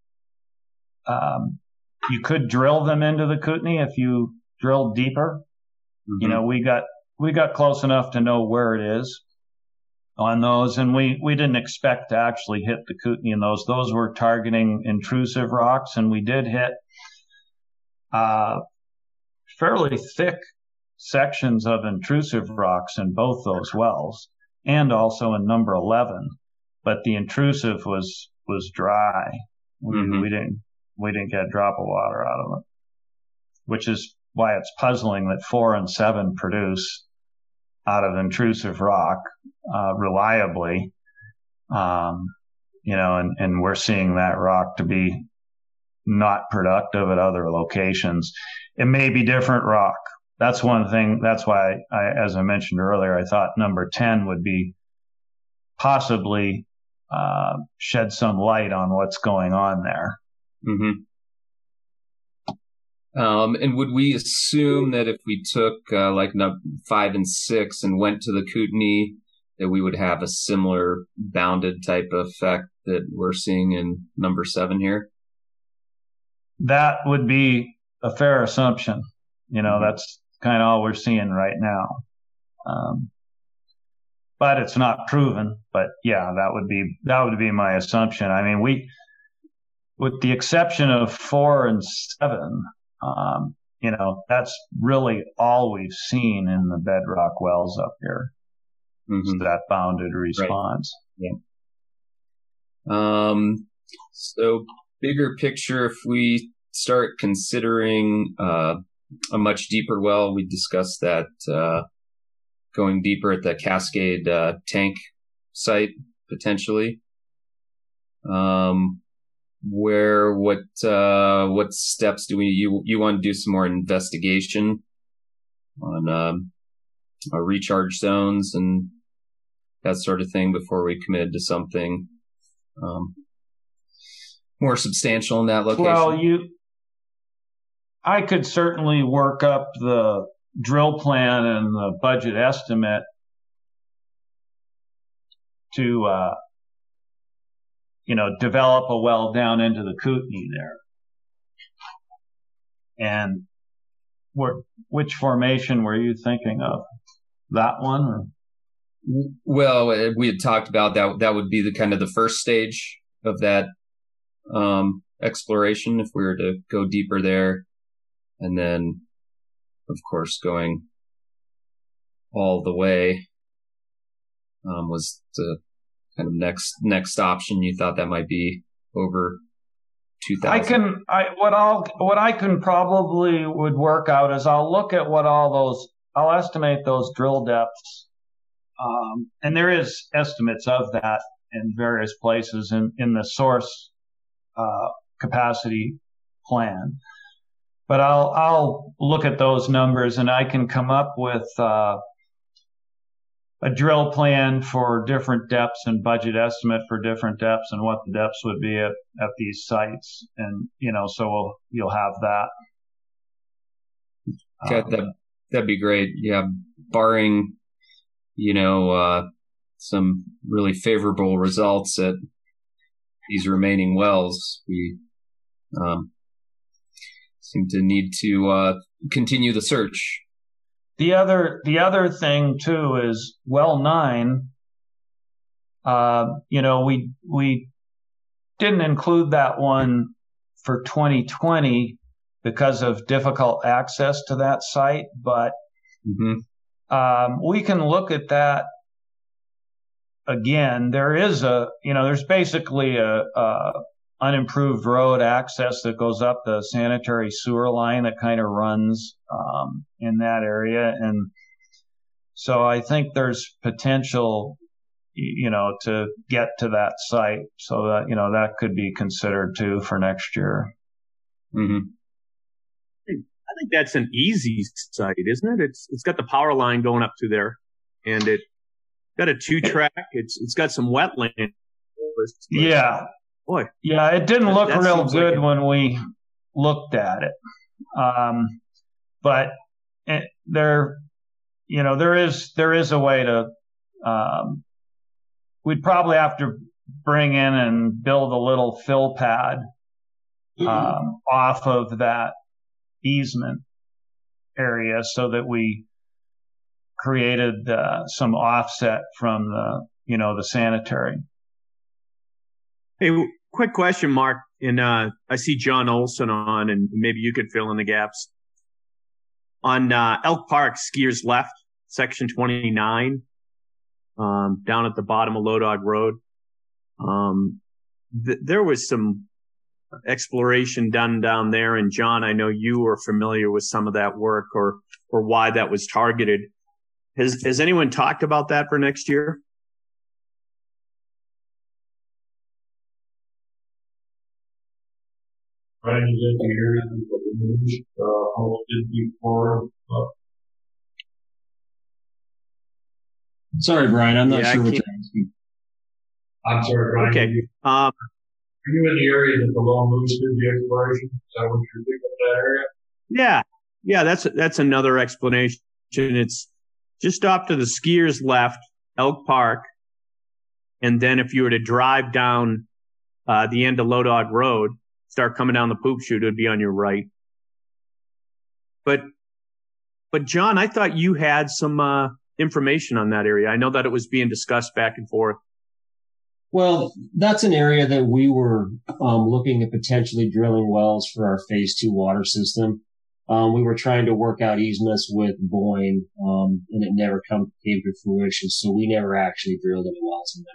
Um, you could drill them into the Kootenai if you drilled deeper. Mm-hmm. You know, we got we got close enough to know where it is on those, and we, we didn't expect to actually hit the Kootenai in those. Those were targeting intrusive rocks, and we did hit uh, fairly thick sections of intrusive rocks in both those wells, and also in number eleven. But the intrusive was was dry. We, mm-hmm. we didn't we didn't get a drop of water out of it, which is why it's puzzling that four and seven produce out of intrusive rock uh, reliably. Um, you know, and, and we're seeing that rock to be not productive at other locations. It may be different rock. That's one thing. That's why, I, as I mentioned earlier, I thought number ten would be possibly uh, shed some light on what's going on there. Mm-hmm. Um, and would we assume that if we took uh, like no, five and six and went to the Kootenai, that we would have a similar bounded type of effect that we're seeing in number seven here? That would be a fair assumption. You know, mm-hmm. that's kind of all we're seeing right now. Um, but it's not proven. But yeah, that would be that would be my assumption. I mean, we, with the exception of four and seven, um, you know, that's really all we've seen in the bedrock wells up here. Mm-hmm. That bounded response. Right. Yeah. Um. So bigger picture, if we start considering uh, a much deeper well, we discussed that. Uh, Going deeper at the Cascade uh, tank site, potentially. Um, where, what, uh, what steps do we, you, you want to do some more investigation on, um, our recharge zones and that sort of thing before we commit to something, um, more substantial in that location? Well, you, I could certainly work up the drill plan and the budget estimate to, uh, you know, develop a well down into the Kootenai there. And what, which formation were you thinking of? That one? Or? Well, we had talked about that. That would be the kind of the first stage of that um, exploration if we were to go deeper there. And then, of course, going all the way um, was the kind of next next option. You thought that might be over two thousand. I can I what I'll what I can probably would work out is I'll look at what all those I'll estimate those drill depths, um, and there is estimates of that in various places in in the source uh, capacity plan. But I'll I'll look at those numbers and I can come up with uh, a drill plan for different depths and budget estimate for different depths and what the depths would be at, at these sites. And, you know, so we'll, you'll have that. Okay, um, that, that'd be great. Yeah, barring, you know, uh, some really favorable results at these remaining wells, we um, seem to need to uh, continue the search. The other, the other thing too is well nine. Uh, you know, we we didn't include that one for twenty twenty because of difficult access to that site, but mm-hmm. um, we can look at that again. There is a, you know, there's basically a, a unimproved road access that goes up the sanitary sewer line that kind of runs um, in that area. And so I think there's potential, you know, to get to that site. So that, you know, that could be considered too for next year. Mm-hmm. I think that's an easy site, isn't it? It's it's got the power line going up to there, and it got a two track. It's it's got some wetland. Yeah, boy. Yeah, it didn't that, look that real good like it. when we looked at it, um, but it, there, you know, there is there is a way to. Um, we'd probably have to bring in and build a little fill pad um, off of that easement area so that we created uh, some offset from the, you know, the sanitary. Hey, quick question, Mark. And uh, I see John Olson on, and maybe you could fill in the gaps. On uh, Elk Park, skiers left, section twenty-nine, um, down at the bottom of Low Dog Road. Um, th- there was some exploration done down there, and John, I know you are familiar with some of that work, or or why that was targeted. Has has anyone talked about that for next year? Right, is it the area that the news uh, posted before? Uh, Sorry, Brian, I'm not Yeah, sure I what can't- you're asking. I'm sorry, Brian. Okay. Um, Are you in the area that the Lone Moose did the exploration? Is that what you're thinking of that area? Yeah, yeah, that's that's another explanation. It's just off to the skiers left, Elk Park, and then if you were to drive down uh, the end of Low Dog Road, start coming down the poop chute, it would be on your right. But, but John, I thought you had some uh, information on that area. I know that it was being discussed back and forth. Well, that's an area that we were um, looking at potentially drilling wells for our phase two water system. Um, we were trying to work out easements with Boyne, um, and it never come, came to fruition. So we never actually drilled any wells in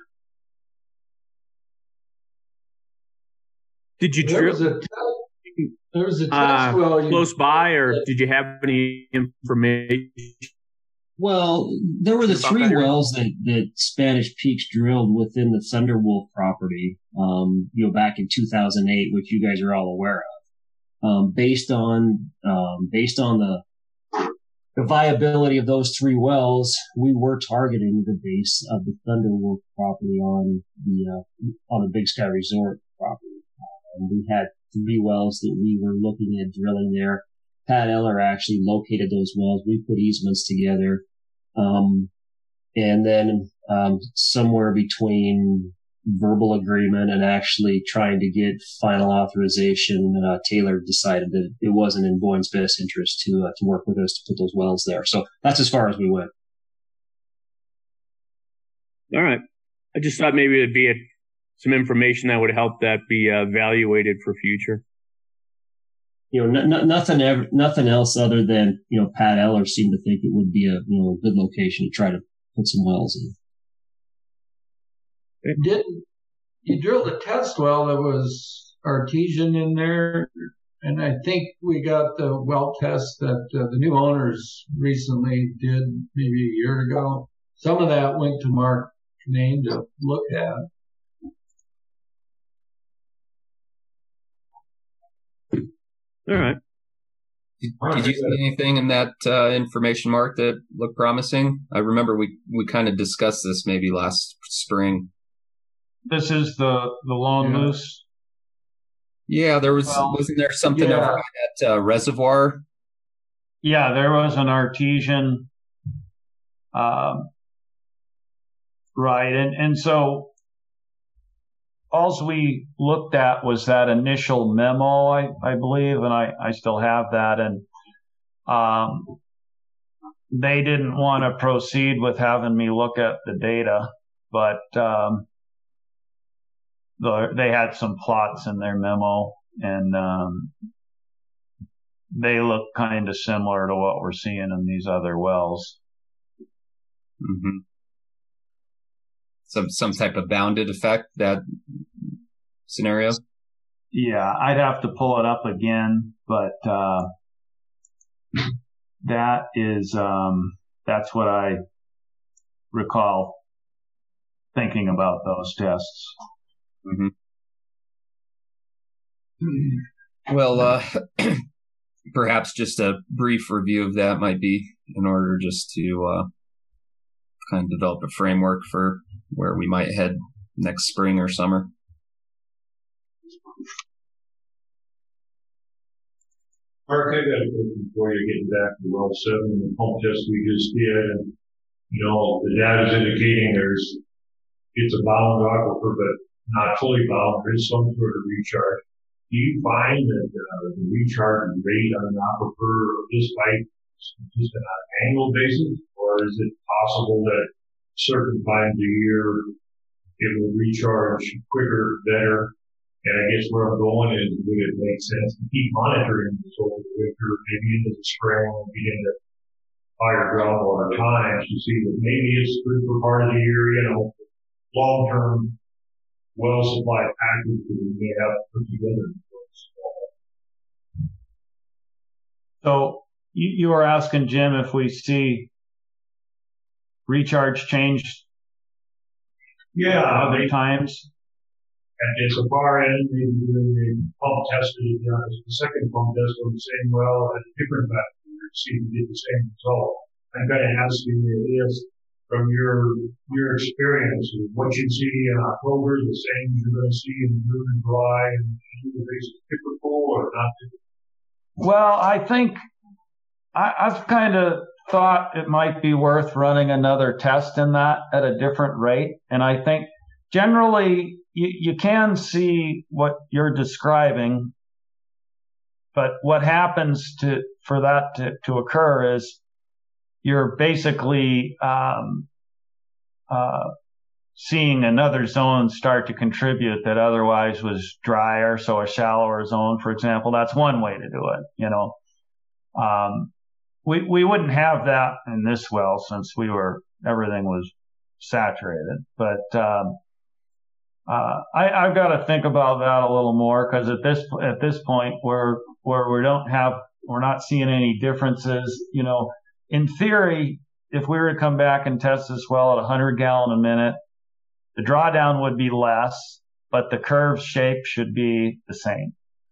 there. Did you There drill was a test, there was a test uh, well you- close by, or did you have any information? Well, there were the About three that area? wells that, that Spanish Peaks drilled within the Thunderwolf property, um, you know, back in two thousand eight, which you guys are all aware of. Um, based on, um, based on the, the viability of those three wells, we were targeting the base of the Thunderwolf property on the, uh, on the Big Sky Resort property. And we had three wells that we were looking at drilling there. Pat Eller actually located those wells. We put easements together. Um, and then, um, somewhere between verbal agreement and actually trying to get final authorization, uh, Taylor decided that it wasn't in Boyne's best interest to, uh, to work with us to put those wells there. So that's as far as we went. All right. I just thought maybe it'd be a, some information that would help that be uh, evaluated for future. You know, n- n- nothing ever, nothing else other than, you know, Pat Eller seemed to think it would be a, you know, a good location to try to put some wells in. Did you drilled a test well that was artesian in there, and I think we got the well test that uh, the new owners recently did maybe a year ago. Some of that went to Mark Kinane to look at. All right. Did, did you see anything in that uh, information, Mark, that looked promising? I remember we, we kind of discussed this maybe last spring. This is the, the Lone Yeah. Moose. Yeah, there was, Well, wasn't there something yeah. over by that uh, reservoir? Yeah, there was an artesian, um, right. And, and so all we looked at was that initial memo, I, I believe, and I, I still have that. And, um, they didn't want to proceed with having me look at the data, but, um, the, they had some plots in their memo, and, um, they look kind of similar to what we're seeing in these other wells. Mm-hmm. Some some type of bounded effect, that scenario? Yeah, I'd have to pull it up again, but uh, that is um, that's what I recall thinking about those tests. Mm-hmm. Well, uh, perhaps just a brief review of that might be in order just to uh, kind of develop a framework for where we might head next spring or summer. Mark, I got a question for you, getting back to well seven, the pump test we just did, and, you know, the data is indicating there's, it's a bound aquifer, but not fully bound. There is some sort of recharge. Do you find that uh, the recharge rate on an aquifer of this type is consistent on an annual basis, or is it possible that certain times a year it will recharge quicker, better? And I guess where I'm going is, would it make sense to keep monitoring this over the winter, maybe into the spring, get into higher groundwater times to see that maybe it's good for part of the year, you know, long-term well supply package that we may have to put together. So you, you were asking, Jim, if we see recharge change yeah, how many they, times? And it's a far end, maybe the pump tested, uh, the second pump test on the same well at a different factor to see if we get the same result. I'm going to ask you this from your your experience, what you see in October, the same you're going to see in June and July, and is it typical or not typical? Well, I think I, I've kind of thought it might be worth running another test in that at a different rate. And I think generally you, you can see what you're describing, but what happens to for that to, to occur is you're basically um, uh, seeing another zone start to contribute that otherwise was drier. So a shallower zone, for example, that's one way to do it. You know, um, we we wouldn't have that in this well since we were everything was saturated. But um, uh, I, I've got to think about that a little more because at this at this point where where we don't have we're not seeing any differences. You know, in theory, if we were to come back and test this well at one hundred gallon a minute, the drawdown would be less, but the curve shape should be the same.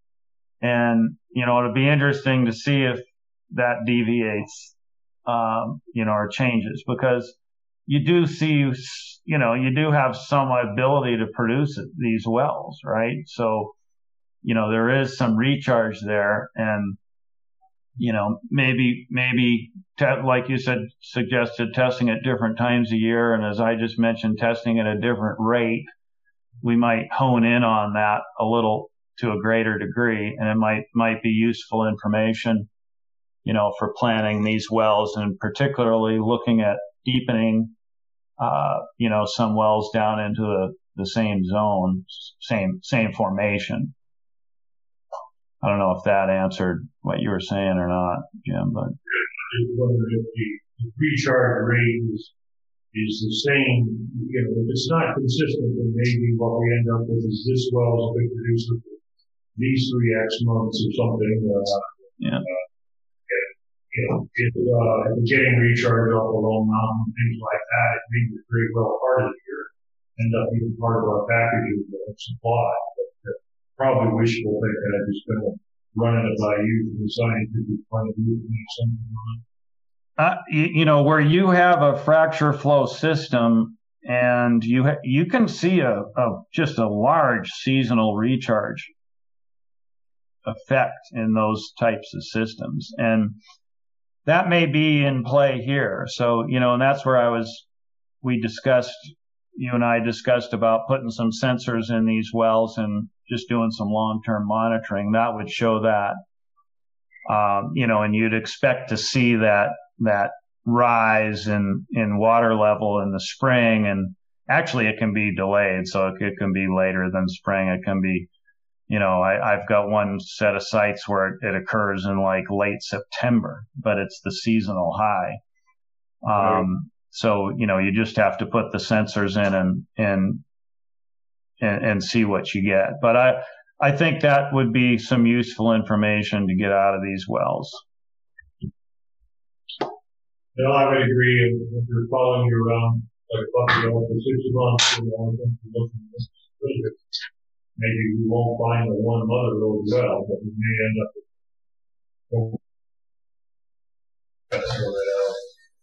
And, you know, it'd be interesting to see if that deviates, um, you know, or changes because you do see, you know, you do have some ability to produce these wells, right? So, you know, there is some recharge there and, you know, maybe, maybe, te- like you said, suggested testing at different times a year. And as I just mentioned, testing at a different rate, we might hone in on that a little to a greater degree. And it might, might be useful information, you know, for planning these wells and particularly looking at deepening, uh, you know, some wells down into the, the same zone, same, same formation. I don't know if that answered what you were saying or not, Jim, but. I just wondered if the, the recharge rate is, is the same, you know, if it's not consistent, then maybe what we end up with is this well is a big producer for these three X months or something. Uh, yeah. Uh, you know, if, uh, if we're getting recharge off the Lone Mountain, things like that, it may be very well part of the year, end up being part of our package of supply. Probably wishful thinking. I'm just going to run it by you from the scientific point of view. Something on. Uh, you, you know, where you have a fracture flow system and you ha- you can see a, a just a large seasonal recharge effect in those types of systems, and that may be in play here. So, you know, and that's where I was. We discussed. You and I discussed about putting some sensors in these wells and just doing some long-term monitoring. That would show that, um, you know, and you'd expect to see that, that rise in, in water level in the spring. And actually it can be delayed. So it, it can be later than spring. It can be, you know, I, I've got one set of sites where it, it occurs in like late September, but it's the seasonal high. Um, right. So, you know, you just have to put the sensors in and, and, and, and see what you get. But I, I think that would be some useful information to get out of these wells. No, I would agree. And if you're following you around like Buffalo for six months, you know, maybe you won't find the one mother road well, but you may end up with that's sort it out.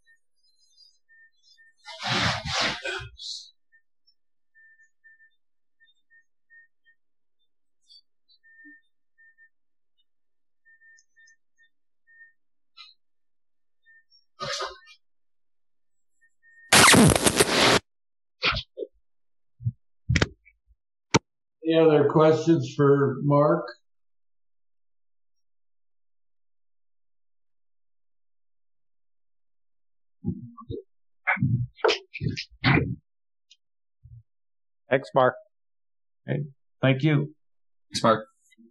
Any other questions for Mark? Thanks, Mark. Okay. Thank you. Thanks, Mark.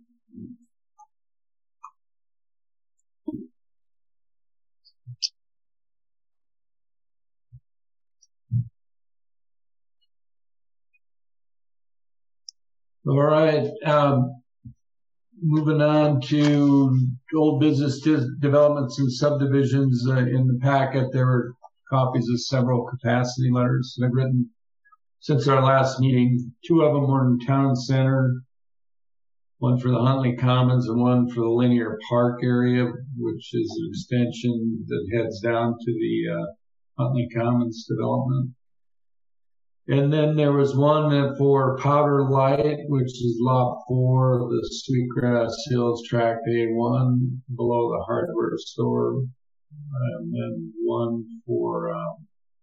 All right. Um, moving on to old business developments and subdivisions. Uh, in the packet, there were copies of several capacity letters that I've written since our last meeting. Two of them were in Town Center, one for the Huntley Commons and one for the Linear Park area, which is an extension that heads down to the uh, Huntley Commons development. And then there was one for Powder Light, which is lot four of the Sweetgrass Hills Tract A one below the hardware store. And then one for, um,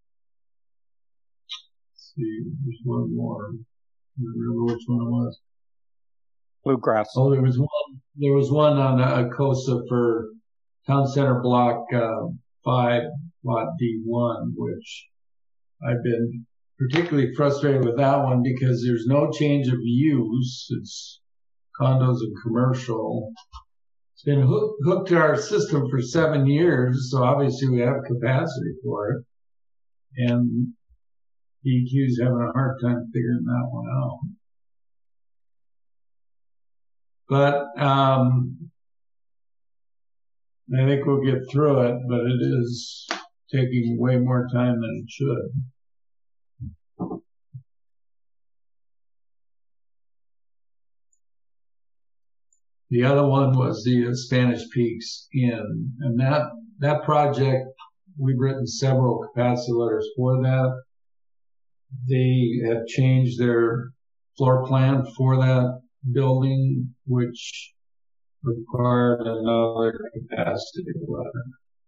let's see, there's one more. I don't remember which one it was. Bluegrass. Oh, there was one, there was one on uh, Acosa for Town Center Block uh, five, lot D one, which I've been particularly frustrated with that one because there's no change of use. It's condos and commercial. It's been hook, hooked to our system for seven years, so obviously we have capacity for it. And D E Q's having a hard time figuring that one out. But um, I think we'll get through it, but it is taking way more time than it should. The other one was the uh, Spanish Peaks Inn, and that that project, we've written several capacity letters for that. They have changed their floor plan for that building, which required another capacity letter.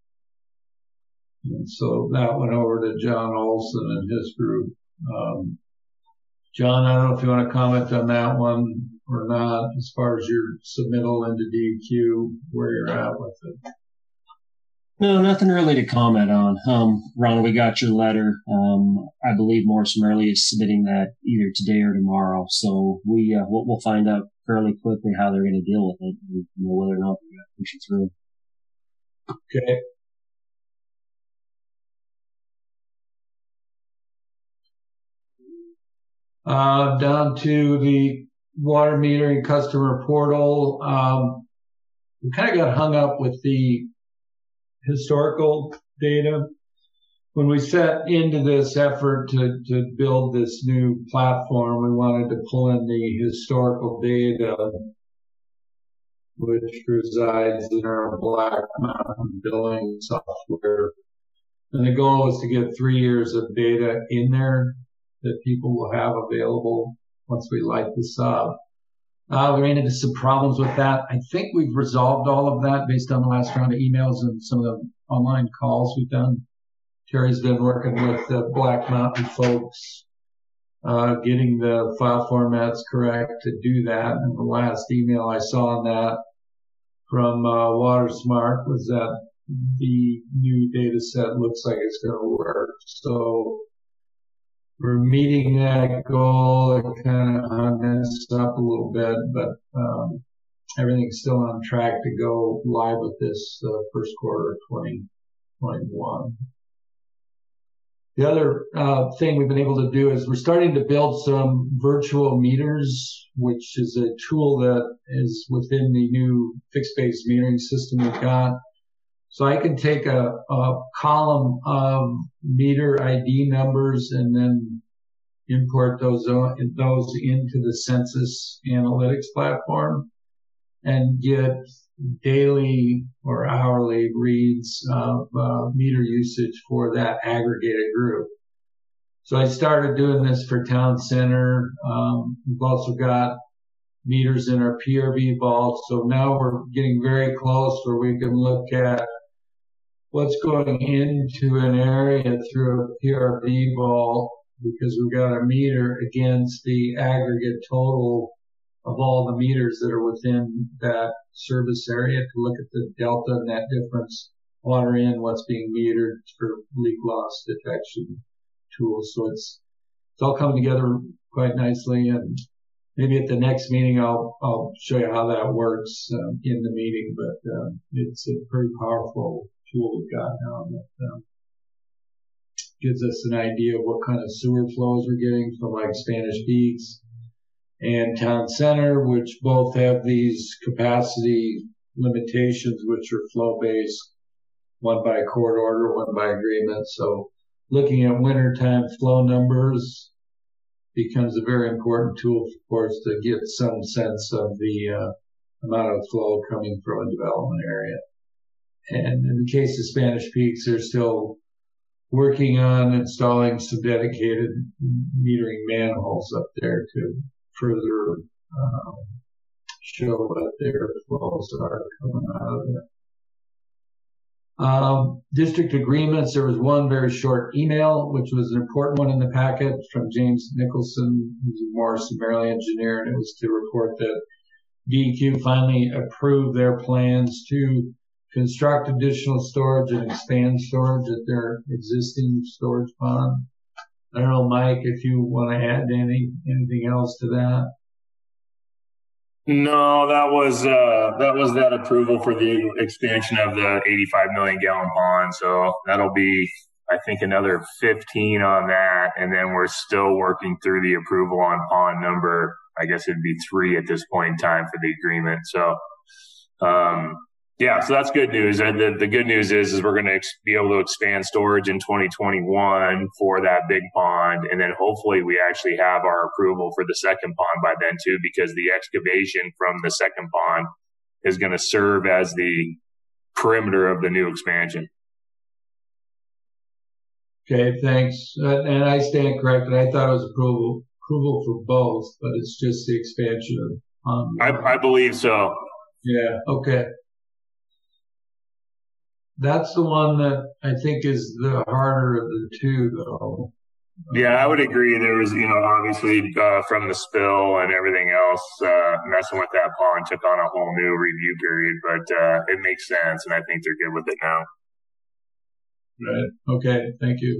And so that went over to John Olson and his group. Um, John, I don't know if you want to comment on that one or not, as far as your submittal into D E Q, where you're at with it. No, nothing really to comment on. Um, Ron, we got your letter. Um, I believe Morrison Merley is submitting that either today or tomorrow. So we, uh, we'll, we'll find out fairly quickly how they're going to deal with it, and, you know, whether or not they're going to push it through. Okay. Uh, down to the water metering customer portal. Um, we kind of got hung up with the historical data. When we set into this effort to, to build this new platform, we wanted to pull in the historical data, which resides in our Black Mountain billing software. And the goal was to get three years of data in there that people will have available once we light this up. Uh, we ran into some problems with that. I think we've resolved all of that based on the last round of emails and some of the online calls we've done. Terry's been working with the Black Mountain folks, uh, getting the file formats correct to do that. And the last email I saw on that from uh, WaterSmart was that the new data set looks like it's going to work. So we're meeting that goal. It kind of hung us up a little bit, but um, everything's still on track to go live with this uh, first quarter of twenty twenty-one. The other uh, thing we've been able to do is we're starting to build some virtual meters, which is a tool that is within the new fixed-base metering system we've got. So I can take a, a column of meter I D numbers and then import those those into the Census Analytics platform and get daily or hourly reads of uh, meter usage for that aggregated group. So I started doing this for Town Center. Um, we've also got meters in our P R V vault. So now we're getting very close where we can look at what's going into an area through a P R V vault, because we've got a meter against the aggregate total of all the meters that are within that service area to look at the delta and that difference, water in, what's being metered for leak loss detection tools. So it's it's all coming together quite nicely, and maybe at the next meeting I'll I'll show you how that works um, in the meeting. But uh, it's a pretty powerful tool we've got now that um, gives us an idea of what kind of sewer flows we're getting from like Spanish Peaks and Town Center, which both have these capacity limitations, which are flow-based, one by court order, one by agreement. So looking at wintertime flow numbers becomes a very important tool, of course, to get some sense of the uh, amount of flow coming from a development area. And in the case of Spanish Peaks, they're still working on installing some dedicated metering manholes up there to further um, show what their flows are coming out of there. Um, district agreements, there was one very short email, which was an important one in the packet from James Nicholson, who's a Morrison Merrily engineer, and it was to report that D E Q finally approved their plans to construct additional storage and expand storage at their existing storage pond. I don't know, Mike, if you want to add any anything else to that. No, that was uh, that was that approval for the expansion of the eighty-five million gallon pond. So that'll be, I think, another fifteen on that, and then we're still working through the approval on pond number. I guess it'd be three at this point in time for the agreement. So, um, yeah, so that's good news. And the, the good news is, is we're going to ex- be able to expand storage in twenty twenty-one for that big pond. And then hopefully we actually have our approval for the second pond by then too, because the excavation from the second pond is going to serve as the perimeter of the new expansion. Okay, thanks. Uh, and I stand corrected. I thought it was approval approval for both, but it's just the expansion of pond. I, I believe so. Yeah, okay. That's the one that I think is the harder of the two, though. Yeah, I would agree. There was, you know, obviously uh, from the spill and everything else, uh, messing with that pond took on a whole new review period, but uh, it makes sense, and I think they're good with it now. Right. Okay. Thank you.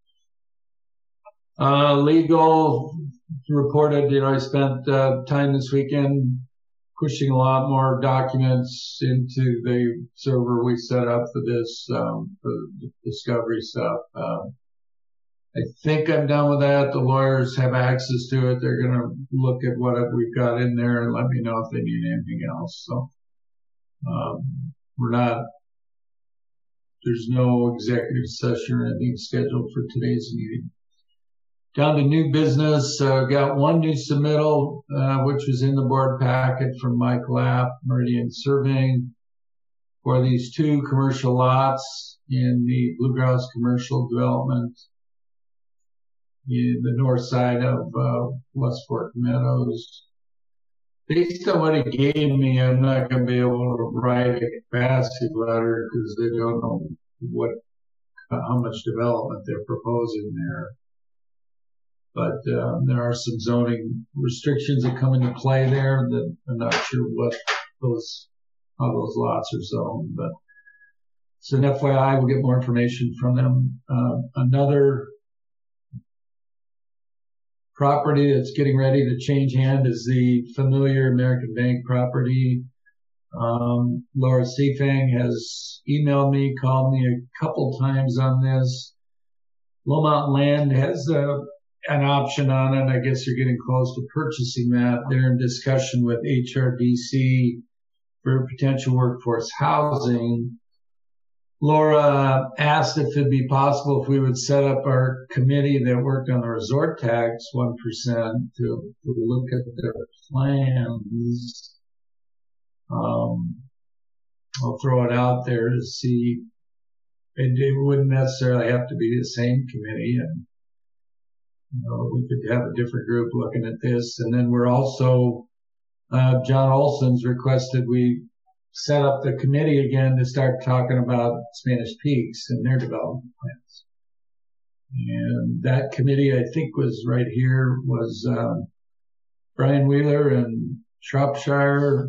Uh, legal reported, you know, I spent uh, time this weekend pushing a lot more documents into the server we set up for this, um, for the discovery stuff. Um, I think I'm done with that. The lawyers have access to it. They're going to look at what we've got in there and let me know if they need anything else. So, um, we're not, there's no executive session or anything scheduled for today's meeting. Down to new business, uh, got one new submittal, uh, which was in the board packet from Mike Lapp, Meridian Surveying, for these two commercial lots in the Bluegrass Commercial Development in the north side of uh, West Fork Meadows. Based on what he gave me, I'm not going to be able to write a capacity letter because they don't know what, uh, how much development they're proposing there. But um, there are some zoning restrictions that come into play there that I'm not sure what those, how those lots are zoned. But it's an F Y I. We'll get more information from them. Um, another property that's getting ready to change hand is the familiar American Bank property. Um, Laura Seifang has emailed me, called me a couple times on this. Low Mountain Land has a, an option on it. I guess they're getting close to purchasing that. They're in discussion with H R D C for potential workforce housing. Laura asked if it'd be possible if we would set up our committee that worked on the resort tax one percent to, to look at their plans. Um, I'll throw it out there to see. It, it wouldn't necessarily have to be the same committee, and you know, we could have a different group looking at this. And then we're also, uh, John Olson's requested we set up the committee again to start talking about Spanish Peaks and their development plans. And that committee, I think, was right here, was um, Brian Wheeler and Shropshire.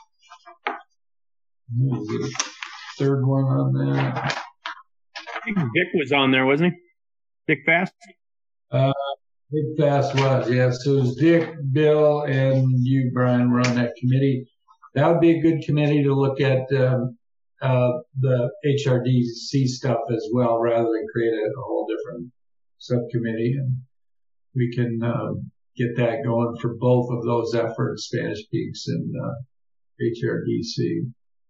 Who was the third one on that? I think Dick was on there, wasn't he? Dick Fast? Uh, Dick Fast was, yeah. So it was Dick, Bill, and you, Brian, were on that committee. That would be a good committee to look at um, uh, the H R D C stuff as well, rather than create a, a whole different subcommittee. And we can um, get that going for both of those efforts, Spanish Peaks and uh, H R D C.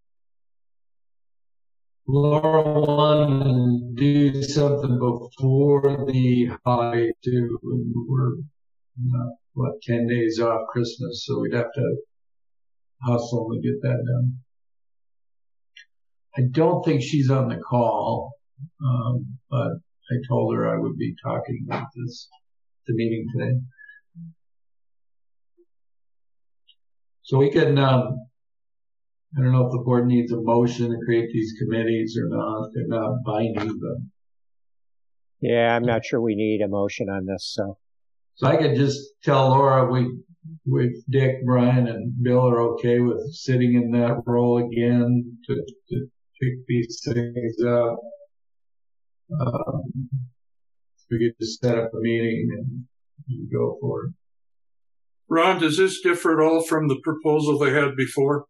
Laura wanted to do something before the holiday too. We're uh, what ten days off Christmas, so we'd have to hustle to get that done. I don't think she's on the call, um, but I told her I would be talking about this at the meeting today. So we can. Um, I don't know if the board needs a motion to create these committees or not. They're not binding, but. Yeah, I'm not sure we need a motion on this, so. So I could just tell Laura we, with Dick, Brian, and Bill are okay with sitting in that role again to, to pick these things up. Um, we could just set up a meeting and, and go for it. Ron, does this differ at all from the proposal they had before?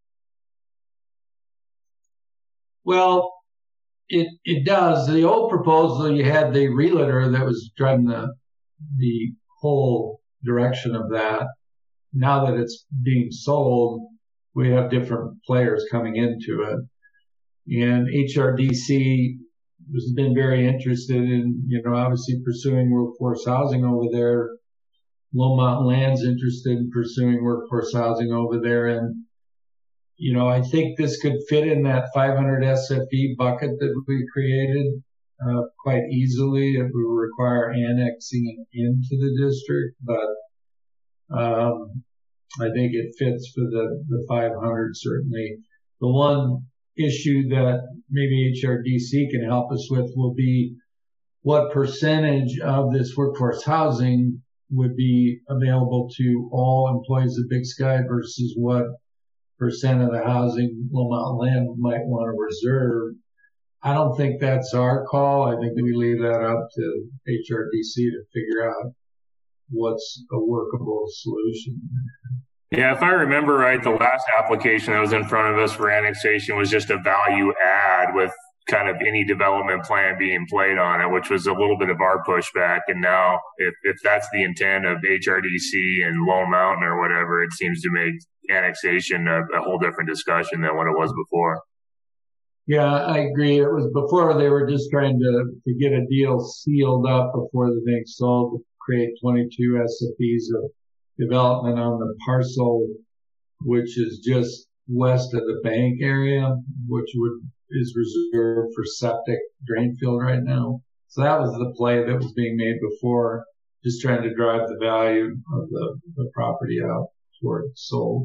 Well, it it does. The old proposal, you had the realtor that was driving the the whole direction of that. Now that it's being sold, we have different players coming into it. And H R D C has been very interested in, you know, obviously pursuing workforce housing over there. Low Mountain Land's interested in pursuing workforce housing over there. And you know, I think this could fit in that five hundred S F E bucket that we created uh, quite easily. It would require annexing into the district, but um, I think it fits for the, the five hundred certainly. The one issue that maybe H R D C can help us with will be what percentage of this workforce housing would be available to all employees of Big Sky versus what percent of the housing Low Mountain Land might want to reserve. I don't think that's our call. I think we leave that up to H R D C to figure out what's a workable solution. Yeah, if I remember right, the last application that was in front of us for annexation was just a value add with kind of any development plan being played on it, which was a little bit of our pushback. And now if, if that's the intent of H R D C and Lone Mountain or whatever, it seems to make annexation a, a whole different discussion than what it was before. Yeah, I agree. It was before they were just trying to, to get a deal sealed up before the thing sold, to create twenty-two S F Es of development on the parcel, which is just west of the bank area, which would is reserved for septic drain field right now. So that was the play that was being made before, just trying to drive the value of the, the property out before it's sold.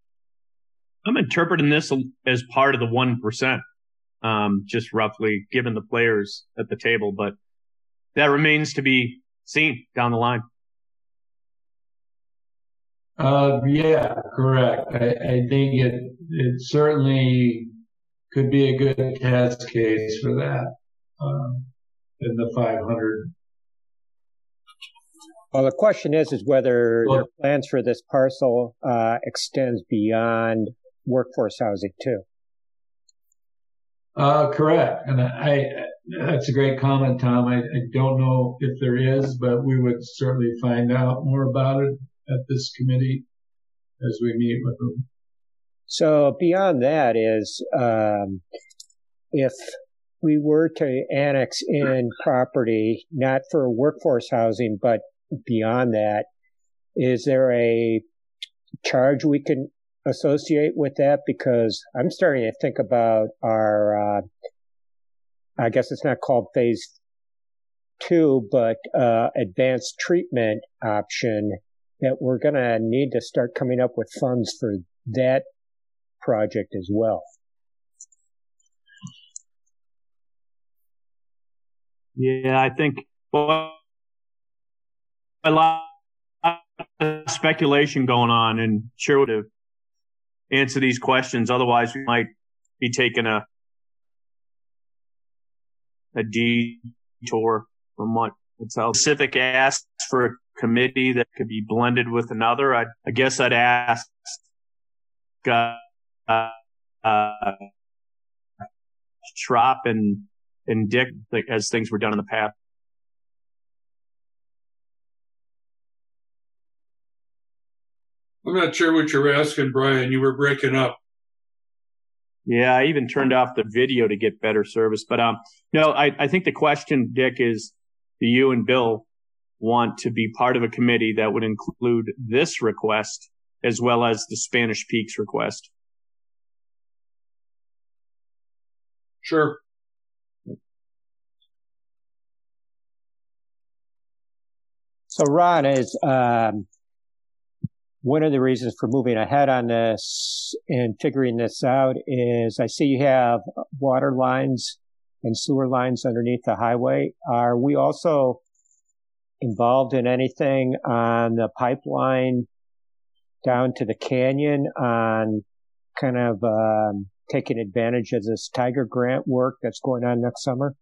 I'm interpreting this as part of the one percent, um, just roughly given the players at the table, but that remains to be seen down the line. Uh, yeah, correct. I, I think it, it certainly could be a good test case for that, um, in the five hundred. Well, the question is, is whether well, their plans for this parcel, uh, extends beyond workforce housing too. Uh, correct. And I, that's a great comment, Tom. I, I don't know if there is, but we would certainly find out more about it at this committee as we meet with them. So beyond that is, um, if we were to annex in property, not for workforce housing, but beyond that, is there a charge we can associate with that? Because I'm starting to think about our, uh, I guess it's not called phase two, but uh, advanced treatment option, that we're going to need to start coming up with funds for that project as well. Yeah, I think well, a lot of speculation going on, and sure to answer these questions. Otherwise, we might be taking a a detour from what it's how specific asks for a committee that could be blended with another. I, I guess I'd ask uh, uh, Schropp and and Dick, like, as things were done in the past. I'm not sure what you're asking, Brian. You were breaking up. Yeah, I even turned off the video to get better service. But um, no, I, I think the question, Dick, is do you and Bill want to be part of a committee that would include this request as well as the Spanish Peaks request? Sure. So Ron, is um, one of the reasons for moving ahead on this and figuring this out is I see you have water lines and sewer lines underneath the highway. Are we also involved in anything on the pipeline down to the canyon on kind of um, taking advantage of this Tiger Grant work that's going on next summer?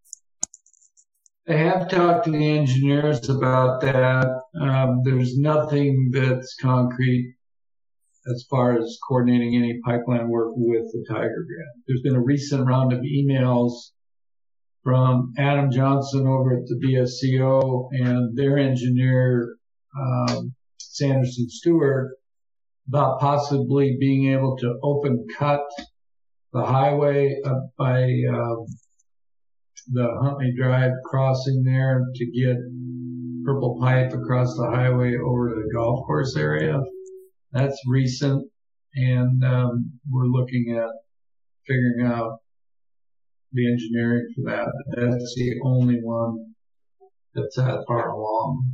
I have talked to the engineers about that. Um, there's nothing that's concrete as far as coordinating any pipeline work with the Tiger Grant. There's been a recent round of emails from Adam Johnson over at the B S C O and their engineer, um, Sanderson Stewart, about possibly being able to open cut the highway up by um, the Huntley Drive crossing there to get purple pipe across the highway over to the golf course area. That's recent, and um, we're looking at figuring out the engineering for that. That's the only one that's that far along.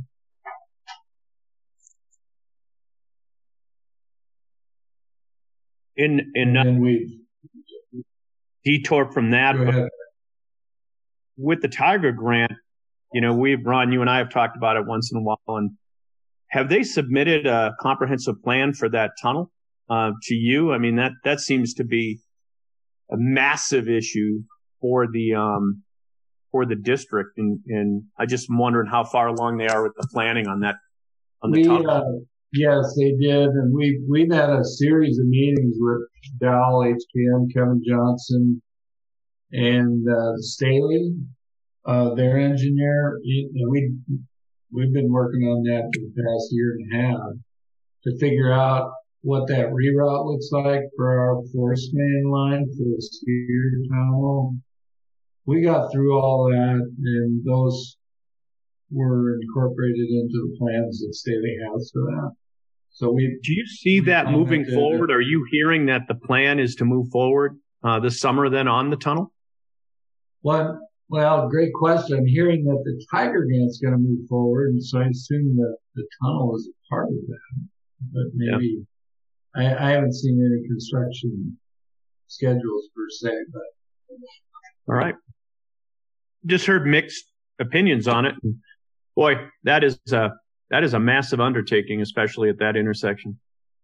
In in and we detour from that, but with the Tiger Grant, you know, we've Ron, you and I have talked about it once in a while, and have they submitted a comprehensive plan for that tunnel uh, to you? I mean, that that seems to be a massive issue for the um, for the district, and, and I just am wondering how far along they are with the planning on that on the we, tunnel. Uh, yes, they did, and we we've had a series of meetings with Dow, H K M, Kevin Johnson, and uh, Staley, uh, their engineer. We we've been working on that for the past year and a half to figure out what that reroute looks like for our force main line for the ski tunnel. We got through all that, and those were incorporated into the plans that Staley has for that. So we do you see that moving forward? Are you hearing that the plan is to move forward uh, this summer then on the tunnel? What? Well, great question. I'm hearing that the Tiger Grant's going to move forward, and so I assume that the tunnel is a part of that. But maybe yeah. I, I haven't seen any construction schedules per se. But all right, just heard mixed opinions on it. Boy, that is a that is a massive undertaking, especially at that intersection.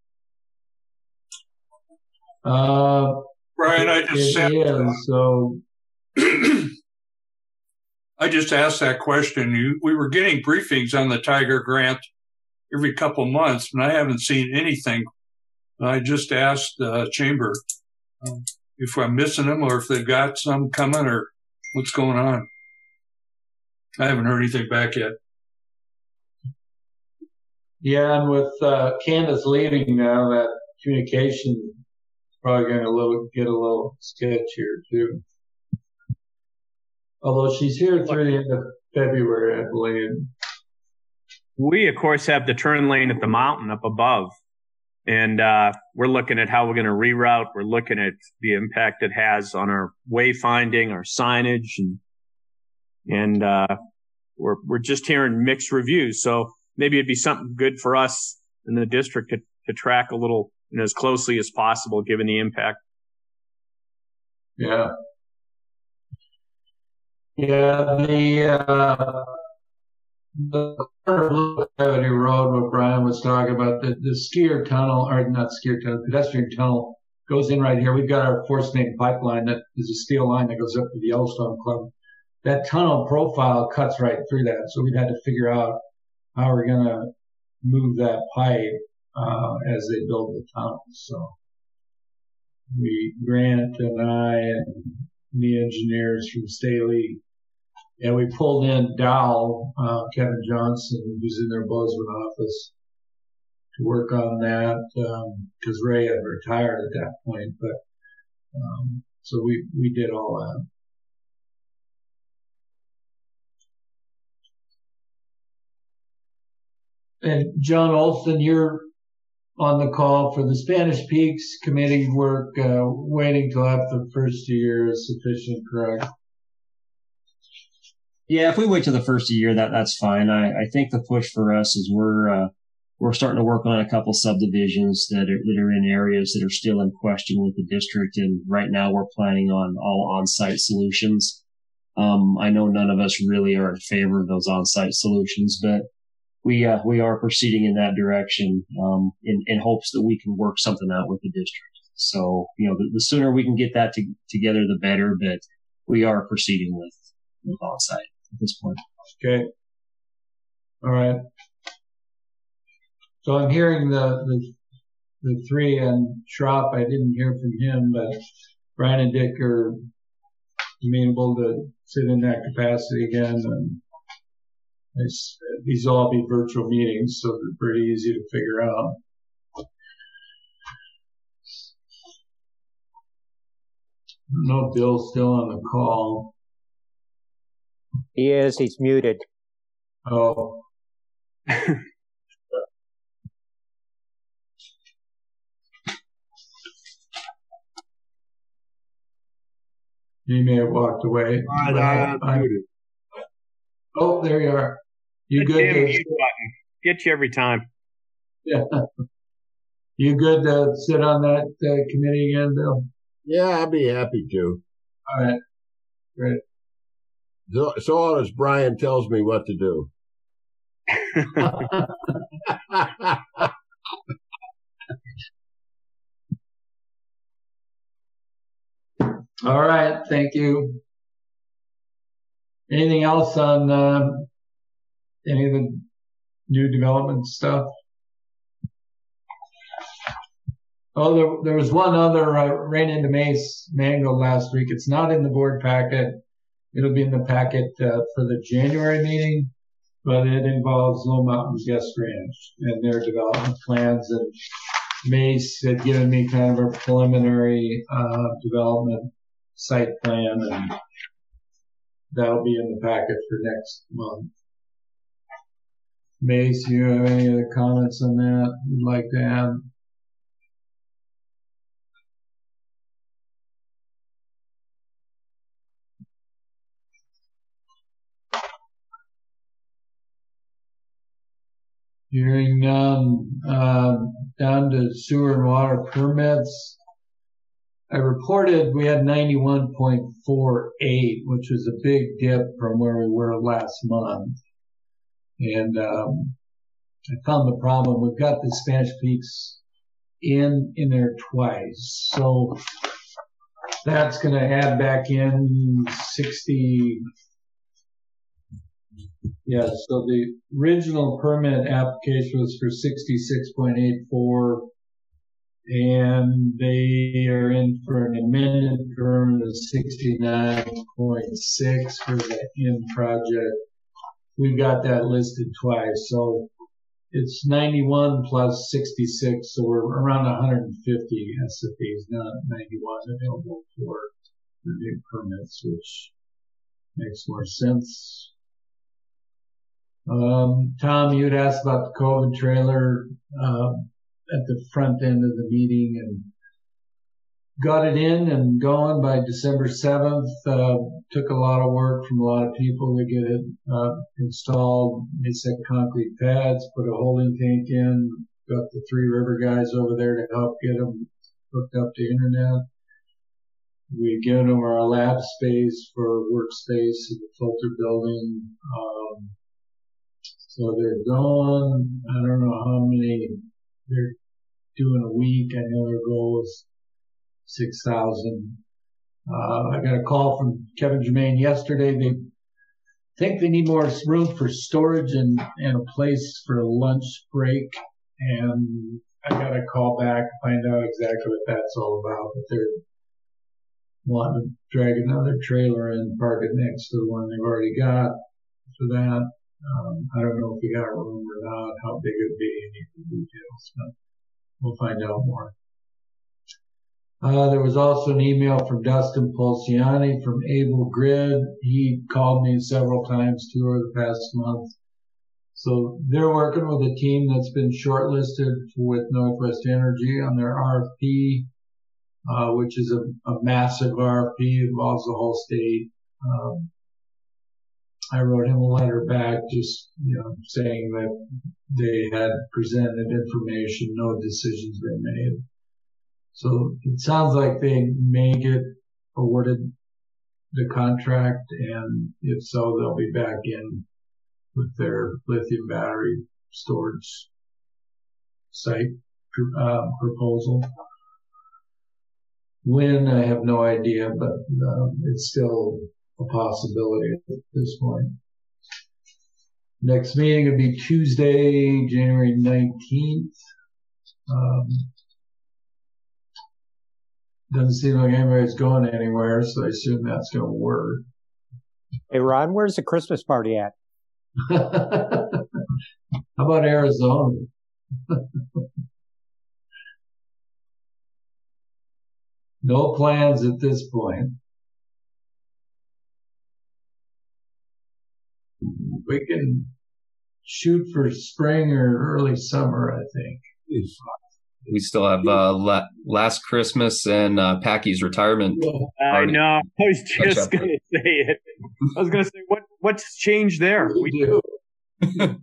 Uh, Brian, I just said, is, so. I just asked that question. You, we were getting briefings on the Tiger Grant every couple months, and I haven't seen anything. I just asked the chamber um, if I'm missing them or if they've got some coming or What's going on? I haven't heard anything back yet. Yeah, and with uh, Candace leaving now, that communication is probably going to little, get a little sketchier too. Although she's here through the end of February, I believe. We, of course, have the turn lane at the mountain up above. And uh, we're looking at how we're going to reroute. We're looking at the impact it has on our wayfinding, our signage, and and uh, we're we're just hearing mixed reviews. So maybe it'd be something good for us in the district to, to track a little, you know, as closely as possible, given the impact. Yeah. Yeah, the uh, the Gravity Road, what Brian was talking about, the, the skier tunnel, or not skier tunnel, pedestrian tunnel goes in right here. We've got our force main pipeline that is a steel line that goes up to the Yellowstone Club. That tunnel profile cuts right through that, so we've had to figure out how we're going to move that pipe uh, as they build the tunnel. So we, Grant and I and the engineers from Staley, and we pulled in Dow, uh, Kevin Johnson, who's in their Bozeman office, to work on that, because um, Ray had retired at that point. But um, so we we did all that. And John Olson, you're on the call for the Spanish Peaks Committee work, uh, waiting till after the first year is sufficient, correct? Yeah, if we wait till the first year, that that's fine. I, I think the push for us is we're uh, we're starting to work on a couple subdivisions that are that are in areas that are still in question with the district, and right now we're planning on all on-site solutions. Um, I know none of us really are in favor of those on-site solutions, but we uh, we are proceeding in that direction um, in in hopes that we can work something out with the district. So you know, the, the sooner we can get that to, together, the better. But we are proceeding with with on-site at this point. Okay. All right. So I'm hearing the, the, the three, and Schropp, I didn't hear from him, but Brian and Dick are amenable to sit in that capacity again. And it's, these will all be virtual meetings, so they're pretty easy to figure out. I don't know if Bill's still on the call. He is. He's muted. Oh. He may have walked away. Uh, uh, I'm, oh, there you are. You good? To, button. Get you every time. Yeah. You good to sit on that uh, committee again, Bill? Yeah, I'd be happy to. All right. Great. So, so long as Brian tells me what to do. All right. Thank you. Anything else on uh, any of the new development stuff? Oh, there, there was one other uh, ran into Mace Mango last week. It's not in the board packet. It'll be in the packet uh, for the January meeting, but it involves Lone Mountain Guest Ranch and their development plans. And Mace had given me kind of a preliminary uh, development site plan, and that'll be in the packet for next month. Mace, you have any other comments on that you'd like to add? Hearing none, uh, down to sewer and water permits. I reported we had ninety-one point four eight, which was a big dip from where we were last month. And um, I found the problem. We've got the Spanish Peaks in in there twice. So that's going to add back in sixty. Yeah, so the original permit application was for sixty-six point eight four. and they are in for an amended term of sixty-nine point six for the in project. We got that listed twice, so it's ninety-one plus sixty-six, so we're around one hundred fifty S F Ps, not ninety-one available for the new permits, which makes more sense. Um, Tom, you'd asked about the COVID trailer uh, at the front end of the meeting, and got it in and going by December seventh. Uh, took a lot of work from a lot of people to get it uh, installed. They set concrete pads, put a holding tank in, got the Three River guys over there to help get them hooked up to internet. We've given them our lab space for workspace in the filter building. Um, so they're going, I don't know how many they're doing a week. I know their goal is six thousand. Uh, I got a call from Kevin Germain yesterday. They think they need more room for storage and, and a place for a lunch break. And I got a call back to find out exactly what that's all about. But they're wanting to drag another trailer in, park it next to the one they've already got for that. Um, I don't know if we got a room or not, how big it would be, any of the details, but we'll find out more. Uh, there was also an email from Dustin Polciani from Able Grid. He called me several times too over the past month. So they're working with a team that's been shortlisted with Northwest Energy on their R F P, uh, which is a, a massive R F P, involves the whole state. Um, I wrote him a letter back just, you know, saying that they had presented information, no decisions been made. So it sounds like they may get awarded the contract, and if so, they'll be back in with their lithium battery storage site uh, proposal. When, I have no idea, but um, it's still a possibility at this point. Next meeting will be Tuesday, January nineteenth. Um, Doesn't seem like anybody's going anywhere, so I assume that's going to work. Hey, Ron, where's the Christmas party at? How about Arizona? No plans at this point. We can shoot for spring or early summer, I think. We still have uh, la- Last Christmas and uh, Packy's retirement. I know. I was just going to say it. I was going to say, what what's changed there? We do.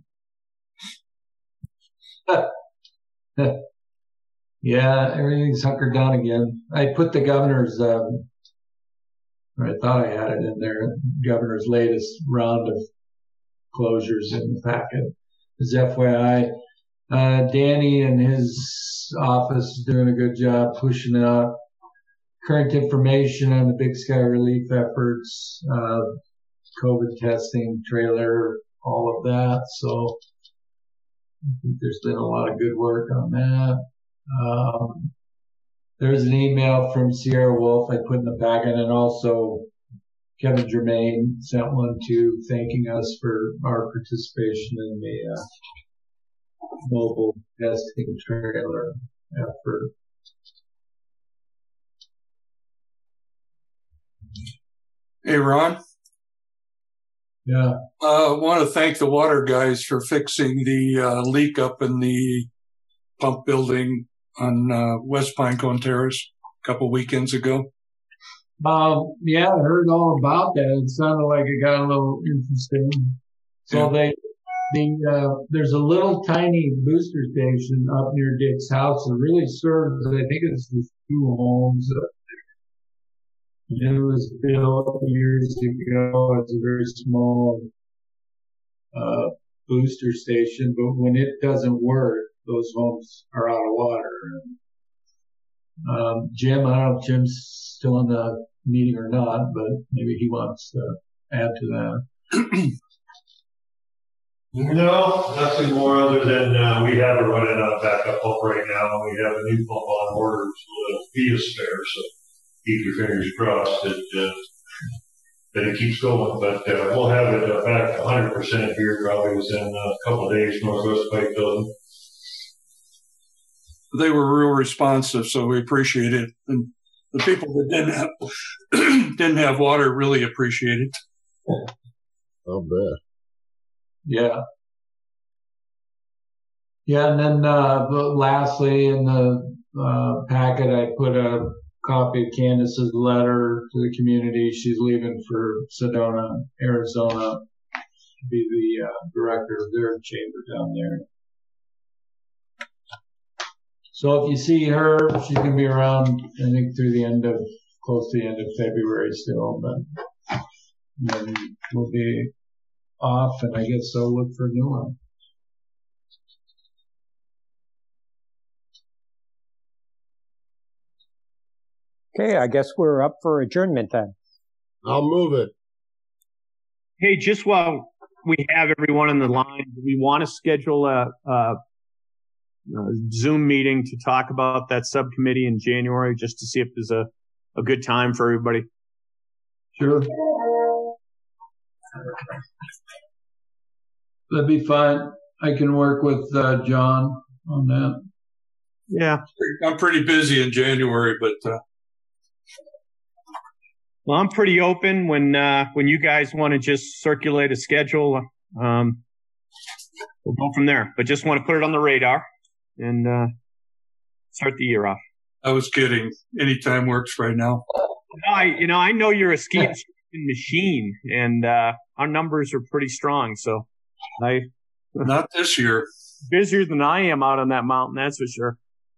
Yeah, everything's hunkered down again. I put the governor's, um, or I thought I had it in there, governor's latest round of closures in the packet. As F Y I, uh, Danny and his office is doing a good job pushing out current information on the Big Sky relief efforts, uh, COVID testing, trailer, all of that. So I think there's been a lot of good work on that. Um, there's an email from Sierra Wolf I put in the packet, and also Kevin Germain sent one too, thanking us for our participation in the uh, mobile testing trailer effort. Hey, Ron. Yeah. I uh, want to thank the water guys for fixing the uh, leak up in the pump building on uh, West Pinecone Terrace a couple weekends ago. Um, yeah, I heard all about that. It sounded like it got a little interesting. So yeah. they, the, uh, there's a little tiny booster station up near Dick's house that really serves, I think it's just two homes. It was built years ago. It's a very small, uh, booster station, but when it doesn't work, those homes are out of water. Um, Jim, I don't know if Jim's still in the meeting or not, but maybe he wants to add to that. No, nothing more other than uh, we have it running on backup pump right now. We have a new pump on order, so it'll be a spare. So keep your fingers crossed that uh, that it keeps going. But uh, we'll have it uh, back one hundred percent here probably within a couple of days. Northwest Pipe Building. They were real responsive, so we appreciate it. And the people that didn't have didn't have water really appreciate it. I'll bet. Yeah. Yeah, and then uh, lastly, in the uh, packet, I put a copy of Candace's letter to the community. She's leaving for Sedona, Arizona, to be the uh, director of their chamber down there. So if you see her, she's going to be around, I think, through the end of, close to the end of February still, but then we'll be off, and I guess I'll look for a new one. Okay, I guess we're up for adjournment then. I'll move it. Hey, just while we have everyone on the line, do we want to schedule a, a, a Zoom meeting to talk about that subcommittee in January, just to see if there's a, a good time for everybody? Sure. That'd be fine. I can work with uh, John on that. Yeah. I'm pretty busy in January, but uh... well, I'm pretty open when uh, when you guys want to just circulate a schedule. Um, we'll go from there. But just want to put it on the radar and uh, start the year off. I was kidding. Anytime works right now. No, I, you know, I know you're a ski machine, and uh, our numbers are pretty strong. So, I not this year. Busier than I am out on that mountain, that's for sure.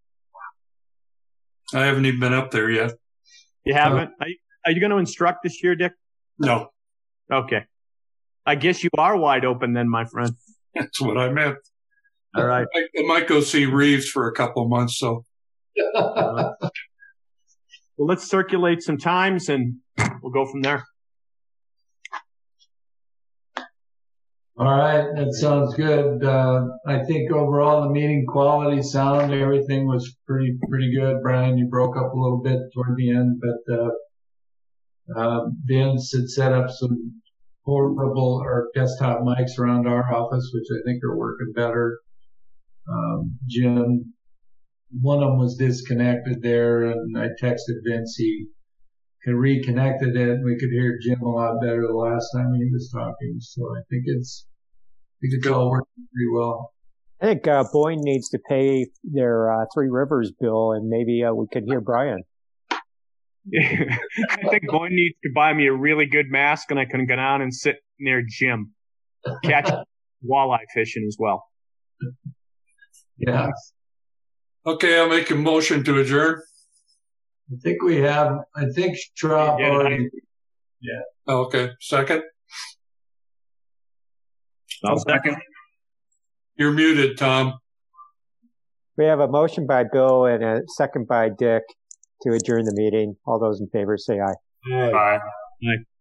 I haven't even been up there yet. You haven't? Uh, are you, are you going to instruct this year, Dick? No. Okay. I guess you are wide open then, my friend. That's what I meant. All right. I, I might go see Reeves for a couple of months. So. uh, well, let's circulate some times, and we'll go from there. All right, that sounds good. Uh, I think overall the meeting quality, sound, everything was pretty pretty good. Brian, you broke up a little bit toward the end, but uh, uh, Vince had set up some portable or desktop mics around our office, which I think are working better. Um, Jim, one of them was disconnected there, and I texted Vince. He had reconnected it, and we could hear Jim a lot better the last time he was talking. So I think it's, I think it's all working pretty well. I think uh, Boyne needs to pay their uh, Three Rivers bill, and maybe uh, we could hear Brian. I think Boyne needs to buy me a really good mask, and I can go down and sit near Jim, catch walleye fishing as well. Yeah. Okay, I'll make a motion to adjourn. I think we have, I think Schraub yeah, already. Yeah. Okay, second? I'll second. You're muted, Tom. We have a motion by Bill and a second by Dick to adjourn the meeting. All those in favor say aye. Aye. Aye. Aye.